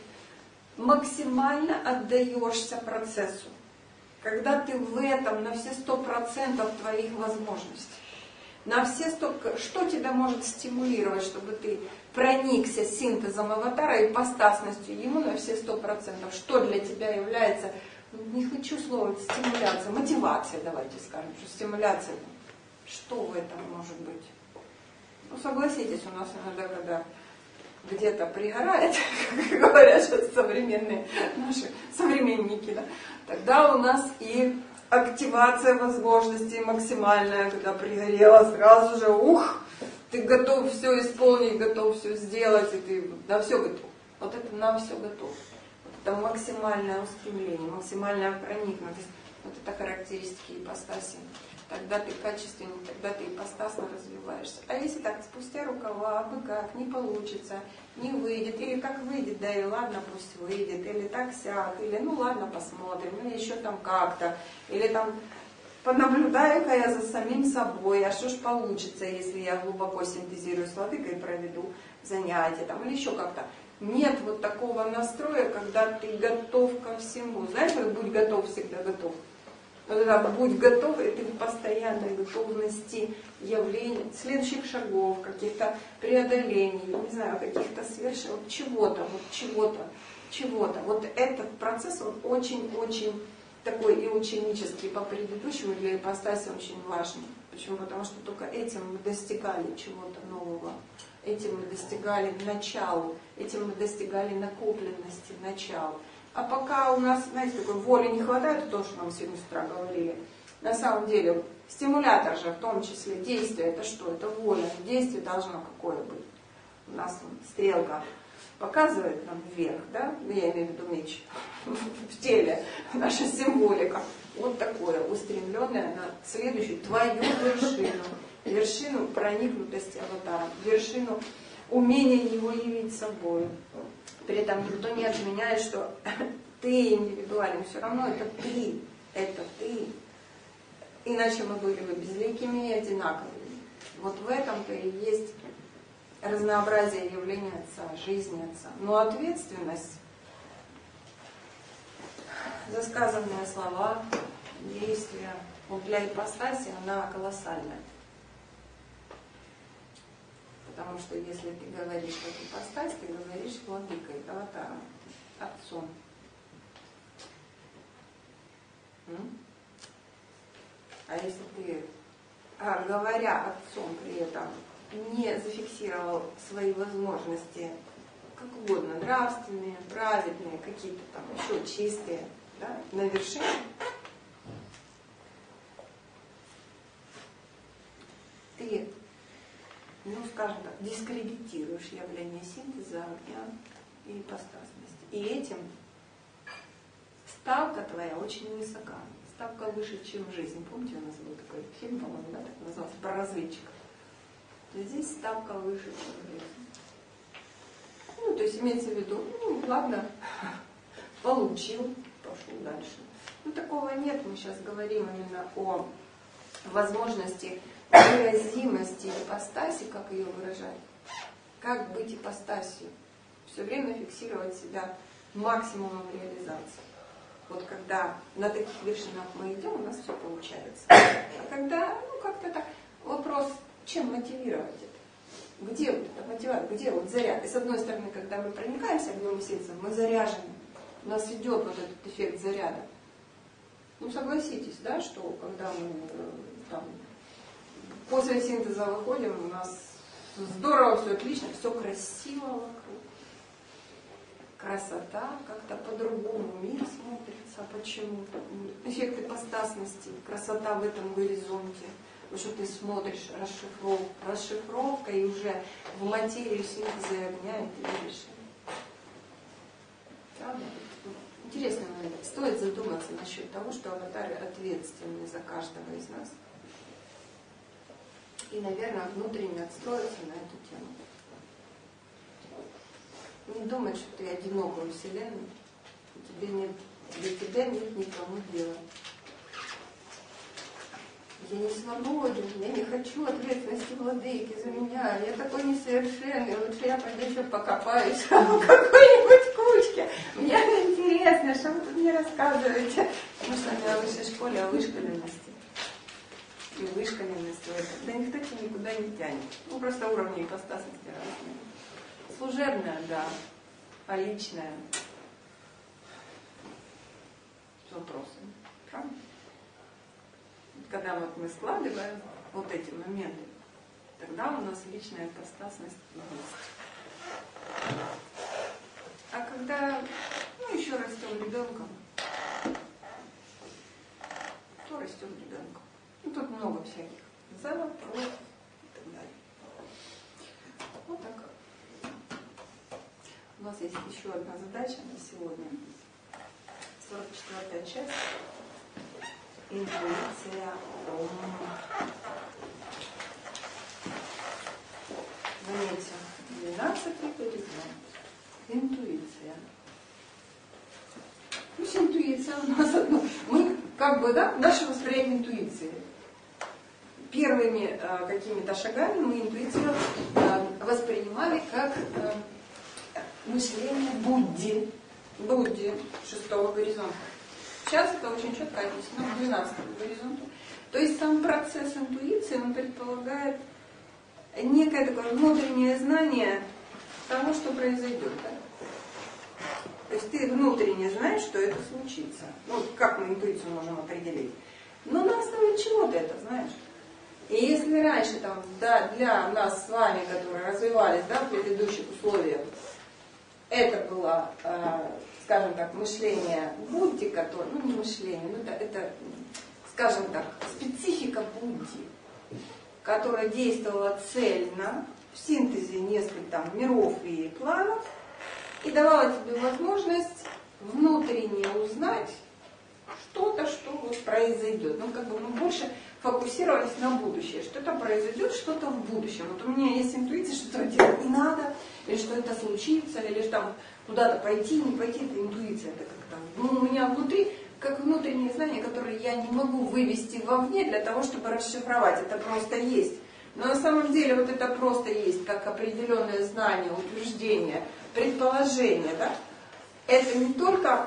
максимально отдаешься процессу, когда ты в этом на все 100% твоих возможностей, на все 100%, что тебя может стимулировать, чтобы ты проникся синтезом аватара и ипостасностью ему на все 100%, что для тебя является, не хочу слово стимуляция, мотивация, давайте скажем, что стимуляция, что в этом может быть? Ну, согласитесь, у нас иногда, когда где-то пригорает, как говорят сейчас современные наши современники, да, тогда у нас и активация возможностей максимальная, когда пригорело, сразу же, ты готов все исполнить, готов все сделать, и ты на все готов. Вот это на все готов. Вот это максимальное устремление, максимальная проникнутость. Вот это характеристики ипостаси. Тогда ты качественный, тогда ты ипостасно развиваешься. А если так, спустя рукава, абы как, не получится, не выйдет, или как выйдет, да и ладно, пусть выйдет, или так сяк, или ну ладно, посмотрим, или еще там как-то, или там понаблюдаю-ка я за самим собой, а что ж получится, если я глубоко синтезирую с владыкой и проведу занятия, там, или еще как-то. Нет вот такого настроя, когда ты готов ко всему. Знаешь, как будь готов, всегда готов. Когда будь готов, и ты в постоянной готовности явлений, следующих шагов, каких-то преодолений, не знаю, каких-то свершений, вот чего-то, вот чего-то, чего-то. Вот этот процесс, он очень-очень такой и ученический по предыдущему, для ипостаси очень важный. Почему? Потому что только этим мы достигали чего-то нового, этим мы достигали начала, этим мы достигали накопленности начала. А пока у нас, знаете, такой воли не хватает, то, что нам сегодня с утра говорили, на самом деле стимулятор же, в том числе действие, это что? Это воля. Действие должно какое быть? У нас стрелка показывает нам вверх, да? Я имею в виду меч в теле, наша символика. Вот такое, устремленное на следующую твою вершину. Вершину проникнутости аватара, вершину умения его явить собой. При этом никто не отменяет, что ты индивидуален, все равно это ты, это ты. Иначе мы были бы безликими и одинаковыми. Вот в этом-то и есть разнообразие явления Отца, жизни Отца. Но ответственность за сказанные слова, действия, вот для ипостаси она колоссальная. Потому что если ты говоришь как ипостась, ты говоришь владыкой, аватаром, отцом. А если ты, говоря отцом при этом, не зафиксировал свои возможности, как угодно, нравственные, праведные, какие-то там еще чистые, да, на вершине, ты, ну, скажем так, дискредитируешь явление синтеза огня и ипостасности. И этим ставка твоя очень высока. Ставка выше, чем жизнь. Помните, у нас был такой фильм, по-моему, да, так назывался, про разведчиков. Здесь ставка выше, чем жизнь. Ну, то есть имеется в виду, ну, ладно, получил, пошел дальше. Ну, такого нет. Мы сейчас говорим именно о возможности выразимости ипостаси, как ее выражать, как быть ипостасью, все время фиксировать себя максимумом реализации. Вот когда на таких вершинах мы идем, у нас все получается. А когда, ну как-то так, вопрос, чем мотивировать это? Где вот эта мотивация, где вот заряд? И с одной стороны, когда мы проникаемся огнем и синтезом, мы заряжены, у нас идет вот этот эффект заряда. Ну согласитесь, да, что когда мы там после синтеза выходим, у нас здорово, все отлично, все красиво вокруг. Красота, как-то по-другому мир смотрится, почему? Эффект ипостасности, красота в этом горизонте. Потому что ты смотришь, расшифровка, и уже в материю синтеза огня, и ты видишь. Правда? Интересный момент. Стоит задуматься насчет того, что аватары ответственны за каждого из нас. И, наверное, внутренне отстроиться на эту тему. Не думать, что ты одинок во Вселенной. Для тебя нет никому дела. Я не свободен, я не хочу ответственности владыки за меня. Я такой несовершенный, лучше я пойду еще покопаюсь в какой-нибудь кучке. Мне интересно, что вы тут мне рассказываете. Мы с вами о высшей школе, о вышкаленности. И вышкаленность в этом. Да никто тебя никуда не тянет. Ну, просто уровни ипостасности разные. Служебная, да, а личная с вопросами. Правда? Когда вот мы складываем вот эти моменты, тогда у нас личная ипостасность есть. А когда, еще растем ребенком, то растем ребенком. Тут много всяких за, против и так далее. Вот так. У нас есть еще одна задача на сегодня. 44-я часть. Интуиция Ом. Заметьте, 12-й горизонт. Интуиция. Пусть интуиция у нас одно. Мы наше восприятие интуиции. Первыми какими-то шагами мы интуицию воспринимали как мышление Будди. Будди 6-го горизонта. Сейчас это очень четко описано в 12-м горизонте. То есть сам процесс интуиции, он предполагает некое такое внутреннее знание того, что произойдет. Да? То есть ты внутренне знаешь, что это случится. Ну, как мы интуицию можем определить? Но на основе чего ты это знаешь? И если раньше для нас с вами, которые развивались в предыдущих условиях, это было, скажем так, мышление Будди, которое, не мышление, это, скажем так, специфика Будди, которая действовала цельно, в синтезе нескольких миров и планов, и давала тебе возможность внутренне узнать что-то, что вот произойдет. Мы больше фокусировались на будущее. Что-то произойдет, что-то в будущем. Вот у меня есть интуиция, что этого делать не надо, или что это случится, или что куда-то пойти, не пойти. Это интуиция. Это как-то, у меня внутри, как внутреннее знание, которое я не могу вывести вовне для того, чтобы расшифровать. Это просто есть. Но на самом деле вот это просто есть, как определенное знание, утверждение, предположение. Да? Это не только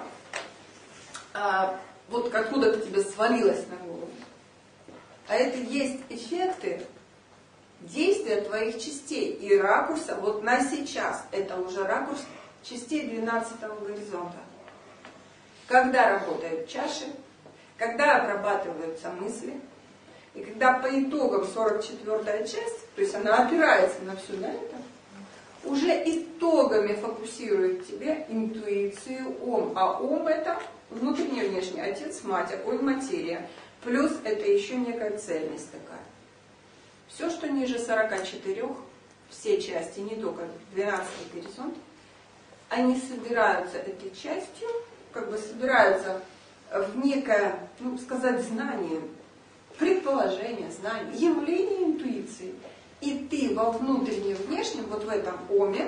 вот откуда-то тебе свалилось на голову, а это есть эффекты действия твоих частей и ракурса вот на сейчас. Это уже ракурс частей 12-го горизонта. Когда работают чаши, когда обрабатываются мысли, и когда по итогам 44-я часть, то есть она опирается на все на это, уже итогами фокусирует тебе интуицию Ом. А Ом это внутренний и внешний, отец, мать, огонь, материя. Плюс это еще некая цельность такая. Все, что ниже 44, все части, не только 12-й горизонт, они собираются этой частью, собираются в некое, знание, предположение, знание, явление интуиции. И ты во внутреннем и внешнем, вот в этом Оме,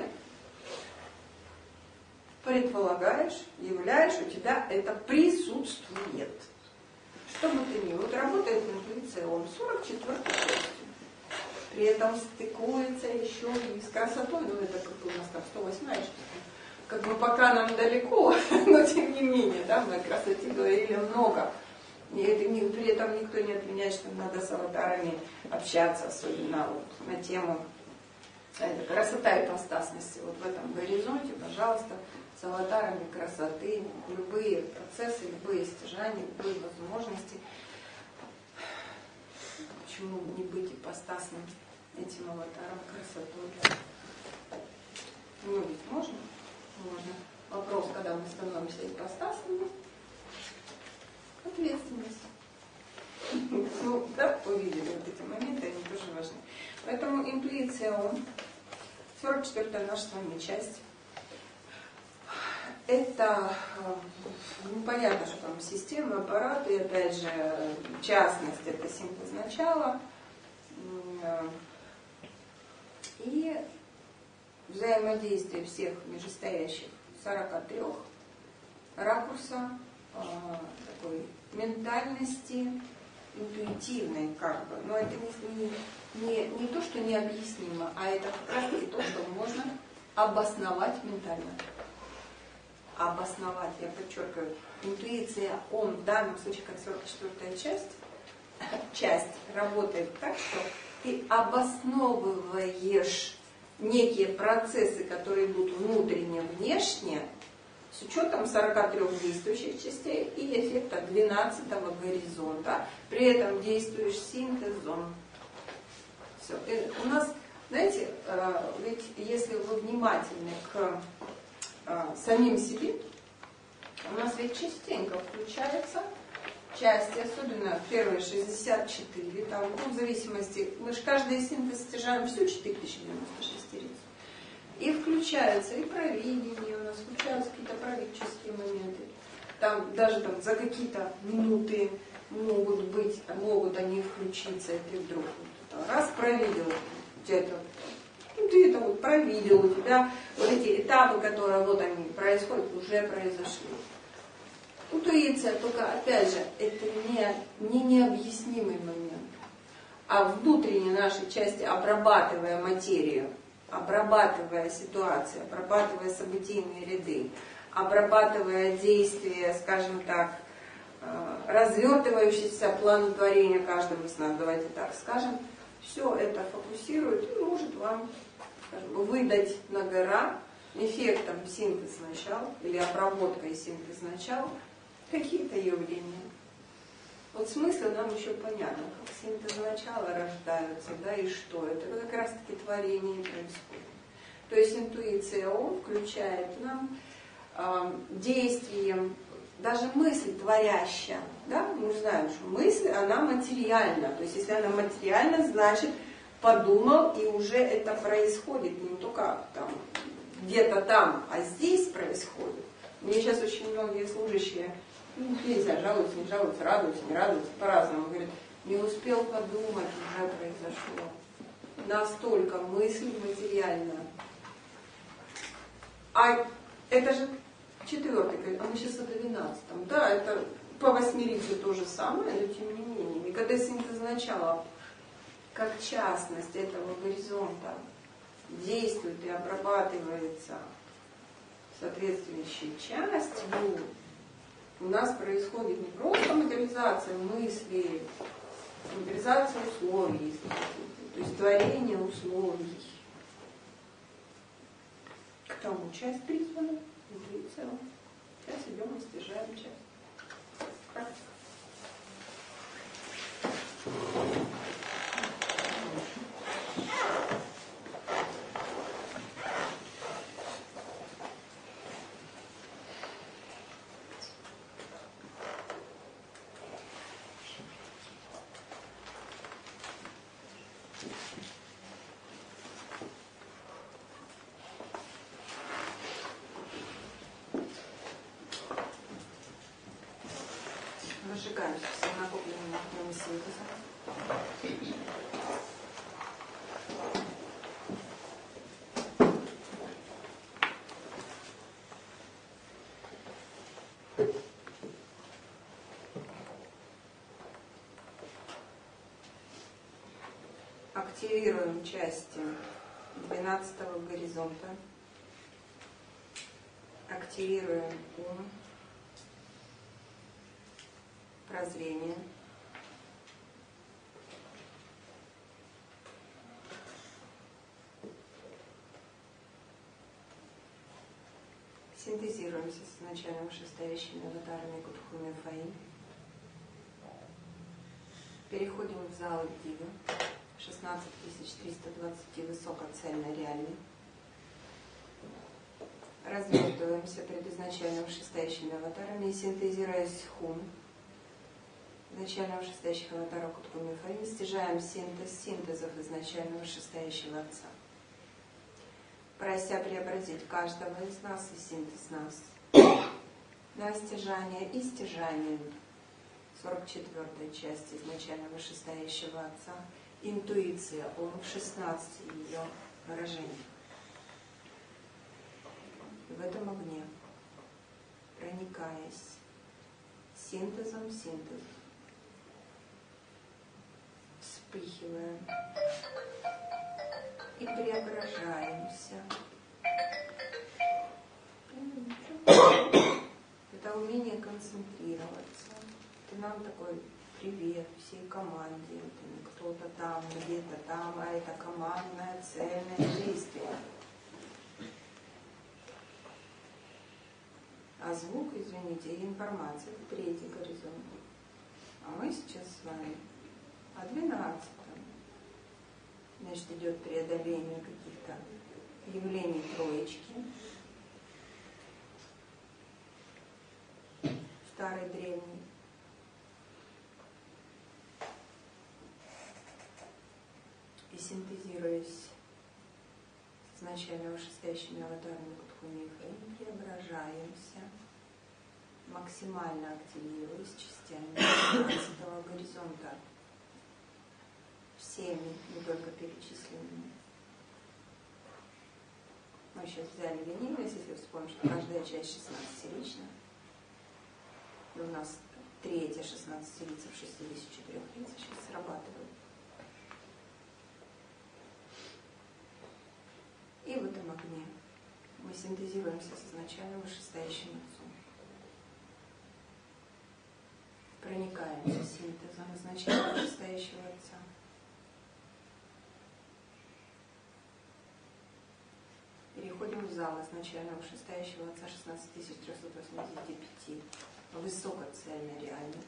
предполагаешь, являешь, у тебя это присутствует. Что бы ты ни вот работает интуиция Ом 44-й частью. При этом стыкуется еще и с красотой, это у нас там 108-я часть. Пока нам далеко, но тем не менее, мы о красоте говорили много. И при этом никто не отменяет, что надо с аватарами общаться, особенно на тему красота и ипостасности. Вот в этом горизонте, пожалуйста, с аватарами красоты, любые процессы, любые стяжания, любые возможности. Почему не быть ипостасным этим аватаром красотой? Ведь можно? Можно. Вопрос, когда мы становимся ипостасными. Поэтому интуиция ум, 44-я наша с вами часть. Это, ну, понятно, что там система, аппарат, и опять же, в частности, это синтез начала. И взаимодействие всех нижестоящих 43 ракурса такой ментальности, интуитивной как бы. Но это не то, что необъяснимо, а это как раз таки то, что можно обосновать ментально. Обосновать, я подчеркиваю, интуиция, он в данном случае, как 44-я часть работает так, что ты обосновываешь некие процессы, которые идут внутренне, внешне, с учетом 43 действующих частей и эффекта 12-го горизонта. При этом действуешь синтезом. Все. И у нас, знаете, ведь если вы внимательны к самим себе, у нас ведь частенько включаются части, особенно первые 64, там, ну, в зависимости, мы же каждый синтез стяжаем всю 4096 единиц. И включаются и провидение, у нас включаются какие-то правительские моменты. Там даже там, за какие-то минуты могут они включиться, и ты вдруг раз провидел, где-то, ну, ты это вот провидел, у тебя вот эти этапы, которые вот они происходят, уже произошли. Интуиция, только опять же, это не необъяснимый момент, а внутренней нашей части, обрабатывая материю, обрабатывая ситуацию, обрабатывая событийные ряды, обрабатывая действия, скажем так, развертывающийся план творения каждого из нас, давайте так скажем, все это фокусирует и может вам, скажем, выдать на гора эффектом синтез начала или обработкой синтез начала какие-то явления. Вот смысл нам еще понятно, как синтез начала рождаются, да, и что это. Это как раз таки творение происходит. То есть интуиция ум включает нам действием, даже мысль творящая, да, мы знаем, что мысль, она материальна. То есть если она материальна, значит подумал, и уже это происходит, не только там где-то там, а здесь происходит. Мне сейчас очень многие служащие, ну, я не знаю, жалуются, не жалуются, радуются, не радуются, по-разному. Говорят, не успел подумать, уже произошло. Настолько мысль материальна. А это же 4-й, а мы сейчас о 12-м. Да, это по 8-рицу то же самое, но тем не менее. И когда синтез начала, как частность этого горизонта, действует и обрабатывается соответствующей частью, у нас происходит не просто материализация мыслей, материализация условий, то есть творение условий. К тому часть призвана, интуиция. Сейчас идем и стяжаем часть. Практика. Сжигаемся все накопленными накопленными синтезом. Активируем части 12-го горизонта. Активируем ум. Прозрение. Синтезируемся с начальным вышестоящими аватарами Кутхуми Фаи. Переходим в зал Дива, 16320 высокоцельно реальный. Развертываемся перед изначально вышестоящими аватарами и синтезируясь хум, изначально вышестоящих аватаров Куткумифа и стяжаем синтез синтезов изначально вышестоящего Отца, прося преобразить каждого из нас и синтез нас на стяжание и стяжание 44-й части изначально вышестоящего Отца, интуиция о 16 ее выражениях. И в этом огне, проникаясь синтезом синтез, вспыхиваем и преображаемся. Это умение концентрироваться. Это нам такой привет всей команде. Это не кто-то там, где-то там, а это командное, цельное действие. А звук, извините, и информация — это третий горизонт. А мы сейчас с вами о 12-м. Значит, идет преодоление каких-то явлений троечки. Старый, древний. И синтезируясь с изначально вышестоящими аватарами Куткумифа, преображаемся, максимально активируясь частями 12-го горизонта, всеми, не только перечисленными. Мы сейчас взяли линейность, если вспомним, что каждая часть 16-рична. И у нас третья 16-рица в 64 лицах сейчас срабатывает. И в этом огне мы синтезируемся с изначально вышестоящим Отцом. Проникаемся синтезом изначально вышестоящего Отца. Переходим в зал изначально вышестоящего Отца 16385. Высокоцельно реально.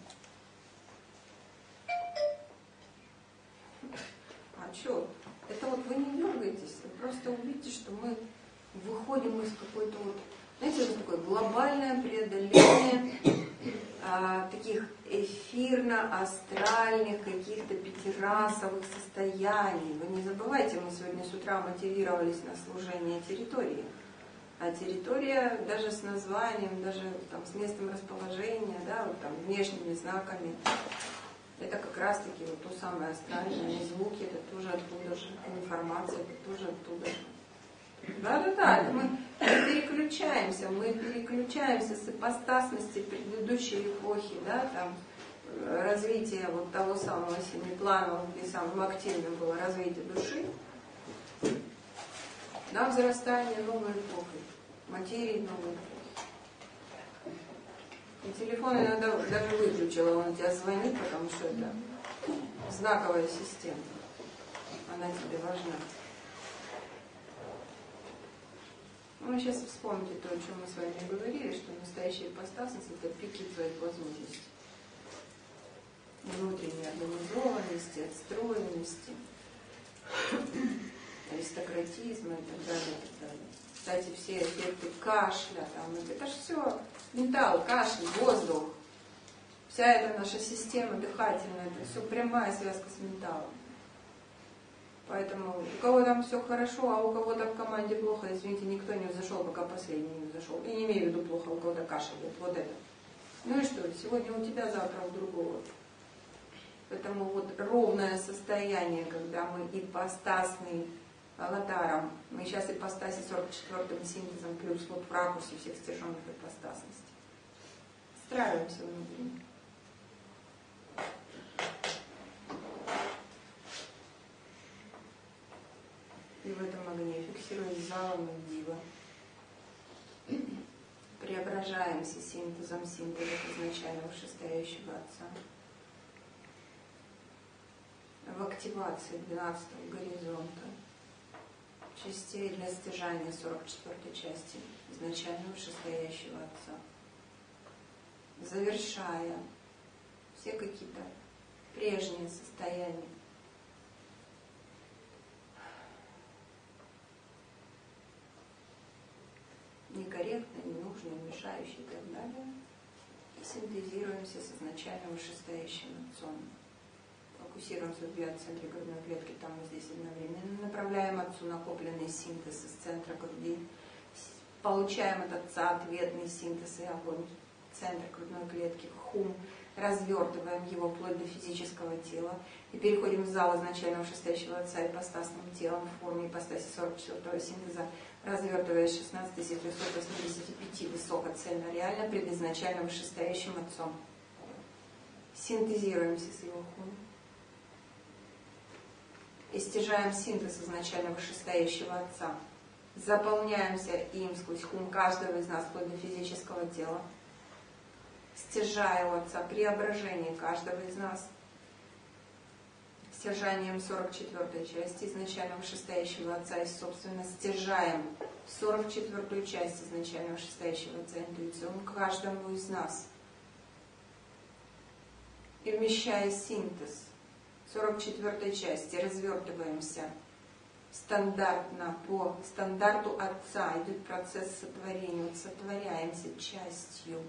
А что? Это вот вы не дергаетесь, вы просто увидите, что мы выходим из какой-то вот, знаете, вот такое глобальное преодоление таких эфирно-астральных каких-то пятирасовых состояний. Вы не забывайте, мы сегодня с утра мотивировались на служение территории. А территория даже с названием, даже там, с местом расположения, да, вот там внешними знаками, это как раз-таки вот то самое астральное, и звуки, это тоже оттуда же, информация, это тоже оттуда же. Да-да-да, это мы переключаемся с ипостасности предыдущей эпохи, да, там, развитие вот того самого семипланового, где самым активным было развитие души, на взрастание новой эпохи, материи новой эпохи. И телефон иногда даже выключила, он у тебя звонит, потому что это знаковая система, она тебе важна. Ну, сейчас вспомните то, о чем мы с вами говорили, что настоящая ипостасность — это пики твоих возможностей. Внутренней организованности, отстроенности, аристократизма и так далее, и так далее. Кстати, все эффекты кашля, там, это же все ментал, кашель, воздух. Вся эта наша система дыхательная, это все прямая связка с менталом. Поэтому у кого там все хорошо, а у кого-то в команде плохо, извините, никто не взошел, пока последний не взошел. И не имею в виду плохо, у кого-то кашляет, вот это. Ну и что, сегодня у тебя, завтра у другого. Поэтому вот ровное состояние, когда мы ипостасный аватаром, мы сейчас ипостаси 44-м синтезом, плюс вот в ракурсе всех стяженных ипостасностей. Встраиваемся внутри. И в этом огне, фиксируясь залом и дива, преображаемся синтезом синтезов изначально вышестоящего Отца в активации 12-го горизонта частей для стяжания 44-й части изначально вышестоящего Отца, завершая все какие-то прежние состояния, некорректные, ненужные, мешающие и так далее, и Синтезируемся с изначально вышестоящим Отцом. Фокусируемся в биоцентре грудной клетки, там и здесь одновременно. Направляем Отцу накопленный синтез из центра груди. Получаем от Отца ответный синтез и огонь в центр грудной клетки, в хум. Развертываем его вплоть до физического тела. И переходим в зал изначально вышестоящего Отца ипостасным телом в форме ипостаси 44-го синтеза, развертываясь 16385 высокоцельно реально пред изначально вышестоящим Отцом. Синтезируемся с его хум. И стяжаем синтез изначально вышестоящего Отца. Заполняемся им сквозь хум каждого из нас вплоть до физического тела. Стяжая у Отца преображение каждого из нас. Стяжанием 44-й части изначально вышестоящего Отца и, собственно, стяжаем 44-ю часть изначально вышестоящего Отца интуициум каждому из нас. И вмещая синтез 44-й части, развертываемся стандартно, по стандарту Отца. Идет процесс сотворения. Вот сотворяемся частью.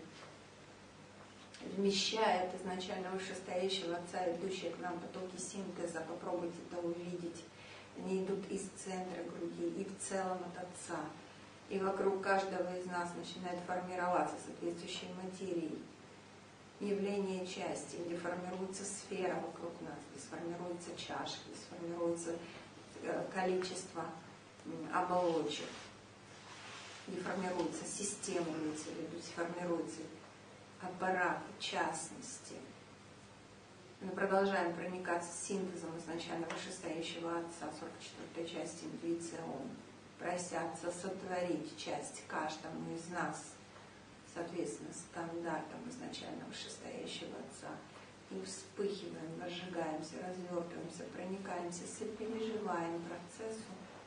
Вмещает изначально вышестоящего Отца, идущие к нам потоки синтеза. Попробуйте это увидеть. Они идут из центра груди и в целом от Отца. И вокруг каждого из нас начинает формироваться соответствующей материи. Явление части, где формируется сфера вокруг нас, где сформируется чаша, где сформируется количество оболочек, где формируется система, где формируется аппарат, частности. Мы продолжаем проникаться синтезом изначально вышестоящего Отца, 44-й части интуиция Ом, прося Отца сотворить часть каждому из нас, соответственно, стандартам изначально вышестоящего Отца. И вспыхиваем, разжигаемся, развертываемся, проникаемся, сопереживаем процессу.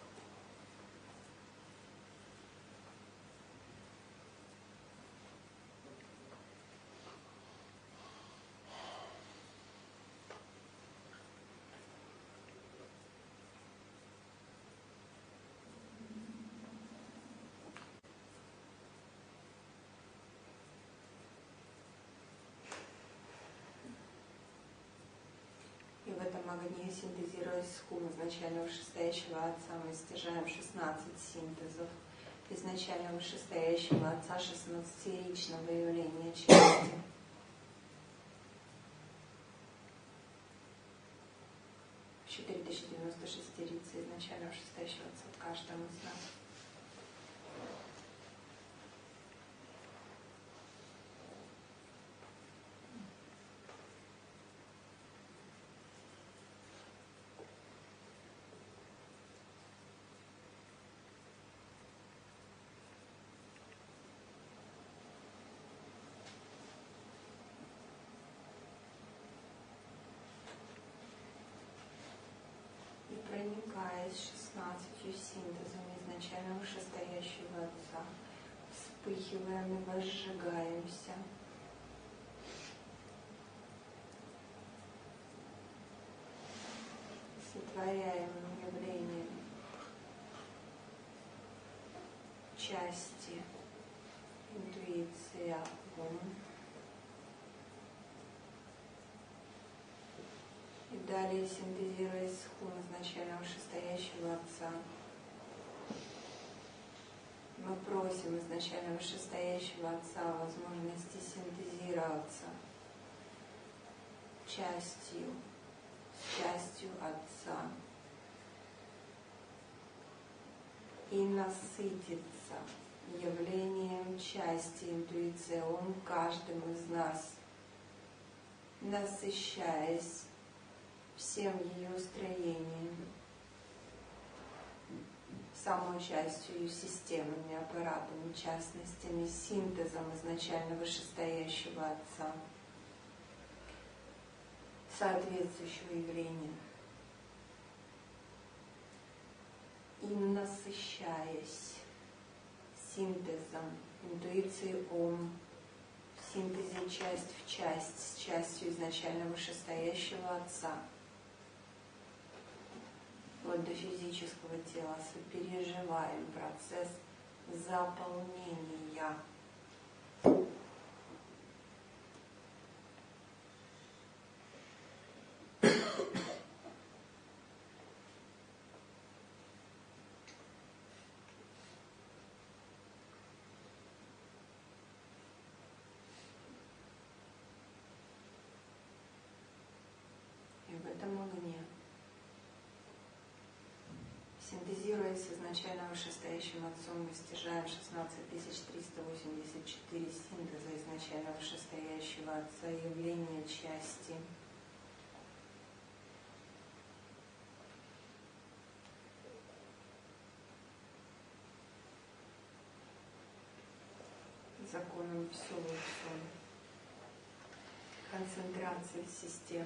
И в этом огне, синтезируясь с хум изначально вышестоящего Отца, мы стяжаем 16 синтезов изначально вышестоящего Отца, 16-ричного явления части. В 4096 рицы изначально вышестоящего Отца в каждом из нас. Проникаясь 16 синтезами изначально вышестоящего Отца, вспыхиваем и возжигаемся. Сотворяем явление части интуиция Ом. И далее, синтезируясь с хум изначально вышестоящего Отца, мы просим изначально вышестоящего Отца возможности синтезироваться частью Отца и насытиться явлением части интуиции Ом каждым из нас, насыщаясь всем ее строением, самой частью ее системами, аппаратами, частностями, синтезом изначально вышестоящего Отца, соответствующего явления. И насыщаясь синтезом интуиции Ом, в синтезе часть в часть с частью изначально вышестоящего Отца, вплоть до физического тела, сопереживаем процесс заполнения с изначально вышестоящим Отцом мы стяжаем 16384 синтеза изначально вышестоящего Отца, явления части. Законом все лучше. Концентрации систем,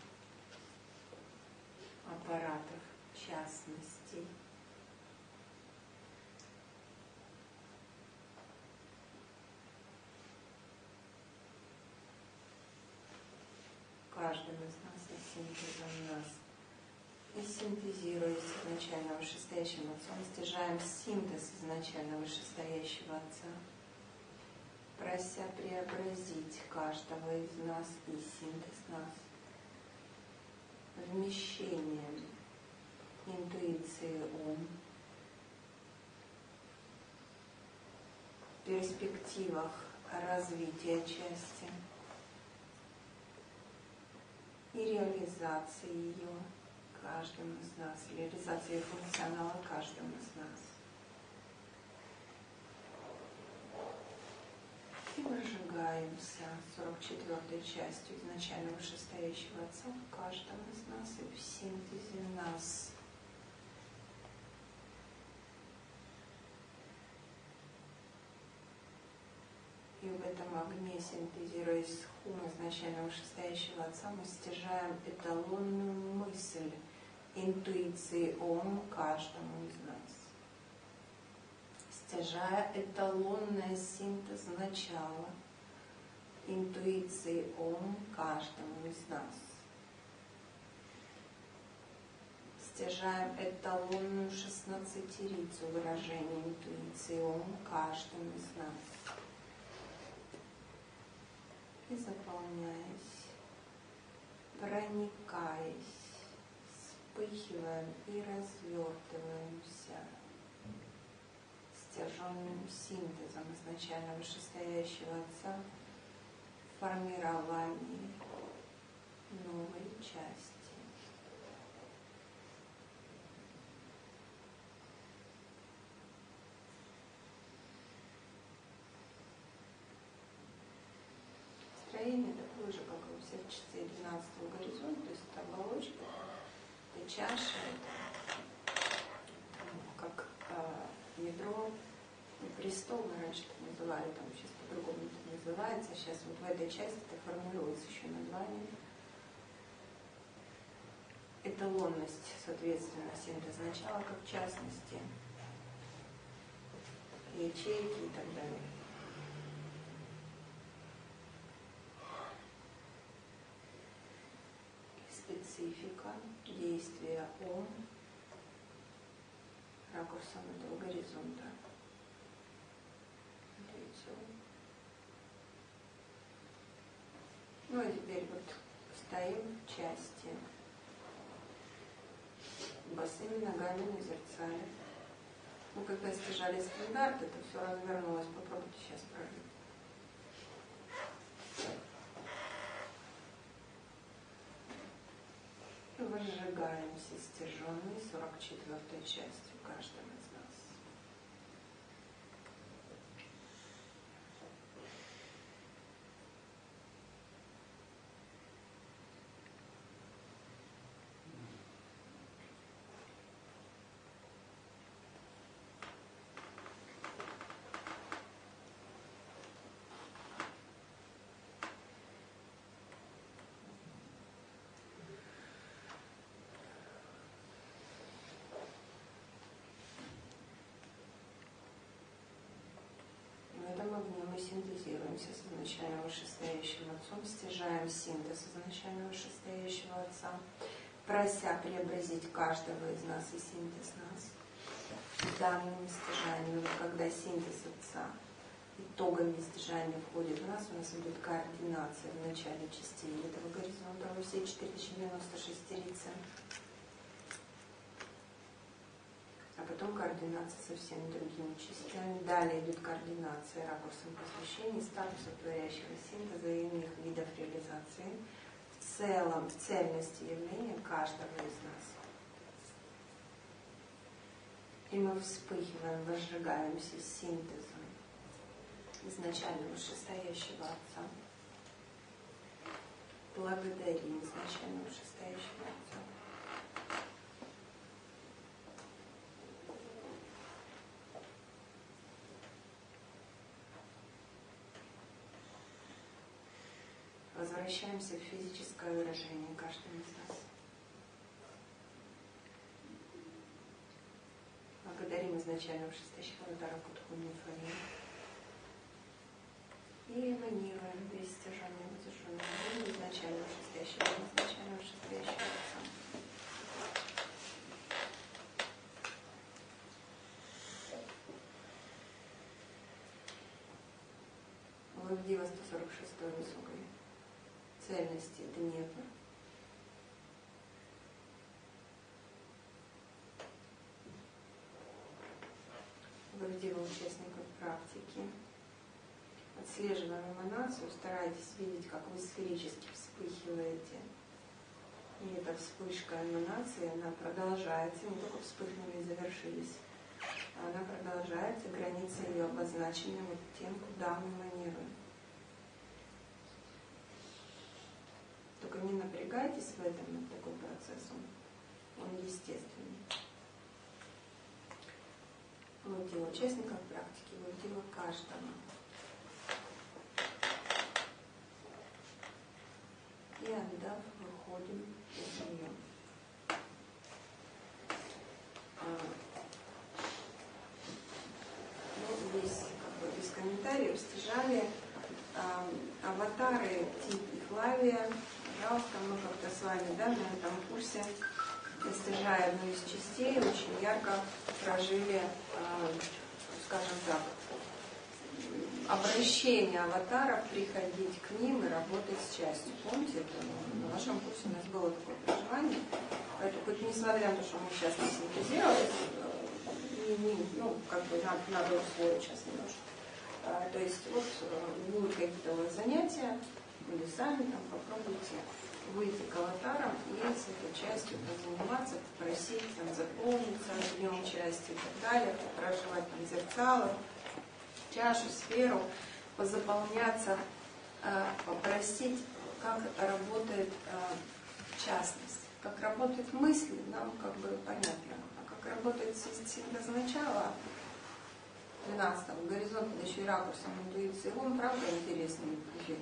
аппаратов, частностей. Каждым из нас и синтезом нас. И синтезируя с изначально вышестоящим Отцом, стяжаем синтез изначально вышестоящего Отца, прося преобразить каждого из нас и синтез нас вмещением интуиции Ом, в перспективах развития части и реализации ее каждым из нас, реализации функционала каждым из нас. И выжигаемся 44-й частью изначально вышестоящего Отца в каждом из нас и в синтезе нас. И в этом огне, синтезируясь с Хум изначально вышестоящего Отца, мы стяжаем эталонную мысль интуиции Ом каждому из нас. Стяжая эталонный синтез начала интуиции Ом каждому из нас. Стяжаем эталонную 16-рицу выражения интуиции Ом каждому из нас. И заполняясь, проникаясь, вспыхиваем и развертываемся стяженным синтезом изначально вышестоящего Отца в формировании новой части. Строение такое же, как и у всех частей 12-го горизонта, то есть это оболочка, это чаша, это как ядро, престол, мы раньше так называли, там сейчас по-другому это называется, сейчас вот в этой части это формируется еще название. Эталонность, соответственно, синтез начала, как в частности, ячейки и так далее. Специфика действия Ом ракурсом этого горизонта. Ну и теперь вот стоим в части. Босыми ногами на зеркале. Ну, когда стяжали стандарт, это все развернулось. Попробуйте сейчас прожить. И выжигаемся стяженной 44-й частью каждым из нас. В этом огне мы синтезируемся с изначально вышестоящим Отцом, стяжаем синтез изначально вышестоящего Отца, прося преобразить каждого из нас и синтез нас. Данными стяжаниями, вот когда синтез Отца итогами стяжания входит в нас, у нас идет координация в начале частей этого горизонта во все 4096 рицы. А потом координация со всеми другими частями. Далее идет координация ракурсом посвящения, статуса творящего синтеза и иных видов реализации в целом, в цельности явления каждого из нас. и мы вспыхиваем, возжигаемся синтезом изначально вышестоящего Отца. Благодарим изначально вышестоящего Отца. Возвращаемся в физическое выражение каждого из нас. Благодарим изначально вышестоящего удара Кутхуни Фани. И эманируем без стяжания воздушенного изначально вышестоящего Отца. Лавдива 146 высокой цельности Днепра. Лавдива участников практики. Отслеживаем эманацию, старайтесь видеть, как вы сферически вспыхиваете. И эта вспышка эманации, она продолжается, не только вспыхнули и завершились, а она продолжается, границы ее обозначены вот тем, куда мы эманируем. Только не напрягайтесь в этом, такой процесс, он естественный. Лавдива участников практики, лавдива каждого. И отдав, выходим из нее. Здесь без комментариев стяжали аватары Тип и Флавия. Пожалуйста, мы как-то с вами на этом курсе, стяжая одну из частей, очень ярко прожили, скажем так, обращение аватаров, приходить к ним и работать с частью. Помните, это на вашем курсе у нас было такое проживание. Поэтому, хоть несмотря на то, что мы сейчас не синтезировались, надо усвоить сейчас немножко. То есть вот будут какие-то у вас занятия, или сами там попробуйте выйти к аватарам и с этой частью позаниматься, попросить там заполниться днем части и так далее, проживать там зеркало, чашу, сферу, позаполняться, попросить, как работает частность, как работает мысль, нам как бы понятно, а как работает синтез начала 12-го горизонта, да еще и ракурсом интуиции, он правда интересный эффект.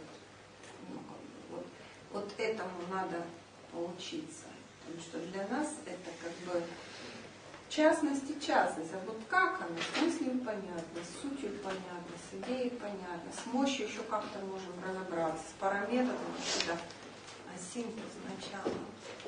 Вот этому надо поучиться, потому что для нас это как бы частность и частность, а вот как она, с мыслью понятно, с сутью понятно, с идеей понятно, с мощью еще как-то можем разобраться, с параметрами сюда, а синтез начала.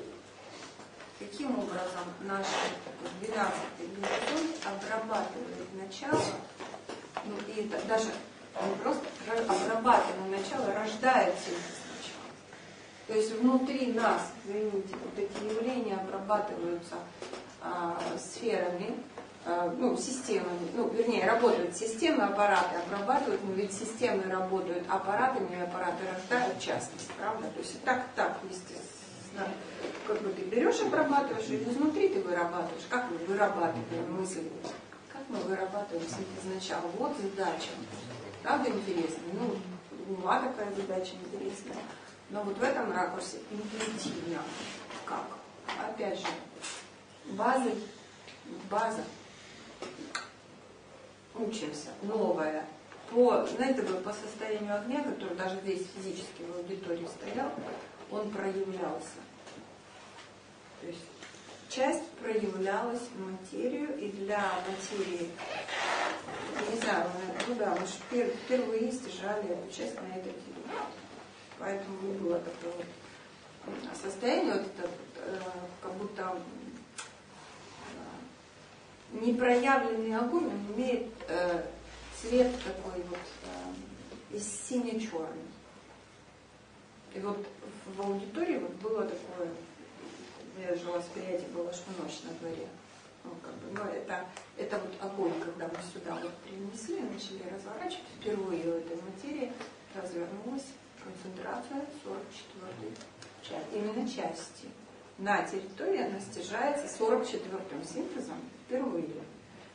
Каким образом наш 12-й горизонт обрабатывает начало, и это даже не просто обрабатывает начало, рождает синтез. То есть внутри нас, извините, вот эти явления обрабатываются сферами, системами, работают системы, аппараты обрабатывают, но ведь системы работают аппаратами, и аппараты рождают частность, правда? То есть так, естественно, как бы ты берешь, обрабатываешь, или изнутри ты вырабатываешь, как мы вырабатываем мысли, как мы вырабатываем синтез начала. Вот задача, правда интересно? Была такая задача интересная. Но вот в этом ракурсе интуитивно, как? Опять же, база, учимся, новая, по состоянию огня, который даже здесь физически в аудитории стоял, он проявлялся. То есть часть проявлялась в материю, и для материи, не знаю, мы же впервые стяжали эту часть на этой территории. Поэтому не было такого состояния, как будто непроявленный огонь, он имеет цвет такой сине-черный. И вот в аудитории было такое, я же восприятие было, что ночь на дворе. Это огонь, когда мы сюда принесли, начали разворачивать, впервые в этой материи развернулась концентрация 44-й части, именно части. На территории она стяжается 44-м синтезом впервые.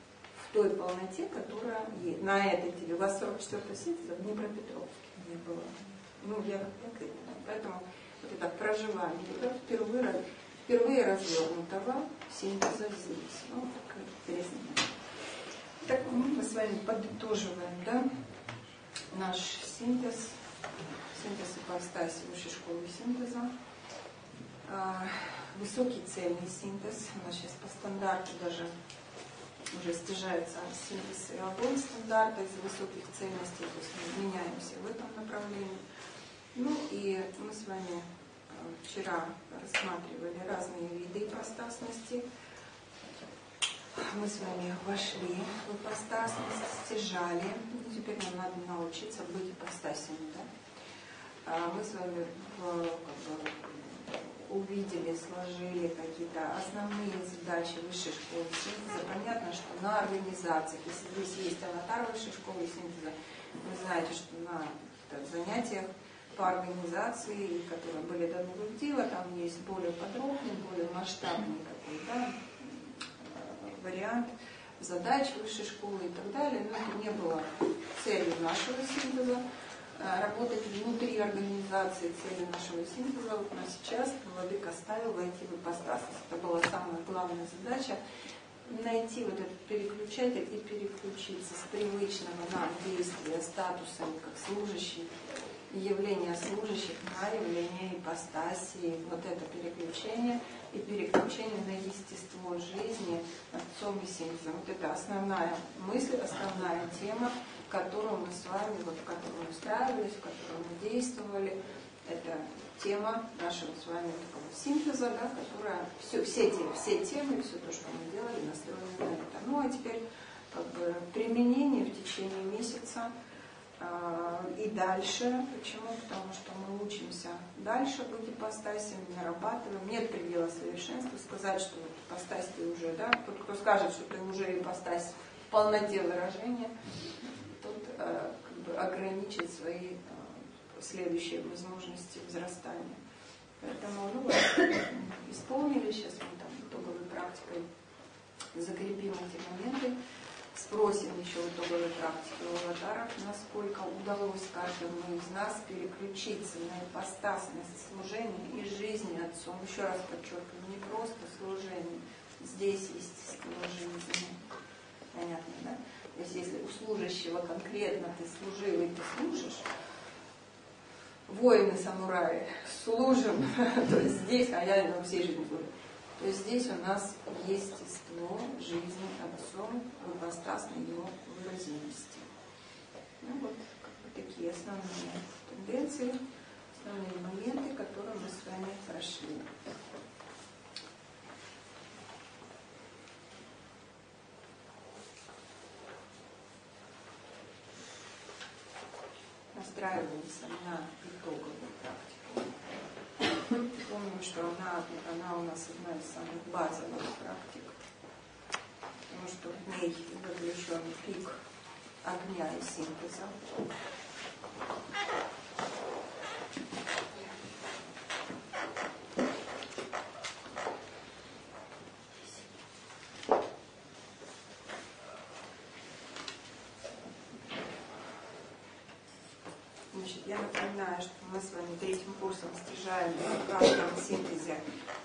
той полноте, которая есть. На этой теле. У вас 44-й синтез в Днепропетровске не было. Ну, я конкретно. Поэтому вот это проживание впервые развернутого синтеза здесь. Ну, такая интересная. Так, мы с вами подытоживаем, да, наш синтез ипостаси высшей школы синтеза. Высокий цельный синтез. У нас сейчас по стандарту даже уже снижается синтез и огонь стандарта из-за высоких цельностей, то есть мы меняемся в этом направлении. Ну и мы с вами вчера рассматривали разные виды ипостасности. Мы с вами вошли в ипостасность, стяжали. Ну, теперь нам надо научиться быть ипостасями. Да? Мы с вами увидели, сложили какие-то основные задачи высшей школы синтеза. Понятно, что на организациях, если здесь есть аватар высшей школы синтеза, вы знаете, что на занятиях по организации, которые были даны в дело, там есть более подробный, более масштабный такой, да, вариант задач высшей школы и так далее. Но это не было целью нашего синтеза. Работать внутри организации, цели нашего синтеза. Вот нас сейчас Владыка ставил войти в ипостасность. Это была самая главная задача. Найти вот этот переключатель и переключиться с привычного нам действия статусом как служащий, явление служащих на явление ипостаси. Вот это переключение и переключение на естество жизни Отцом и синтезом. Вот это основная мысль, основная тема, которую мы с вами, вот, в которую мы устраивались, в которую мы действовали. Это тема нашего с вами такого синтеза, да, которая все темы, все то, что мы делали, настроены на это. Ну а теперь как бы применение в течение месяца и дальше. Почему? Потому что мы учимся дальше быть ипостасями, нарабатываем. Нет предела совершенства. Сказать, что вот ипостась ты уже, да, тот, кто скажет, что ты уже ипостась в полноте выражения, тот как бы ограничит свои следующие возможности взрастания. Поэтому ну, вот, исполнили, сейчас мы там итоговой практикой закрепим эти моменты. Спросим еще в итоговой практике у аватаров, насколько удалось каждому из нас переключиться на ипостасность служения и жизни Отцом. Еще раз подчеркиваю, не просто служение, здесь естество жизни. Понятно, да? То есть если у служащего конкретно ты служивый, ты служишь, воины, самураи, служим, то есть здесь, а я на всей жизни служу. То есть здесь у нас естество жизни Отцом в ипостасной его выразимости. Ну вот как бы такие основные тенденции, основные моменты, которые мы с вами прошли. Настраиваемся на итоговую практику. Помним, что она у нас одна из самых базовых практик, потому что в ней заключен пик огня и синтеза. Значит, я напоминаю, что мы с вами третьим курсом стяжаем в каждом синтезе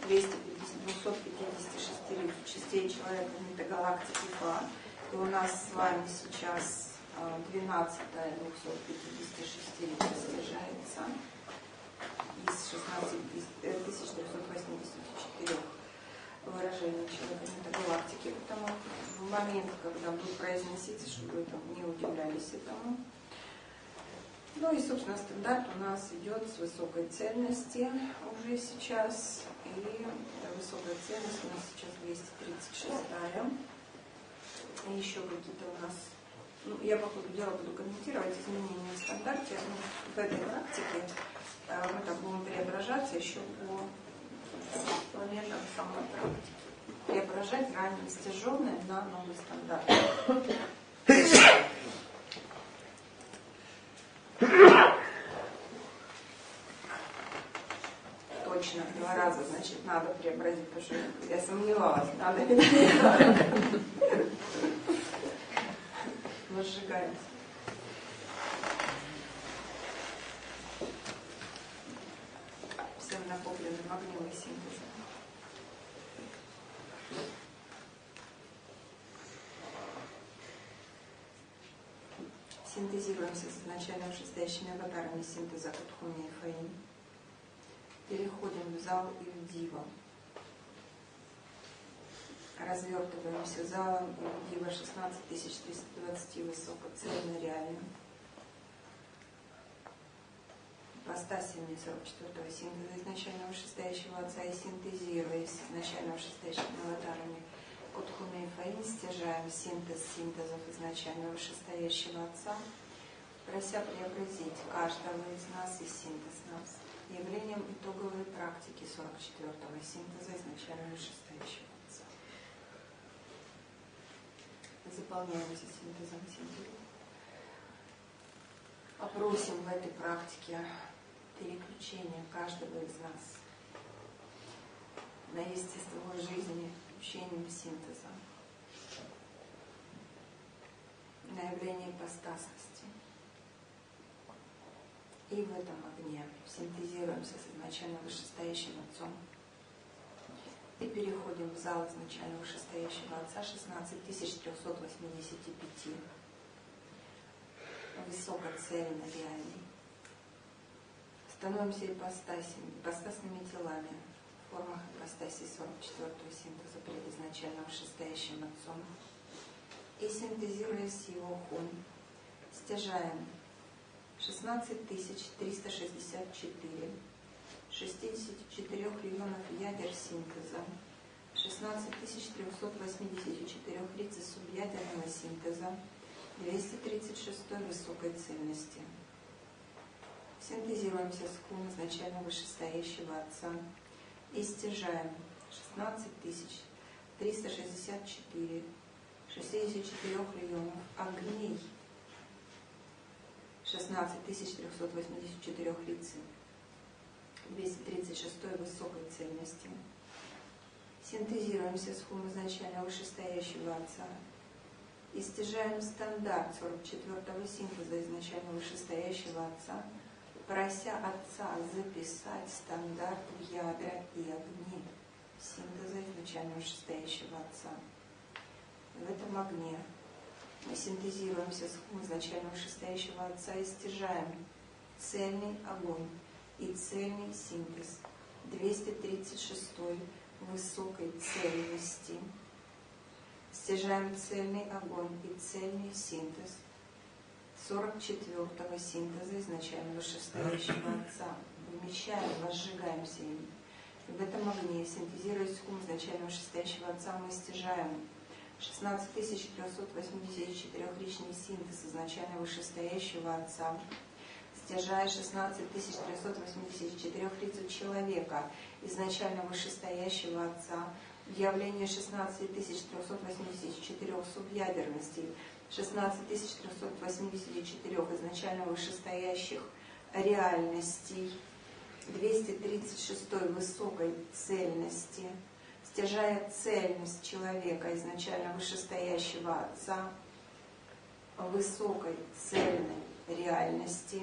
256 частей человека метагалактики Фа. И у нас с вами сейчас 12-я 256 стяжается из 16384 выражений человека метагалактики. Потому в момент, когда будет произноситься, чтобы вы там не удивлялись этому. Ну и, собственно, стандарт у нас идет с высокой цельности уже сейчас. И высокая цельность у нас сейчас 236-я. И еще какие-то у нас... Ну, я по ходу дела буду комментировать изменения в стандарте. Ну, в этой практике мы там будем преображаться еще по моментам самой практики. Преображать ранее стяженное на новый стандарт. Точно, 2 раза, значит, надо преобразить, потому что я сомневалась, надо или не надо. возжигаемся. Всем накопленным огнем и синтезом. Синтезируемся с изначально вышестоящими аватарами синтеза Кутхуми и Фаин. Переходим в зал и в дива. Развертываемся залом и в дива 16320 высокоцельно реальным. Ипостасями 44-го синтеза изначально вышестоящего отца и синтезируясь с изначально вышестоящими аватарами Кутхуми и Фаин, стяжаем синтез синтезов изначально вышестоящего отца, прося преобразить каждого из нас и синтез нас явлением итоговой практики 44-го синтеза изначально вышестоящего отца. Заполняемся синтезом синтеза. Попросим в этой практике переключения каждого из нас на естество жизни учением синтеза, на явление ипостасности. И в этом огне синтезируемся с изначально вышестоящим отцом и переходим в зал изначально вышестоящего отца 16385, высокоцельно реальный. Становимся ипостасными телами в формах ипостаси 44-го синтеза перед изначально вышестоящим отцом и синтезируя с его хун, стяжаем 16364 64 районов ядер синтеза, 16384 рицы субъядерного синтеза, 236 высокой цельности. Синтезируемся с хун изначально вышестоящего отца и стяжаем 16364 64 районов огней, 16384 рицы, 236 высокой цельности. Синтезируемся с хун изначально вышестоящего отца и стяжаем стандарт 44-го синтеза изначально вышестоящего отца, прося отца записать стандарт в ядра и огни синтеза изначально вышестоящего отца. В этом огне мы синтезируемся с хун изначально вышестоящего отца и стяжаем цельный огонь и цельный синтез 236 высокой цельности. Стяжаем цельный огонь и цельный синтез 44-го синтеза изначально вышестоящего отца. Вмещаем, возжигаемся им. И в этом огне, синтезируясь с хун изначально вышестоящего отца, мы стяжаем 16384 личный синтез изначально вышестоящего отца, стяжая 16384 лицу человека изначально вышестоящего отца, в явлении 16384 субъядерностей, 16384 изначально вышестоящих реальностей, 236 высокой цельности, стяжая цельность человека изначально вышестоящего отца, высокой цельной реальности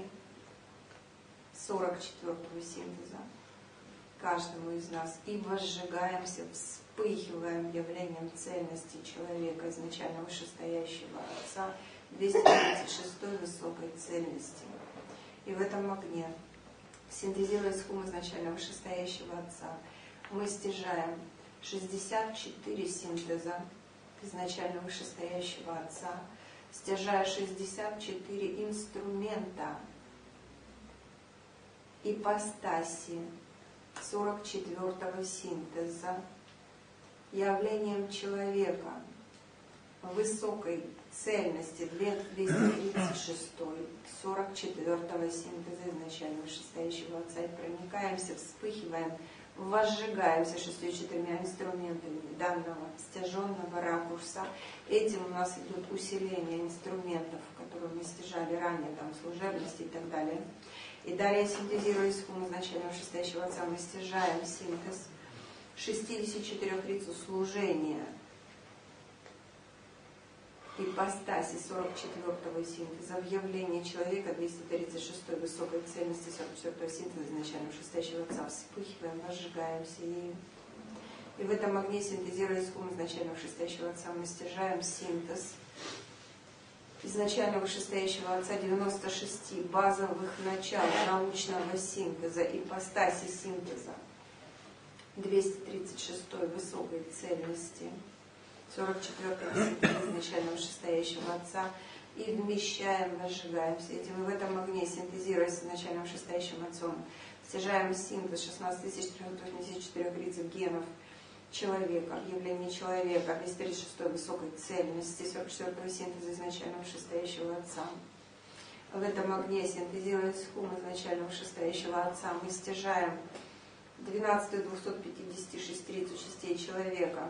44-го синтеза каждому из нас и возжигаемся, вспыхиваем явлением цельности человека изначально вышестоящего отца 236 высокой цельности. И в этом огне, синтезируя с хун изначально вышестоящего отца, мы стяжаем 64 синтеза изначально вышестоящего отца, стяжая 64 инструмента ипостаси 44-го синтеза, явлением человека высокой цельности 236 44-го синтеза изначально вышестоящего отца, и проникаемся, вспыхиваем, возжигаемся 64 инструментами данного стяженного ракурса. Этим у нас идет усиление инструментов, которые мы стяжали ранее, там, служебности и так далее. И далее, синтезируя с хун изначально вышестоящего отца, мы стяжаем синтез 64 лицу служения ипостаси 44-го синтеза, в явлении человека 236-й высокой цельности 44-го синтеза изначально шестящего Отца, вспыхиваем, возжигаемся ею. И в этом огне, синтезируя из хум изначального шестящего Отца, мы стяжаем синтез изначально вышестоящего Отца 96 базовых начал научного синтеза, ипостаси синтеза 236 высокой цельности 44-го синтеза изначального вышестоящего Отца и вмещаем, возжигаемся этим. И в этом огне, синтезируя с изначальным вышестоящим Отцом, стяжаем синтез 16 484 генов человека, явление человека, 236 высокой цельности, 44-го синтеза изначального вышестоящего Отца. В этом огне, синтезируя с хум изначального вышестоящего Отца, мы стяжаем 12 256 частей человека,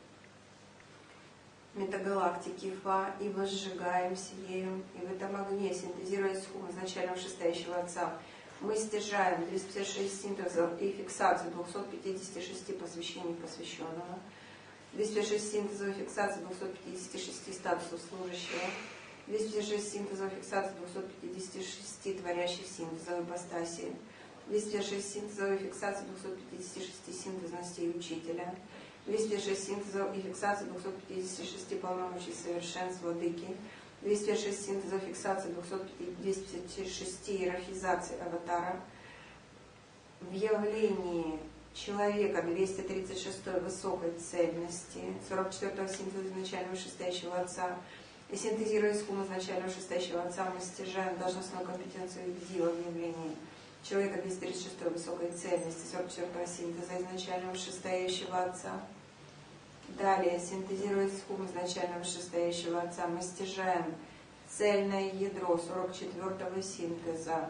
метагалактики Фа, и возжигаемся ею. И в этом огне, синтезируя с хум изначального вышестоящего Отца, мы стяжаем 256 синтезов и фиксацию 256 посвящений посвященного, 256 синтезов и фиксацию 256 статусов служащего, 256 синтезов и фиксацию 256 творящих синтезов ипостаси, 206 синтезов и фиксацию 256 синтезностей учителя, 206 синтезов и фиксацию 256 полномочий совершенства владыки, 206 синтезов и фиксации 256 иерархизаций аватара, в явлении человека 236 высокой цельности, 44-го синтеза изначального вышестоящего Отца, и синтезируя из хум изначального вышестоящего Отца, мы стяжаем должностную компетенцию Дива в явлении человека 236 высокой цельности, 44-го синтеза изначального вышестоящего Отца. Далее, синтезируя из хум изначального вышестоящего Отца, мы стяжаем цельное ядро 44-го синтеза.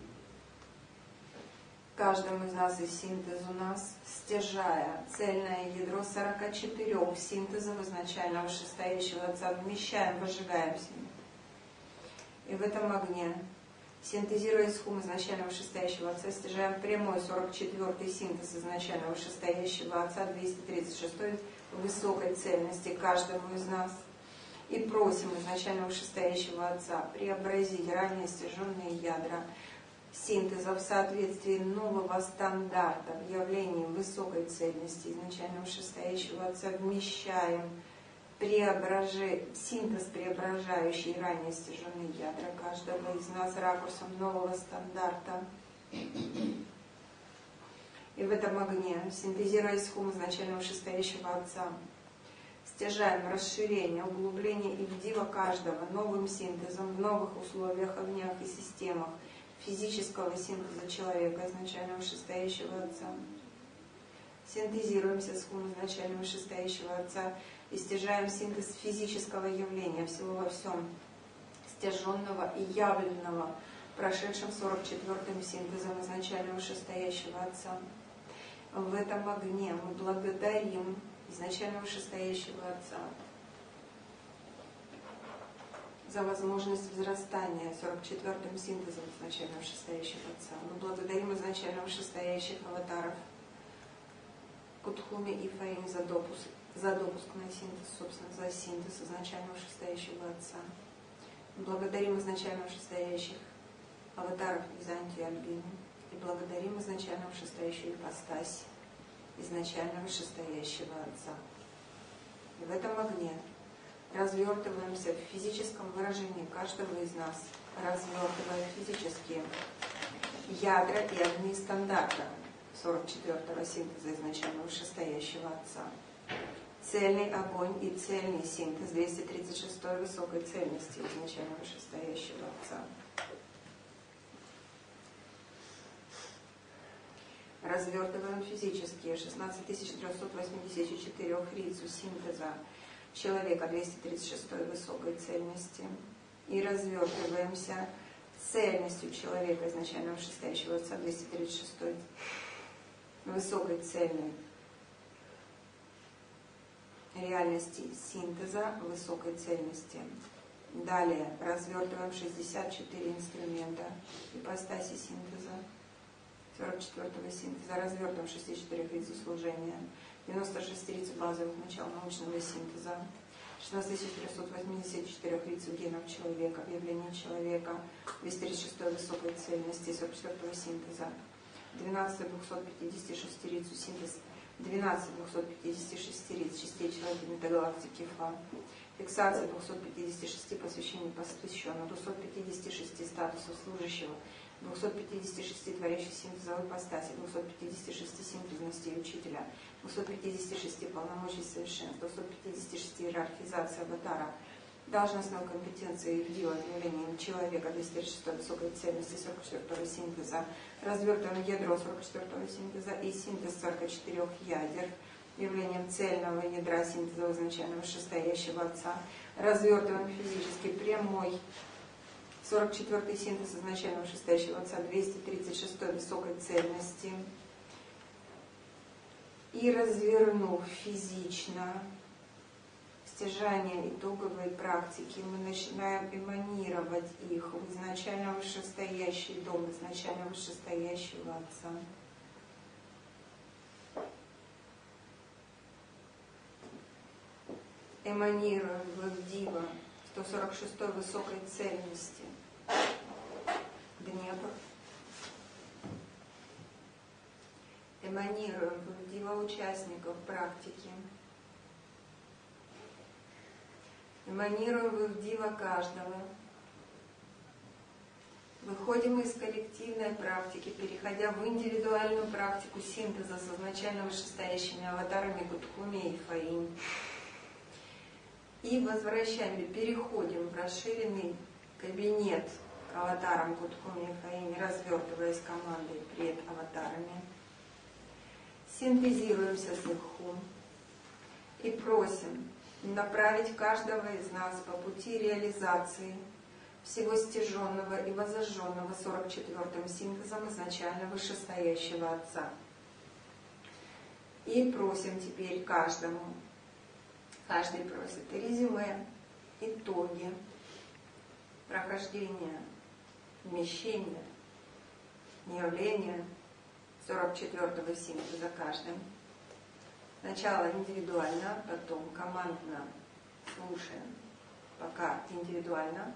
Каждому из нас и синтез у нас, стяжая цельное ядро 44 синтезов изначального вышестоящего Отца, вмещаем, возжигаемся. И в этом огне, синтезируя из хум изначального вышестоящего Отца, стяжаем прямой 44-й синтез изначального вышестоящего Отца 236 высокой цельности каждому из нас. И просим изначального вышестоящего Отца преобразить ранее стяженные ядра синтеза в соответствии нового стандарта в явлении высокой цельности изначального вышестоящего Отца, вмещаем синтез, преображающий ранее стяженные ядра каждого из нас ракурсом нового стандарта. И в этом огне, синтезируя из хум изначального вышестоящего Отца, стяжаем расширение, углубление и вдива каждого новым синтезом в новых условиях, огнях и системах физического синтеза человека изначального вышестоящего Отца. Синтезируемся с хум изначального вышестоящего Отца и стяжаем синтез физического явления всего во всем, стяженного и явленного, прошедшим 44-м синтезом изначального вышестоящего Отца. В этом огне мы благодарим изначально вышестоящего Отца за возможность взрастания 44-м синтезом изначально вышестоящего Отца. Мы благодарим изначально вышестоящих аватаров Кутхуми и Фаим за допуск на синтез, собственно, за синтез изначально вышестоящего Отца. Мы благодарим изначально вышестоящих аватаров Византии и Альбины. И благодарим изначально вышестоящую ипостась изначально вышестоящего Отца. И в этом огне развертываемся в физическом выражении каждого из нас, развертывая физические ядра и огни стандарта 44-го синтеза изначально вышестоящего Отца. Цельный огонь и цельный синтез 236-й высокой цельности изначально вышестоящего Отца. Развертываем физические 16 384 рицу синтеза человека 236 высокой цельности. И развертываемся цельностью человека изначально вышестоящего Отца 236 высокой цельной реальности синтеза высокой цельности. Далее развертываем 64 инструмента ипостаси синтеза 44-го синтеза, развертываем 64 рицу служения, 96 рицу базовых начал научного синтеза, 16384 лиц генов человека, объявление человека, 236 высокой цельности, 44 синтеза, 12 256 лиц синтез, 12 256 лиц частей человека метагалактики ФА, фиксация 256 посвящений посвященных, 256 статусов служащего, 256 творящих синтезовой ипостаси, 256 синтезностей учителя, 256 полномочий совершенства, 256 иерархизации аватара, должностной компетенции и объявлением человека, 236 высокой ценности, 44 синтеза, развертываем ядро 44 синтеза и синтез 44 ядер, явлением цельного ядра синтеза изначального вышестоящего Отца, развертываем физически прямой 44-й синтез изначального вышестоящего Отца, 236 высокой цельности, и развернув физично стяжание итоговой практики, мы начинаем эманировать их в изначально вышестоящий дом, изначально вышестоящего Отца. Эманируем в Дива 146 высокой цельности Днепр. Эманируем в Дива участников практики. Эманируем в Дива каждого. Выходим из коллективной практики, переходя в индивидуальную практику синтеза с изначально вышестоящими аватарами Гудхуми и Фаинь. И возвращаем, переходим в расширенный кабинет к аватарам Гудхуми и Фаинь, развертываясь командой пред аватарами. Синтезируемся с их хум и просим направить каждого из нас по пути реализации всего стяженного и воззаженного 44-м синтезом изначально вышестоящего Отца. И просим теперь каждый просит резюме, итоги, прохождения, вмещения, явления 44-го синтеза каждым. Сначала индивидуально, потом командно слушаем, пока индивидуально.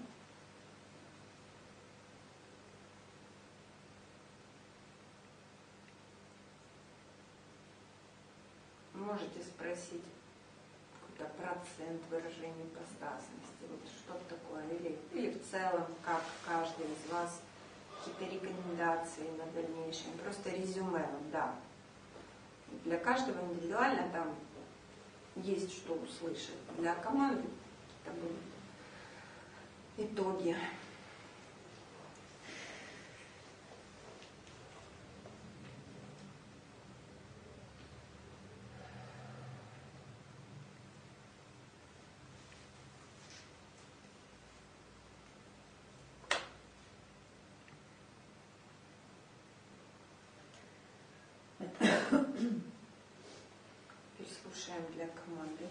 Можете спросить какой-то процент выражения ипостасности, вот что такое, или в целом, как каждый из вас, какие-то рекомендации на дальнейшее, просто резюме, да. Для каждого индивидуально там есть что услышать. Для команды это будут итоги. Переслушаем для команды.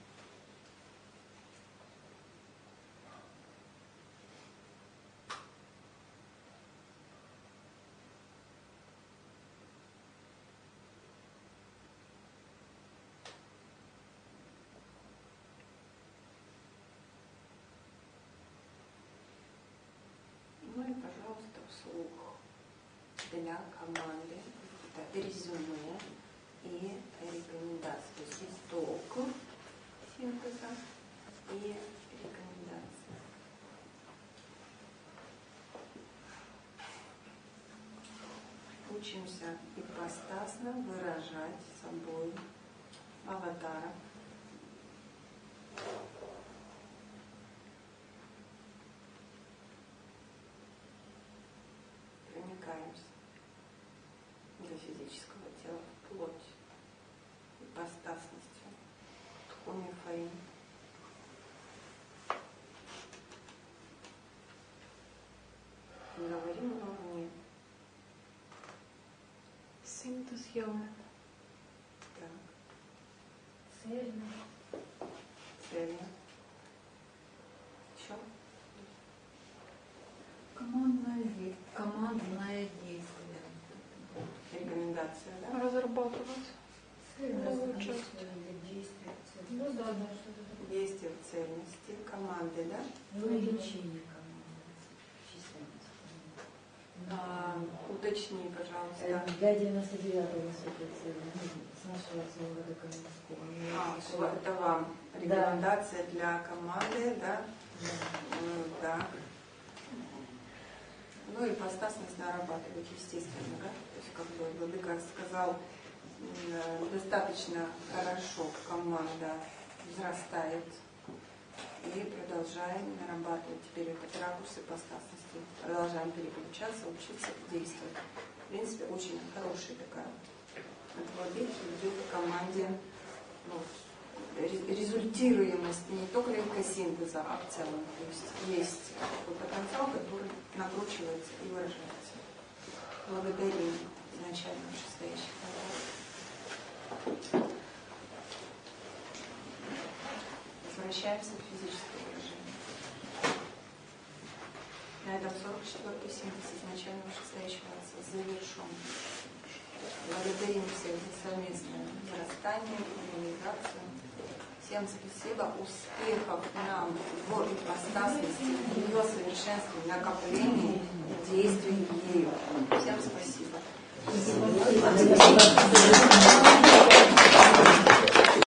Ну и, пожалуйста, вслух для команды. Это резюме и рекомендации. То есть исток синтеза и рекомендации. Учимся ипостасно выражать собой аватара. Проникаемся до физического тела вплоть ипостасностью Гудхуми Фаинь. Говорим на уровне. Синтез явлен. Так. Цельно. Цельно. Еще? Командное действие. Рекомендация, да? Разрабатывать. Ну да, да, что-то такое. Действия в цельности, команды, да? Увеличение команды, численности. Уточни, пожалуйста. Для 99-го с нашего завода Каменского. Это вам рекомендация для команды, да? Да. Ну и ипостасность нарабатывать, естественно, да? То есть, как бы Владыка сказал, достаточно хорошо команда взрастает и продолжаем нарабатывать теперь этот ракурс ипостасности. Продолжаем переключаться, учиться, действовать. В принципе, очень хорошая такая от Владыки идет в команде результируемость не только лейкосинтеза, а в целом. То есть какой потенциал, который накручивается и выражается. Благодарим изначально вышестоящих. Возвращаемся в физическое выражение. На этом 44-й синтез изначально вышестоящего отца завершен. Благодарим всех за совместное вырастание, реализацию. Всем спасибо, успехов нам в ипостасности, ее совершенствовании, накоплении и действии ею. Всем спасибо.